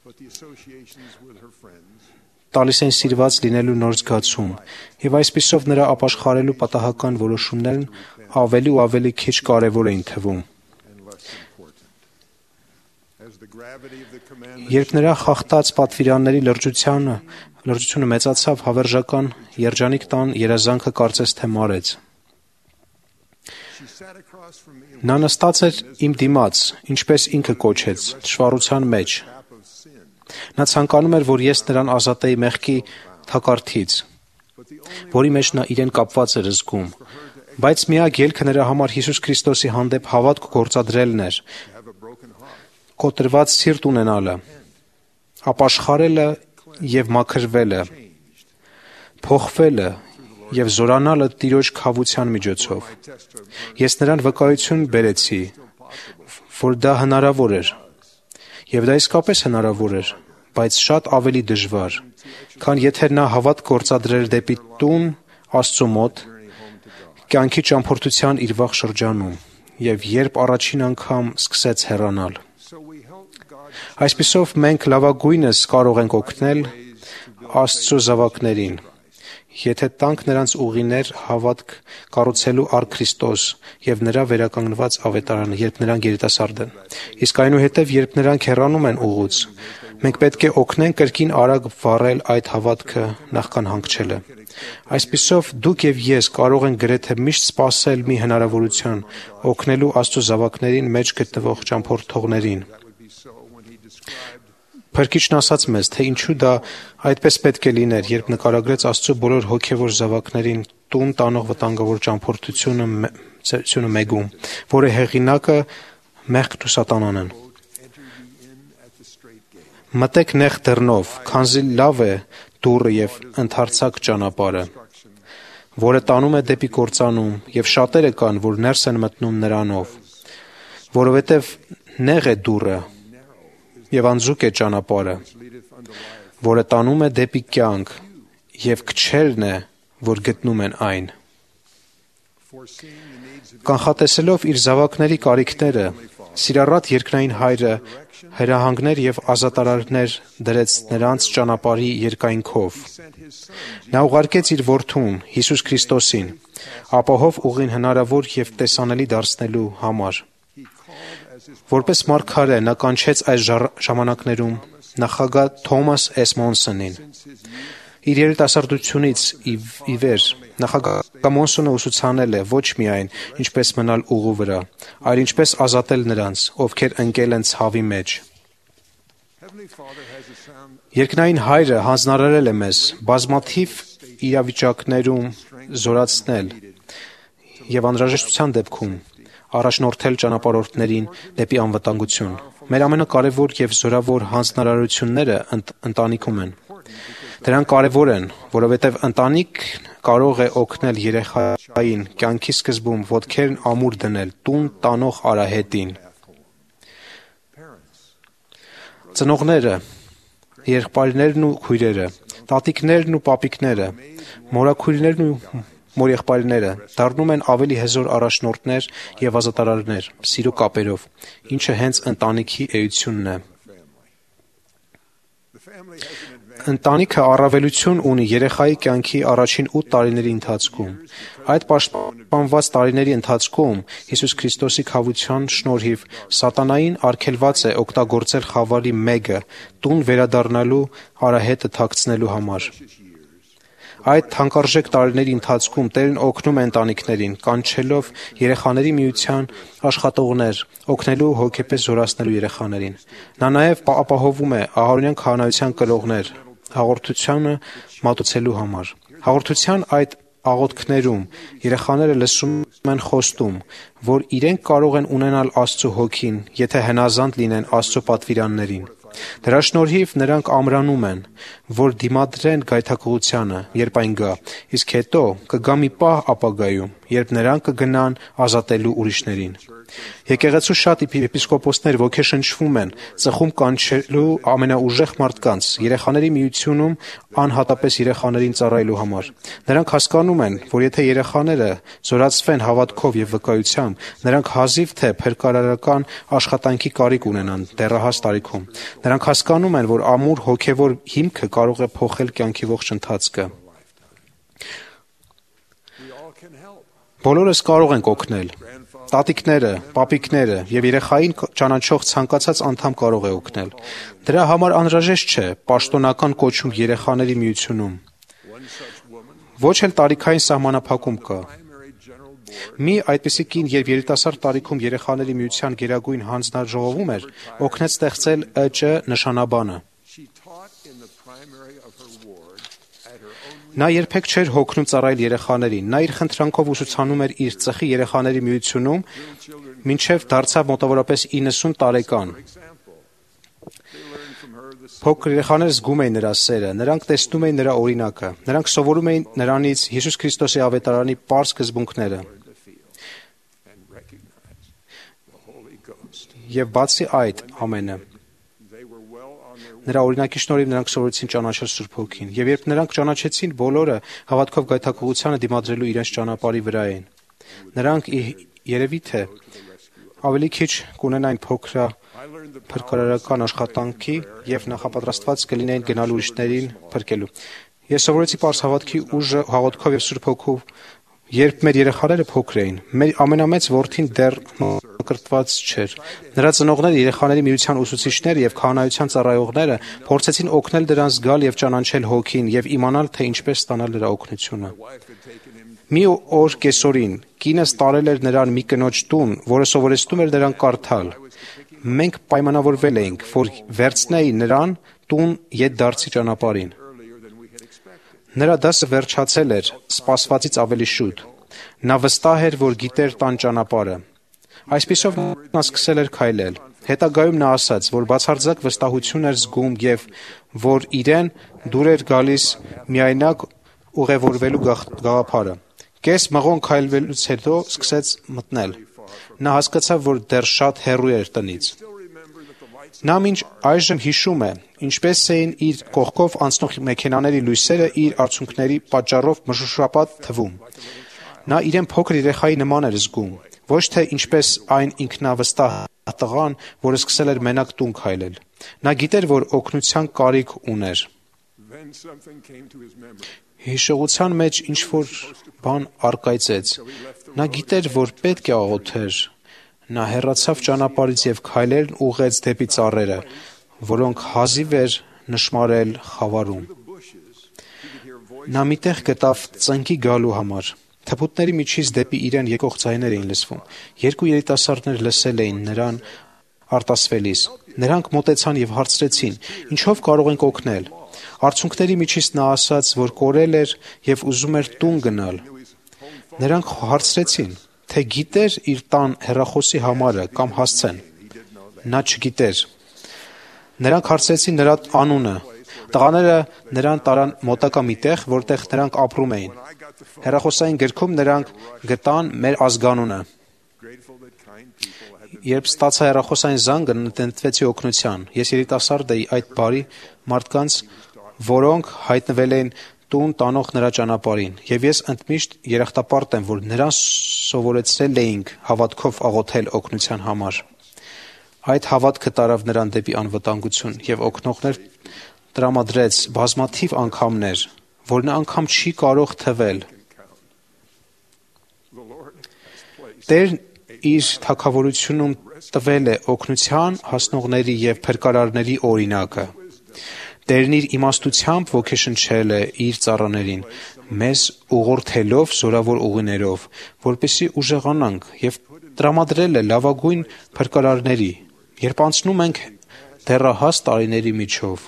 տալիս են սիրված լինելու նոր զգացում, եւ այսպիսով նրա ապաշխարելու պատահական որոշումներն ավելի ու ավելի քիչ կարևոր էին թվում։ Երբ նրա խախտած պատվիրանների լրջությունը մեծացավ, հավերժական երջանիկ տան երազանքը կարծես թե մարեց։ Նա նստած էր իմ դիմաց, ինչպես ինքը կոչեց, թշվառության մեջ։ Նա ցանկանում էր, որ ես նրան ազատեի մեղքի թակարդից, որի մեջ նա իրեն կապված էր զգում, բայց միակ ելքը նրա համար Հիսուս Քրիստոսի հանդեպ հավատք գործադրելն էր, կոտրված սիրտ ունենալը, ապաշխարելը եւ մաքրվելը, փոխվելը եւ զորանալը Տիրոջ քավության միջոցով։ Ես նրան վկայություն բերեցի, որ դա հնարավոր էր, եւ դա իսկապես հնարավոր էր, բայց շատ ավելի դժվար, քան եթե նա հավատք գործադրեր դեպի տուն Աստծո մոտ, կյանքի ճամփորդության իր վաղ շրջանում, եւ երբ առաջին անգամ սկսեց հեռանալ։ Այսպիսով մենք լավագույնս կարող ենք օգնել Աստծո զավակներին, եթե տանք նրանց ուղիներ հավատք կառուցելու առ Քրիստոս եւ նրա վերականգնված ավետարանը, երբ նրանք երիտասարդ են։ Իսկ այնուհետև, երբ նրանք հեռանում են ուղուց, մենք պետք է օգնենք կրկին արագ վառել այդ հավատքը նախքան հանգչելը։ Այսպիսով դուք եւ ես կարող ենք գրեթե միշտ սпасել մի հնարավորության օգնելու Աստծո զավակներին մեջ գտնվող ճամփորդողներին։ Փրկիչն ասաց մեզ, թե ինչու դա այդպես պետք է լիներ, երբ նկարագրեց Աստծո բոլոր հոգևոր զավակներին տուն տանող վտանգավոր ճամփորդությունը մեգում, որը հեղինակը մեղքն ու սատանան են։ Մտեք նեղ դռնով, քանզի լավ է դուռը եւ ընդարձակ ճանապարհը, որը տանում է դեպի կործանում, եւ շատերը կան, որ ներս են մտնում նրանով, որովհետեւ նեղ է դուռը եւ անձուկ է ճանապարհը, որը տանում է դեպի կյանք, եւ քչերն է, որ գտնում են այն։ Կանխատեսելով իր զավակների կարիքները, սիրառատ երկնային հայրը հրահանգներ եւ ազատարարներ դրեց նրանց ճանապարհի երկայնքով։ Նա ուղարկեց իր որդուն Հիսուս Քրիստոսին, ապահով ուղին հնարավոր եւ տեսանելի դարձնելու համար։ Որպես մարգարե նա կանչեց այս ժամանակներում նախագահ Թոմաս Էսմոնսոնին։ Իր երիտասարդությունից ի վեր նախագահ Մոնսոնը ուսուցանել է ոչ միայն ինչպես մնալ ուղու վրա, այլ ինչպես ազատել նրանց, ովքեր ընկել են ցավի մեջ։ Երկնային հայրը հանձնարարել է մեզ բազմաթիվ իրավիճակներում զորացնել եւ անհրաժեշտության դեպքում առաջնորդել ճանապարհորդներին դեպի անվտանգություն։ Մեր ամենակարևոր եւ զորավոր հանձնարարությունները ընտանիքում են։ Դրանք կարևոր են, որովհետև ընտանիք կարող է օգնել երեխային կյանքի սկզբում ոտքերն ամուր դնել տուն տանող արահետին։ Ծնողները, եղբայրներն ու քույրերը, տատիկներն ու պապիկները, մորաքույրներն ու մորեղբայրները դառնում են ավելի հզոր առաջնորդներ եւ ազատարարներ սիրո կապերով, ինչը հենց ընտանիքի էությունն է։ Ընտանիքը առավելություն ունի երեխայի կյանքի առաջին 8 տարիների ընթացքում։ Այդ պաշտպանված տարիների ընթացքում Հիսուս Քրիստոսի քավության շնորհիվ սատանային արգելված է օգտագործել խավարի մեկը տուն վերադառնալու արահետը թաքցնելու համար։ Այդ թանկարժեք տարիների ընթացքում Տերն օգնում է ընտանիքներին, կանչելով երեխաների միության աշխատողներ, օգնելու հոգեպես զորացնելու երեխաներին։ Նա նաև ապահովում է ահարոնյան քահանայության կրողներ հաղորդությունը մատուցելու համար։ Հաղորդության այդ աղոթքներում երեխաները լսում են խոստում, որ իրենք կարող են ունենալ Աստծո հոգին, եթե հնազանդ լինեն Աստծո պատվիրաններին։ Դրա շնորհիվ նրանք ամրանում են, որ դիմադրեն գայթակղությանը, երբ այն գա, իսկ հետո կգա մի պահ ապագայում, երբ նրանք կգնան ազատելու ուրիշներին։ Եկեղեցու շատ եպիսկոպոսներ ոգեշնչվում են ծխում կանչելու ամենաուժեղ մարդկանց երեխաների միությունում անհատապես երեխաներին ծառայելու համար։ Նրանք հասկանում են, որ եթե երեխաները զորացվեն հավատքով եւ վկայությամբ, նրանք հազիվ թե փրկարարական աշխատանքի կարիք ունենան դեռահաս տարիքում։ Նրանք հասկանում են, որ ամուր հոգեվոր հիմքը կարող է փոխել կյանքի ողջ ընթացքը։ Բոլորս կարող ենք օգնել։ Տատիկները, պապիկները եւ երեխային ճանաչող ցանկացած անդամ կարող է օգնել։ Դրա համար անհրաժեշտ չէ պաշտոնական կոչում երեխաների միությունում։ Ոչ էլ տարիքային սահմանափակում կա։ Մի այդպիսի կին, երբ երիտասարդ տարիքում երեխաների միության գերագույն հանձնաժողովում էր, օգնեց ստեղծել ԸՃ նշանաբանը։ Նա երբեք չէր հոգնում ծառայել երեխաներին։ Նա իր խնդրանքով ուսուցանում էր իր ծխի երեխաների միությունում, մինչև դարձավ մոտավորապես 90 տարեկան։ Փոքր երեխաները զգում էին նրա սերը, նրանք տեսնում էին նրա օրինակը, նրանք սովորում էին նրանից Հիսուս Քրիստոսի ավետարանի պարզ սկզբունքները։ Եվ բացի այդ ամենը, նրա օրինակի շնորհիվ նրանք սովորեցին ճանաչել Սուրբ Հոգին, եւ երբ նրանք ճանաչեցին, բոլորը հավատքով գայթակղությանը դիմադրելու իրենց ճանապարհի վրա էին։ Նրանք երևի թե ավելի քիչ կունենային փրկարարական աշխատանքի եւ նախապատրաստված կլինեին գնալ ուրիշներին փրկելու։ Ես սովորեցի պարզ հավատքի ուժը հավատքով եւ Սուրբ Հոգով, երբ մեր երեխաները փոքր էին։ Մեր ամենամեծ որդին դեռ մկրտված չէր։ Նրա ծնողները, երեխաների միության ուսուցիչները եւ քահանայության ծառայողները փորձեցին օգնել դրան զգալ եւ ճանաչել Հոգին եւ իմանալ, թե ինչպես ստանալ նրա օգնությունը։ Մի օր կեսօրին կինս տարել էր նրան մի կնոջ տուն, որը սովորեցնում էր նրան կարդալ։ Մենք պայմանավորվել էինք, որ վերցնեի նրան տուն ետդարձի ճանապարհին։ Նրա դասը վերջացել էր սպասվածից ավելի շուտ։ Նա վստահ էր, որ գիտեր տան ճանապարհը։ Այսպիսով նա սկսել էր քայլել։ Հետագայում նա ասաց, որ բացարձակ վստահություն էր զգում եւ որ իրեն դուր էր գալիս միայնակ ուղևորվելու գաղափարը։ Կես մղոն քայլվելուց հետո սկսեց մտնել։ Նա հասկացավ, որ դեռ շատ հեռու էր տնից։ Նա մինչ այժմ հիշում է, ինչպես էին իր կողքով անցնող մեքենաների լույսերը իր արցունքների պատճառով մշուշապատ թվում։ Նա իրեն փոքր երեխայի նման էր զգում, ոչ թե ինչպես այն ինքնավստահ տղան, որը սկսել էր մենակ տուն քայլել։ Նա գիտեր, որ օգնության կարիք ուներ։ Հիշողության մեջ ինչ-որ բան առկայծեց։ Նա գիտեր, որ պետք է աղոթեր։ Նա հեռացավ ճանապարհից և քայլերն ուղղեց դեպի ծառերը, որոնք հազիվ էր նշմարել խավարում։ Նա մի տեղ գտավ ծնկի գալու համար։ Թփուտների միջից դեպի իրեն եկող ձայներ էին լսվում։ Երկու երիտասարդներ լսել էին նրան արտասվելիս։ Նրանք մոտեցան և հարցրեցին. «Ինչով կարող ենք օգնել»։ Արցունքների միջից նա ասաց, որ կորել էր և ուզում էր տուն գնալ։ Նրանք հարցրեցին, թե գիտեր իր տան հեռախոսի համարը կամ հասցեն։ Նա չգիտեր։ Նրանք հարցրեցին նրա անունը։ Տղաները նրան տարան մոտակա մի տեղ, որտեղ նրանք ապրում էին։ Հեռախոսային գրքում նրանք գտան մեր ազգանունը։ Երբ ստացա հեռախոսային զանգը, նետվեցի օգնության։ Ես երիտասարդ էի այդ բարի մարդկանց, որոնք հայտնվել էին տուն տանող նրա ճանապարհին, և ես ընդմիշտ երախտապարտ եմ, որ նրան սովորեցրել էինք հավատքով աղոթել օգնության համար։ Այդ հավատքը տարավ նրան դեպի անվտանգություն և օգնողներ տրամադրեց բազմաթիվ անգամներ, որ նա անգամ չի կարող թվել։ Տերն իր թագավորությունում տվել է օգնության հասնողների և փրկարարների օրինակը։ Տերն իր իմաստությամբ ոգեշնչել է իր ծառաներին, մեզ ուղղորդելով զորավոր ուղիներով, որպեսզի ուժեղանանք, և տրամադրել է լավագույն փրկարարների, երբ անցնում ենք դեռահաս տարիների միջով։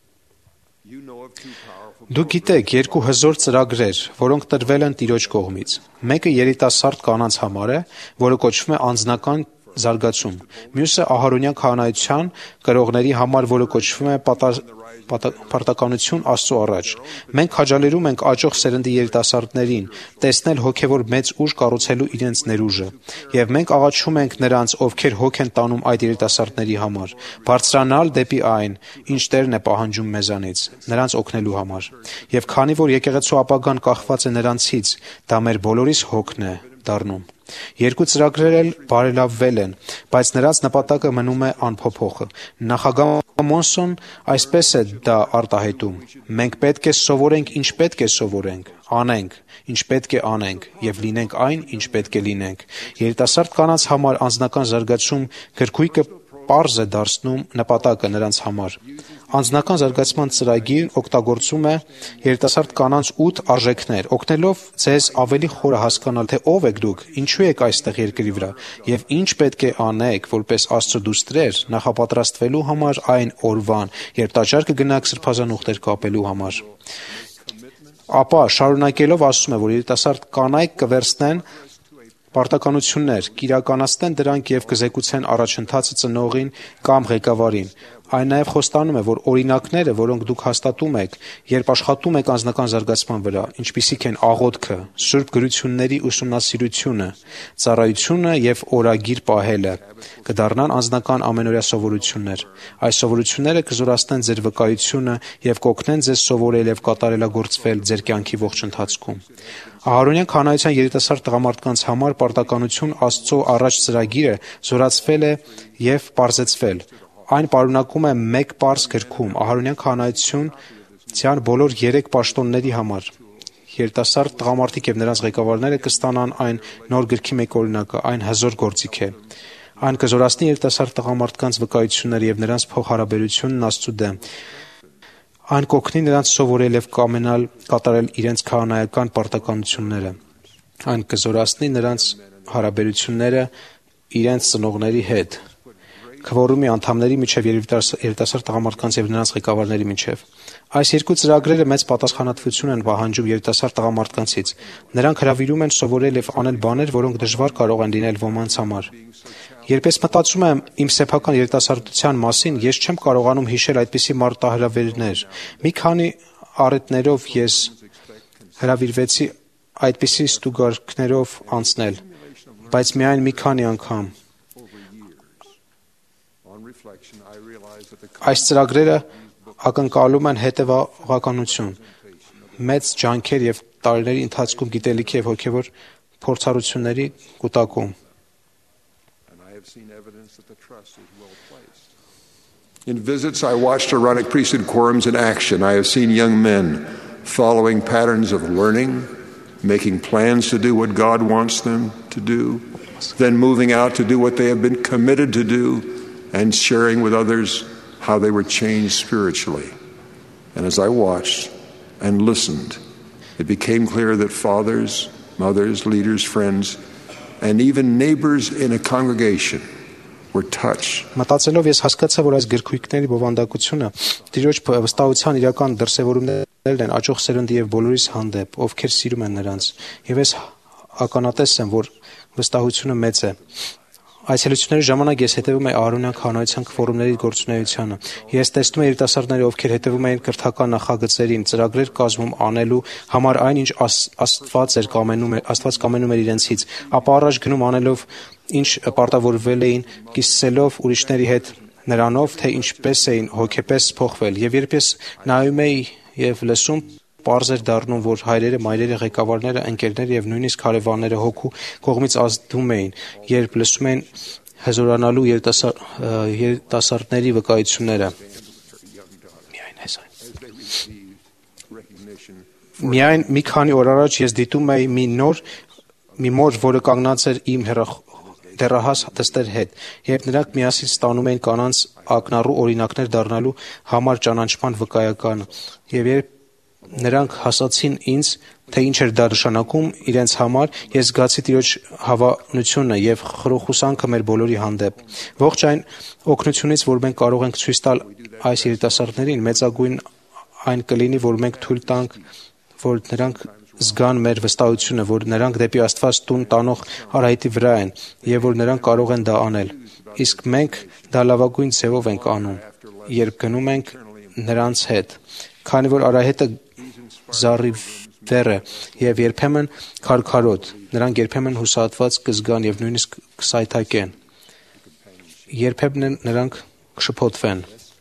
Դուք գիտեք երկու հզոր ծրագրեր, որոնք տրվել են Տիրոջ կողմից։ Մեկը երիտասարդ կանանց համար է, որը կոչվում է անձնական զարգացում։ Մյուսը ահարոնյան քահանայության կրողների համար, որը կոչվում է պարտականություն Աստծո առաջ։ Մենք քաջալերում ենք աճող սերնդի երիտասարդներին տեսնել հոգևոր մեծ ուժ կառուցելու իրենց ներուժը, և մենք աղաչում ենք նրանց, ովքեր հոգ են տանում այդ երիտասարդների համար, բարձրանալ դեպի այն, ինչ Տերն է պահանջում մեզանից, նրանց օգնելու համար։ Եվ քանի որ եկեղեցու ապագան կախված է նրանցից, դա մեր բոլորիս հոգն է դառնում։ Երկու ծրագրեր էլ բարելավվել են, բայց նրանց նպատակը մնում է անփոփոխ։ Նախագահ Մոնսոն այսպես է դա արտահայտում. «Մենք պետք է սովորենք, ինչ պետք է սովորենք, անենք, ինչ պետք է անենք, և լինենք այն, ինչ պետք է լինենք»։ Երիտասարդ կանանց համար անձնական զարգացում գրքույկը պարզ է դարձնում նպատակը նրանց համար։ Անձնական զարգացման ծրագիրն օգտագործում է երիտասարդ կանանց 8 արժեքներ, օգնելով ձեզ ավելի խորը հասկանալ, թե ով եք դուք, ինչու եք այստեղ երկրի վրա, և ինչ պետք է անեք, որպես Աստծո դուստրեր, նախապատրաստվելու համար այն օրվան, երբ տաճար կգնաք սրբազան ուխտեր կապելու համար։ Ապա շարունակելով ասում է, որ երիտասարդ կանայք կվերցնեն պարտականություններ, կիրականացնեն դրանք և կզեկուցեն առաջընթացը ծնողին կամ ղեկավարին։ Այն նաև խոստանում է, որ օրինակները, որոնք դուք հաստատում եք, երբ աշխատում եք անձնական զարգացման վրա, ինչպիսիք են աղոթքը, սուրբ գրությունների ուսումնասիրությունը, ծառայությունը և օրագիր պահելը, կդառնան անձնական ամենօրյա սովորություններ։ Այս սովորությունները կզորացնեն ձեր վկայությունը և կօգնեն ձեզ սովորել և կատարելագործվել ձեր կյանքի ողջ ընթացքում։ Ահարոնյան քահանայության երիտասարդ տղամարդկանց համար պարտականություն Աստծո առաջ ծրագիրը զորացվել է և պարզեցվել։ Այն պարունակում է մեկ պարզ գրքում ահարոնյան քահանայության բոլոր 3 պաշտոնների համար։ Երիտասարդ տղամարդիկ և նրանց ղեկավարները կստանան այն նոր գրքի մեկ օրինակը, այն հզոր գործիք է։ Այն կզորացնի երիտասարդ տղամարդկանց վկայությունները և նրանց փոխհարաբերությունն Աստծու դեմ։ Այն կօգնի նրանց սովորել և կամենալ կատարել իրենց քահանայական պարտականությունները։ Այն կզորացնի նրանց հարաբերությունները իրենց ծնողների հետ, քվորումի անդամների միջև և երիտասարդ տղամարդկանց և նրանց ղեկավարների միջև։ Այս երկու ծրագրերը մեծ պատասխանատվություն են պահանջում երիտասարդ տղամարդկանցից։ Նրանք հրավիրում են սովորել և անել բաներ, որոնք դժվար կարող են լինել ոմանց համար։ Երբ ես մտածում եմ իմ սեփական երիտասարդության մասին, ես չեմ կարողանում հիշել այդպիսի մարտահրավերներ։ Մի քանի առիթներով ես հրավիրվեցի այդպիսի ստուգարքներով անցնել, բայց միայն մի քանի անգամ։ Այս ծրագրերը ակնկալում են հետևողականություն, մեծ ջանքեր եւ տարիների ընթացքում գիտելիքի եւ հոգեվոր փորձառությունների կուտակում։ In visits, I watched Aaronic priesthood quorums in action. I have seen young men following patterns of learning, making plans to do what God wants them to do, then moving out to do what they have been committed to do, and sharing with others how they were changed spiritually. And as I watched and listened, it became clear that fathers, mothers, leaders, friends, and even neighbors in a congregation were touched. Մտածելով ես հասկացա, որ այս գրքույկների բովանդակությունը Տիրոջ վստահության իրական դրսևորումներն են աճող սերնդի եւ բոլորիս հանդեպ, ովքեր սիրում են նրանց, եւ ես ականատես եմ, որ վստահությունը մեծ է։ Այցելությունների ժամանակ ես հետևում էի Ահարոնյան քահանայության ֆորումների գործունեությանը։ Ես տեսնում էի երիտասարդները, ովքեր հետևում էին կրթական նախագծերին, ծրագրեր կազմում անելու համար այն, ինչ Աստված կամենում էր իրենցից, ապա առաջ գնում անելով, ինչ պարտավորվել էին, կիսելով ուրիշների հետ նրանով, թե ինչպես էին հոգեպես փոխվել։ Եվ երբ ես նայում էի եւ լսում, պարզ էր դառնում, որ հայրերը, մայրերը, ղեկավարները, ընկերները եւ նույնիսկ հարևանները հոգու կողմից ազդում էին, երբ լսում էին հզորանալու երիտասարդների վկայությունները։ Միայն մի քանի օր առաջ ես դիտում էի մի մոր, որը կանգնած էր իմ դեռահաս դստեր հետ, երբ նրանք միասին ստանում էին կանանց ակնառու օրինակներ դառնալու համար ճանաչման վկայականը, եւ երբ նրանք հասացին ինձ, թե ինչ էր դա նշանակում իրենց համար, ես զգացի Տիրոջ հավանությունը եւ խրոխուսանքը մեր բոլորի հանդեպ։ Ողջ այն օգնությունից, որ մենք կարող ենք ցույց տալ այս երիտասարդներին, մեծագույն այն կլինի, որ մենք թույլ տանք, որ նրանք զգան մեր վստահությունը, որ նրանք դեպի Աստված տուն տանող արահետի վրա են եւ որ նրանք կարող են դա անել։ Իսկ մենք դա լավագույն ձևով ենք անում, երբ գնում ենք նրանց հետ, քանի որ արահետը զառիվեր է եւ երբեմն քարքարոտ, նրանք երբեմն հուսահատված կզգան եւ նույնիսկ կսայթակեն, երբեմն նրանք կշփոթվեն։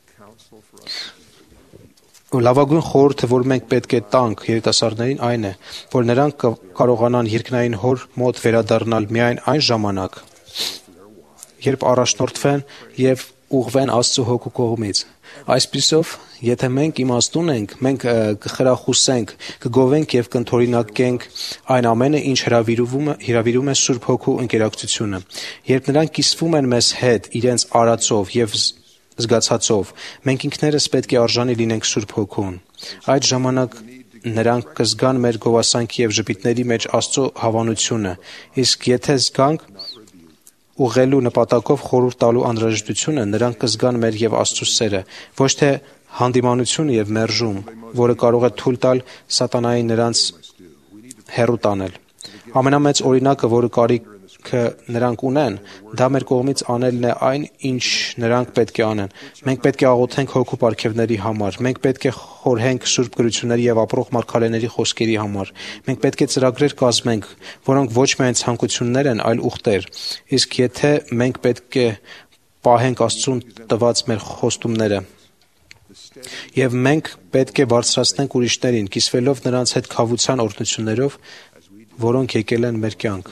Լավագույն խորհուրդը, որ մենք պետք է տանք երիտասարդներին, այն է, որ նրանք կարողանան երկնային Հոր մոտ վերադառնալ միայն այն ժամանակ, երբ առաջնորդվեն եւ ուղղվեն Աստծո Հոգու կողմից։ Այսպիսով, եթե մենք իմաստուն ենք, մենք կխրախուսենք, կգովենք եւ կընդօրինակենք այն ամենը, ինչ հրավիրում է Սուրբ Հոգու ընկերակցությունը։ Երբ նրանք կիսվում են մեզ հետ իրենց արածով եւ զգացածով, մենք ինքներս պետք է արժանի լինենք Սուրբ Հոգուն։ Այդ ժամանակ նրանք կզգան մեր գովասանքի եւ ժպիտների մեջ Աստծո հավանությունը, իսկ եթե զգանք ուղղելու նպատակով խորհուրդ տալու անհրաժեշտությունը, նրանք կզգան մեր եւ Աստծո սերը, ոչ թե հանդիմանությունը եւ մերժում, որը կարող է թույլ տալ սատանային նրանց հեռու տանել։ Ամենամեծ օրինակը, որը կարիքը նրանք ունեն, դա մեր կողմից անելն է այն, ինչ նրանք պետք է անեն։ Մենք պետք է աղոթենք հոգու պարգևների համար, մենք պետք է խորհենք Սուրբ գրությունների եւ ապրող մարգարեների խոսքերի համար։ Մենք պետք է ծրագրեր կազմենք, որոնք ոչ միայն ցանկություններ են, այլ ուխտեր։ Իսկ եթե մենք պետք է պահենք Աստծուն տված մեր խոստումները, եւ մենք պետք է բարձրացնենք ուրիշներին, կիսվելով նրանց հետ քավության օրհնություններով, որոնք եկել են մեր կյանք։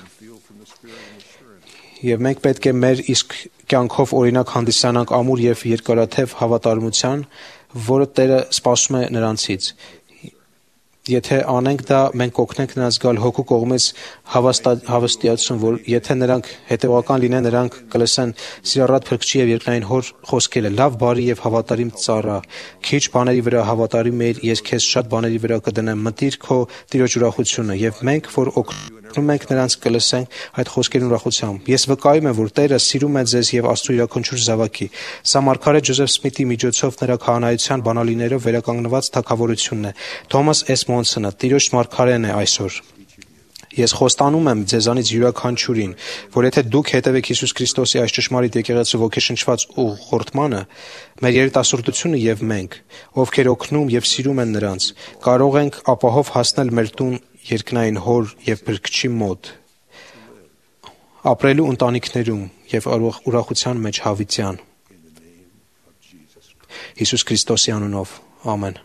Եվ մենք պետք է մեր իսկ կյանքով օրինակ հանդիսանանք ամուր եւ երկարաթև հավատարմության, որը Տերը սպասում է նրանցից։ Եթե անենք դա, մենք կօգնենք նրանց գալ Հոգու կողմից հավաստիացում, որ եթե նրանք հետևական լինեն, նրանք կլսեն Սիրառատ Փրկչի եւ երկնային Հոր խոսքերը. «Լավ, բարի եւ հավատարիմ ծառա, քիչ բաների վրա հավատարիմ ես, ես քեզ շատ բաների վրա կդնեմ, մտիր քո Տիրոջ ուրախությունը»։ Եվ մենք, որ օգնում ենք նրանց, կլսենք այդ խոսքերն ուրախությամբ։ Ես վկայում եմ, որ Տերը սիրում է ձեզ եւ Աստծո յուրաքանչյուր զավակի։ Սա մարգարե Ջոզեֆ Սմիթի միջոցով նրա քահանայության բանալիներով վերականգնված թագավորությունն է։ Թոմաս Էս Մոնսոնը Տիրոջ մարգարեն է այսօր։ Ես խոստանում եմ ձեզանից յուրաքանչյուրին, որ եթե դուք հետևեք Հիսուս Քրիստոսի այս ճշմարիտ եկեղեցու ոգեշնչված ուղղորդմանը, մեր երիտասարդությունը եւ մենք, ովքեր օգնում եւ սիրում են նրանց, կարող ենք ապահով հասնել մեր տուն երկնային Հոր եւ Փրկչի մոտ, ապրելու ընտանիքներում եւ ուրախության մեջ հավիտյան։ Հիսուս Քրիստոսի անունով։ Ամեն։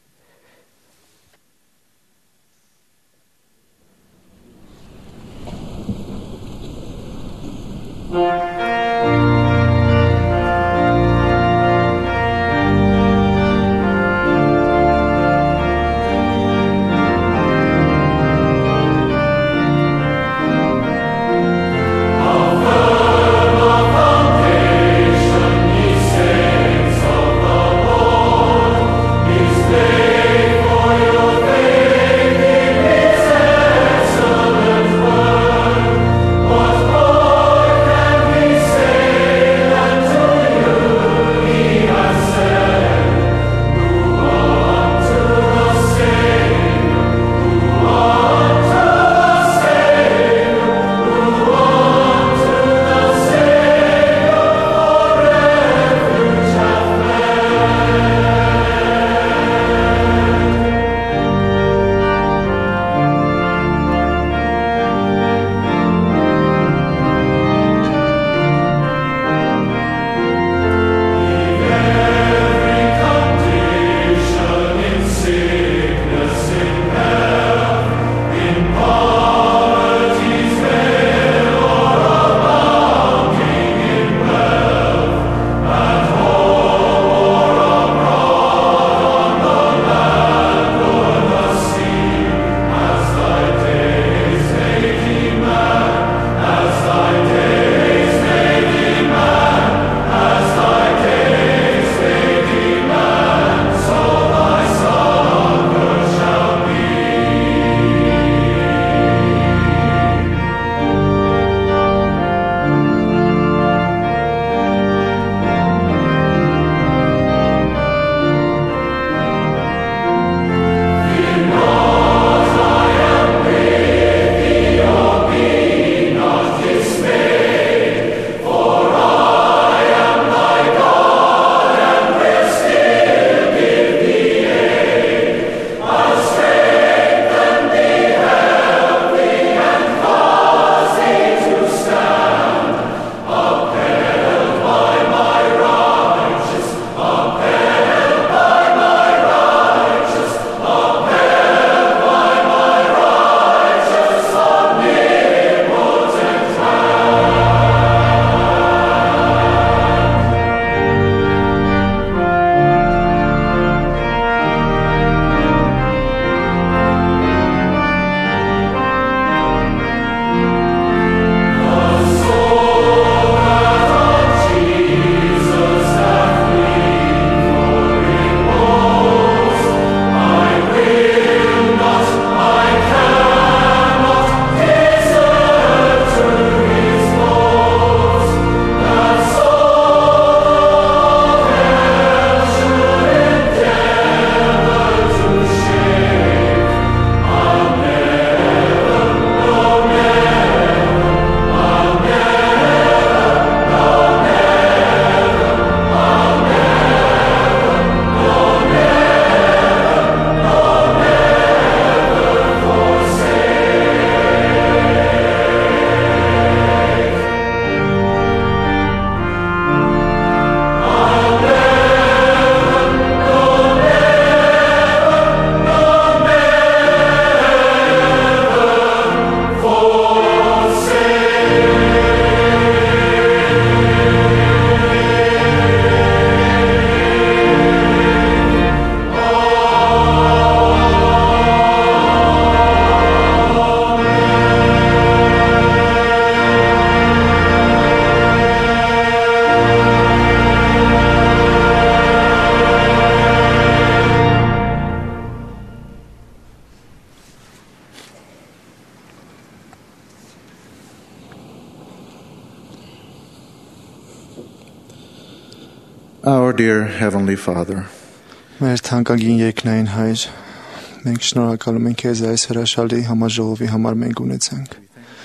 Our dear Heavenly Father, Մեր թանկագին երկնային Հայր, մենք շնորհակալում ենք Քեզ այս հրաշալի համաժողովի համար մենք ունեցանք։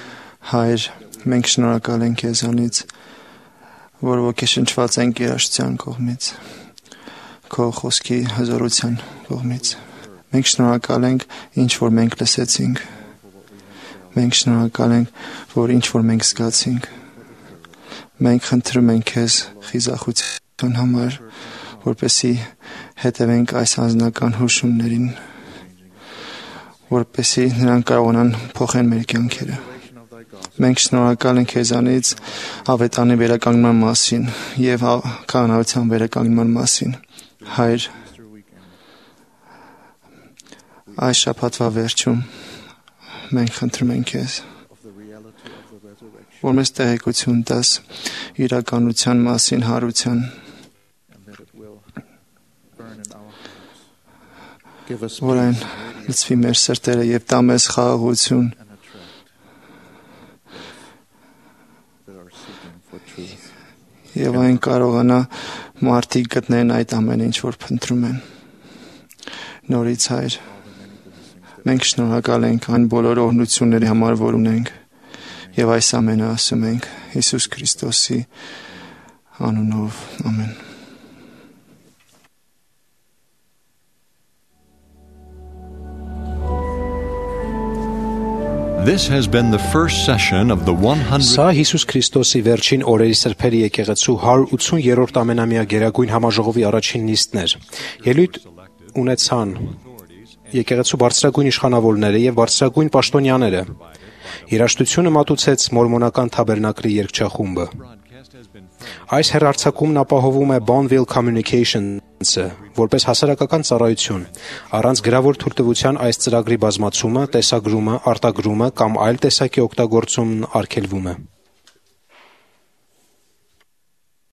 Հայր, մենք շնորհակալ ենք Քեզանից, որ ոգեշնչված ենք երաշտության կողմից, Քո խոսքի հզորության կողմից։ Մենք շնորհակալ ենք, ինչ որ մենք լսեցինք։ Մենք շնորհակալ ենք, որ ինչ որ մենք զգացինք։ Մենք խնդրում ենք Քեզ խիզախության համար, որպեսզի հետևենք այս անձնական հուշումներին, որպեսզի նրանք կարողանան փոխեն մեր կյանքերը։ Մենք շնորհակալ ենք Քեզանից ավետանի վերականգնման մասին եւ քահանայության վերականգնման մասին։ Հայր, այս շաբաթվա վերջում մենք խնդրում ենք Քեզ, որ մեզ տեղեկություն տաս իրականության մասին, հարության, որ այն լցվի մեր սրտերը եւ տա մեզ խաղաղություն եւ այն կարողանա մարդիկ գտնեն այդ ամեն ինչ, որ փնտրում են։ Նորից Հայր, մենք շնորհակալ ենք այն բոլոր օրհնությունների համար, որ ունենք, եւ այս ամենը ասում ենք Հիսուս Քրիստոսի անունով, ամեն։ This has been the first session of the 100. Սա Հիսուս Քրիստոսի վերջին օրերի սրբերի եկեղեցու 180-րդ ամենամյա գերագույն համաժողովի առաջին նիստն էր։ Ելույթ ունեցան եկեղեցու բարձրագույն իշխանավորները եւ բարձրագույն պաշտոնյաները։ Երաժշտությունը մատուցեց մորմոնական թաբերնակլի երգչախումբը։ Այս հեռարձակումն ապահովում է Bonneville Communications-ը որպես հասարակական ծառայություն, առանց գրավոր թույլտվության այս ծրագրի բազմացումը, տեսագրումը, արտագրումը կամ այլ տեսակի օգտագործումն արգելվում է։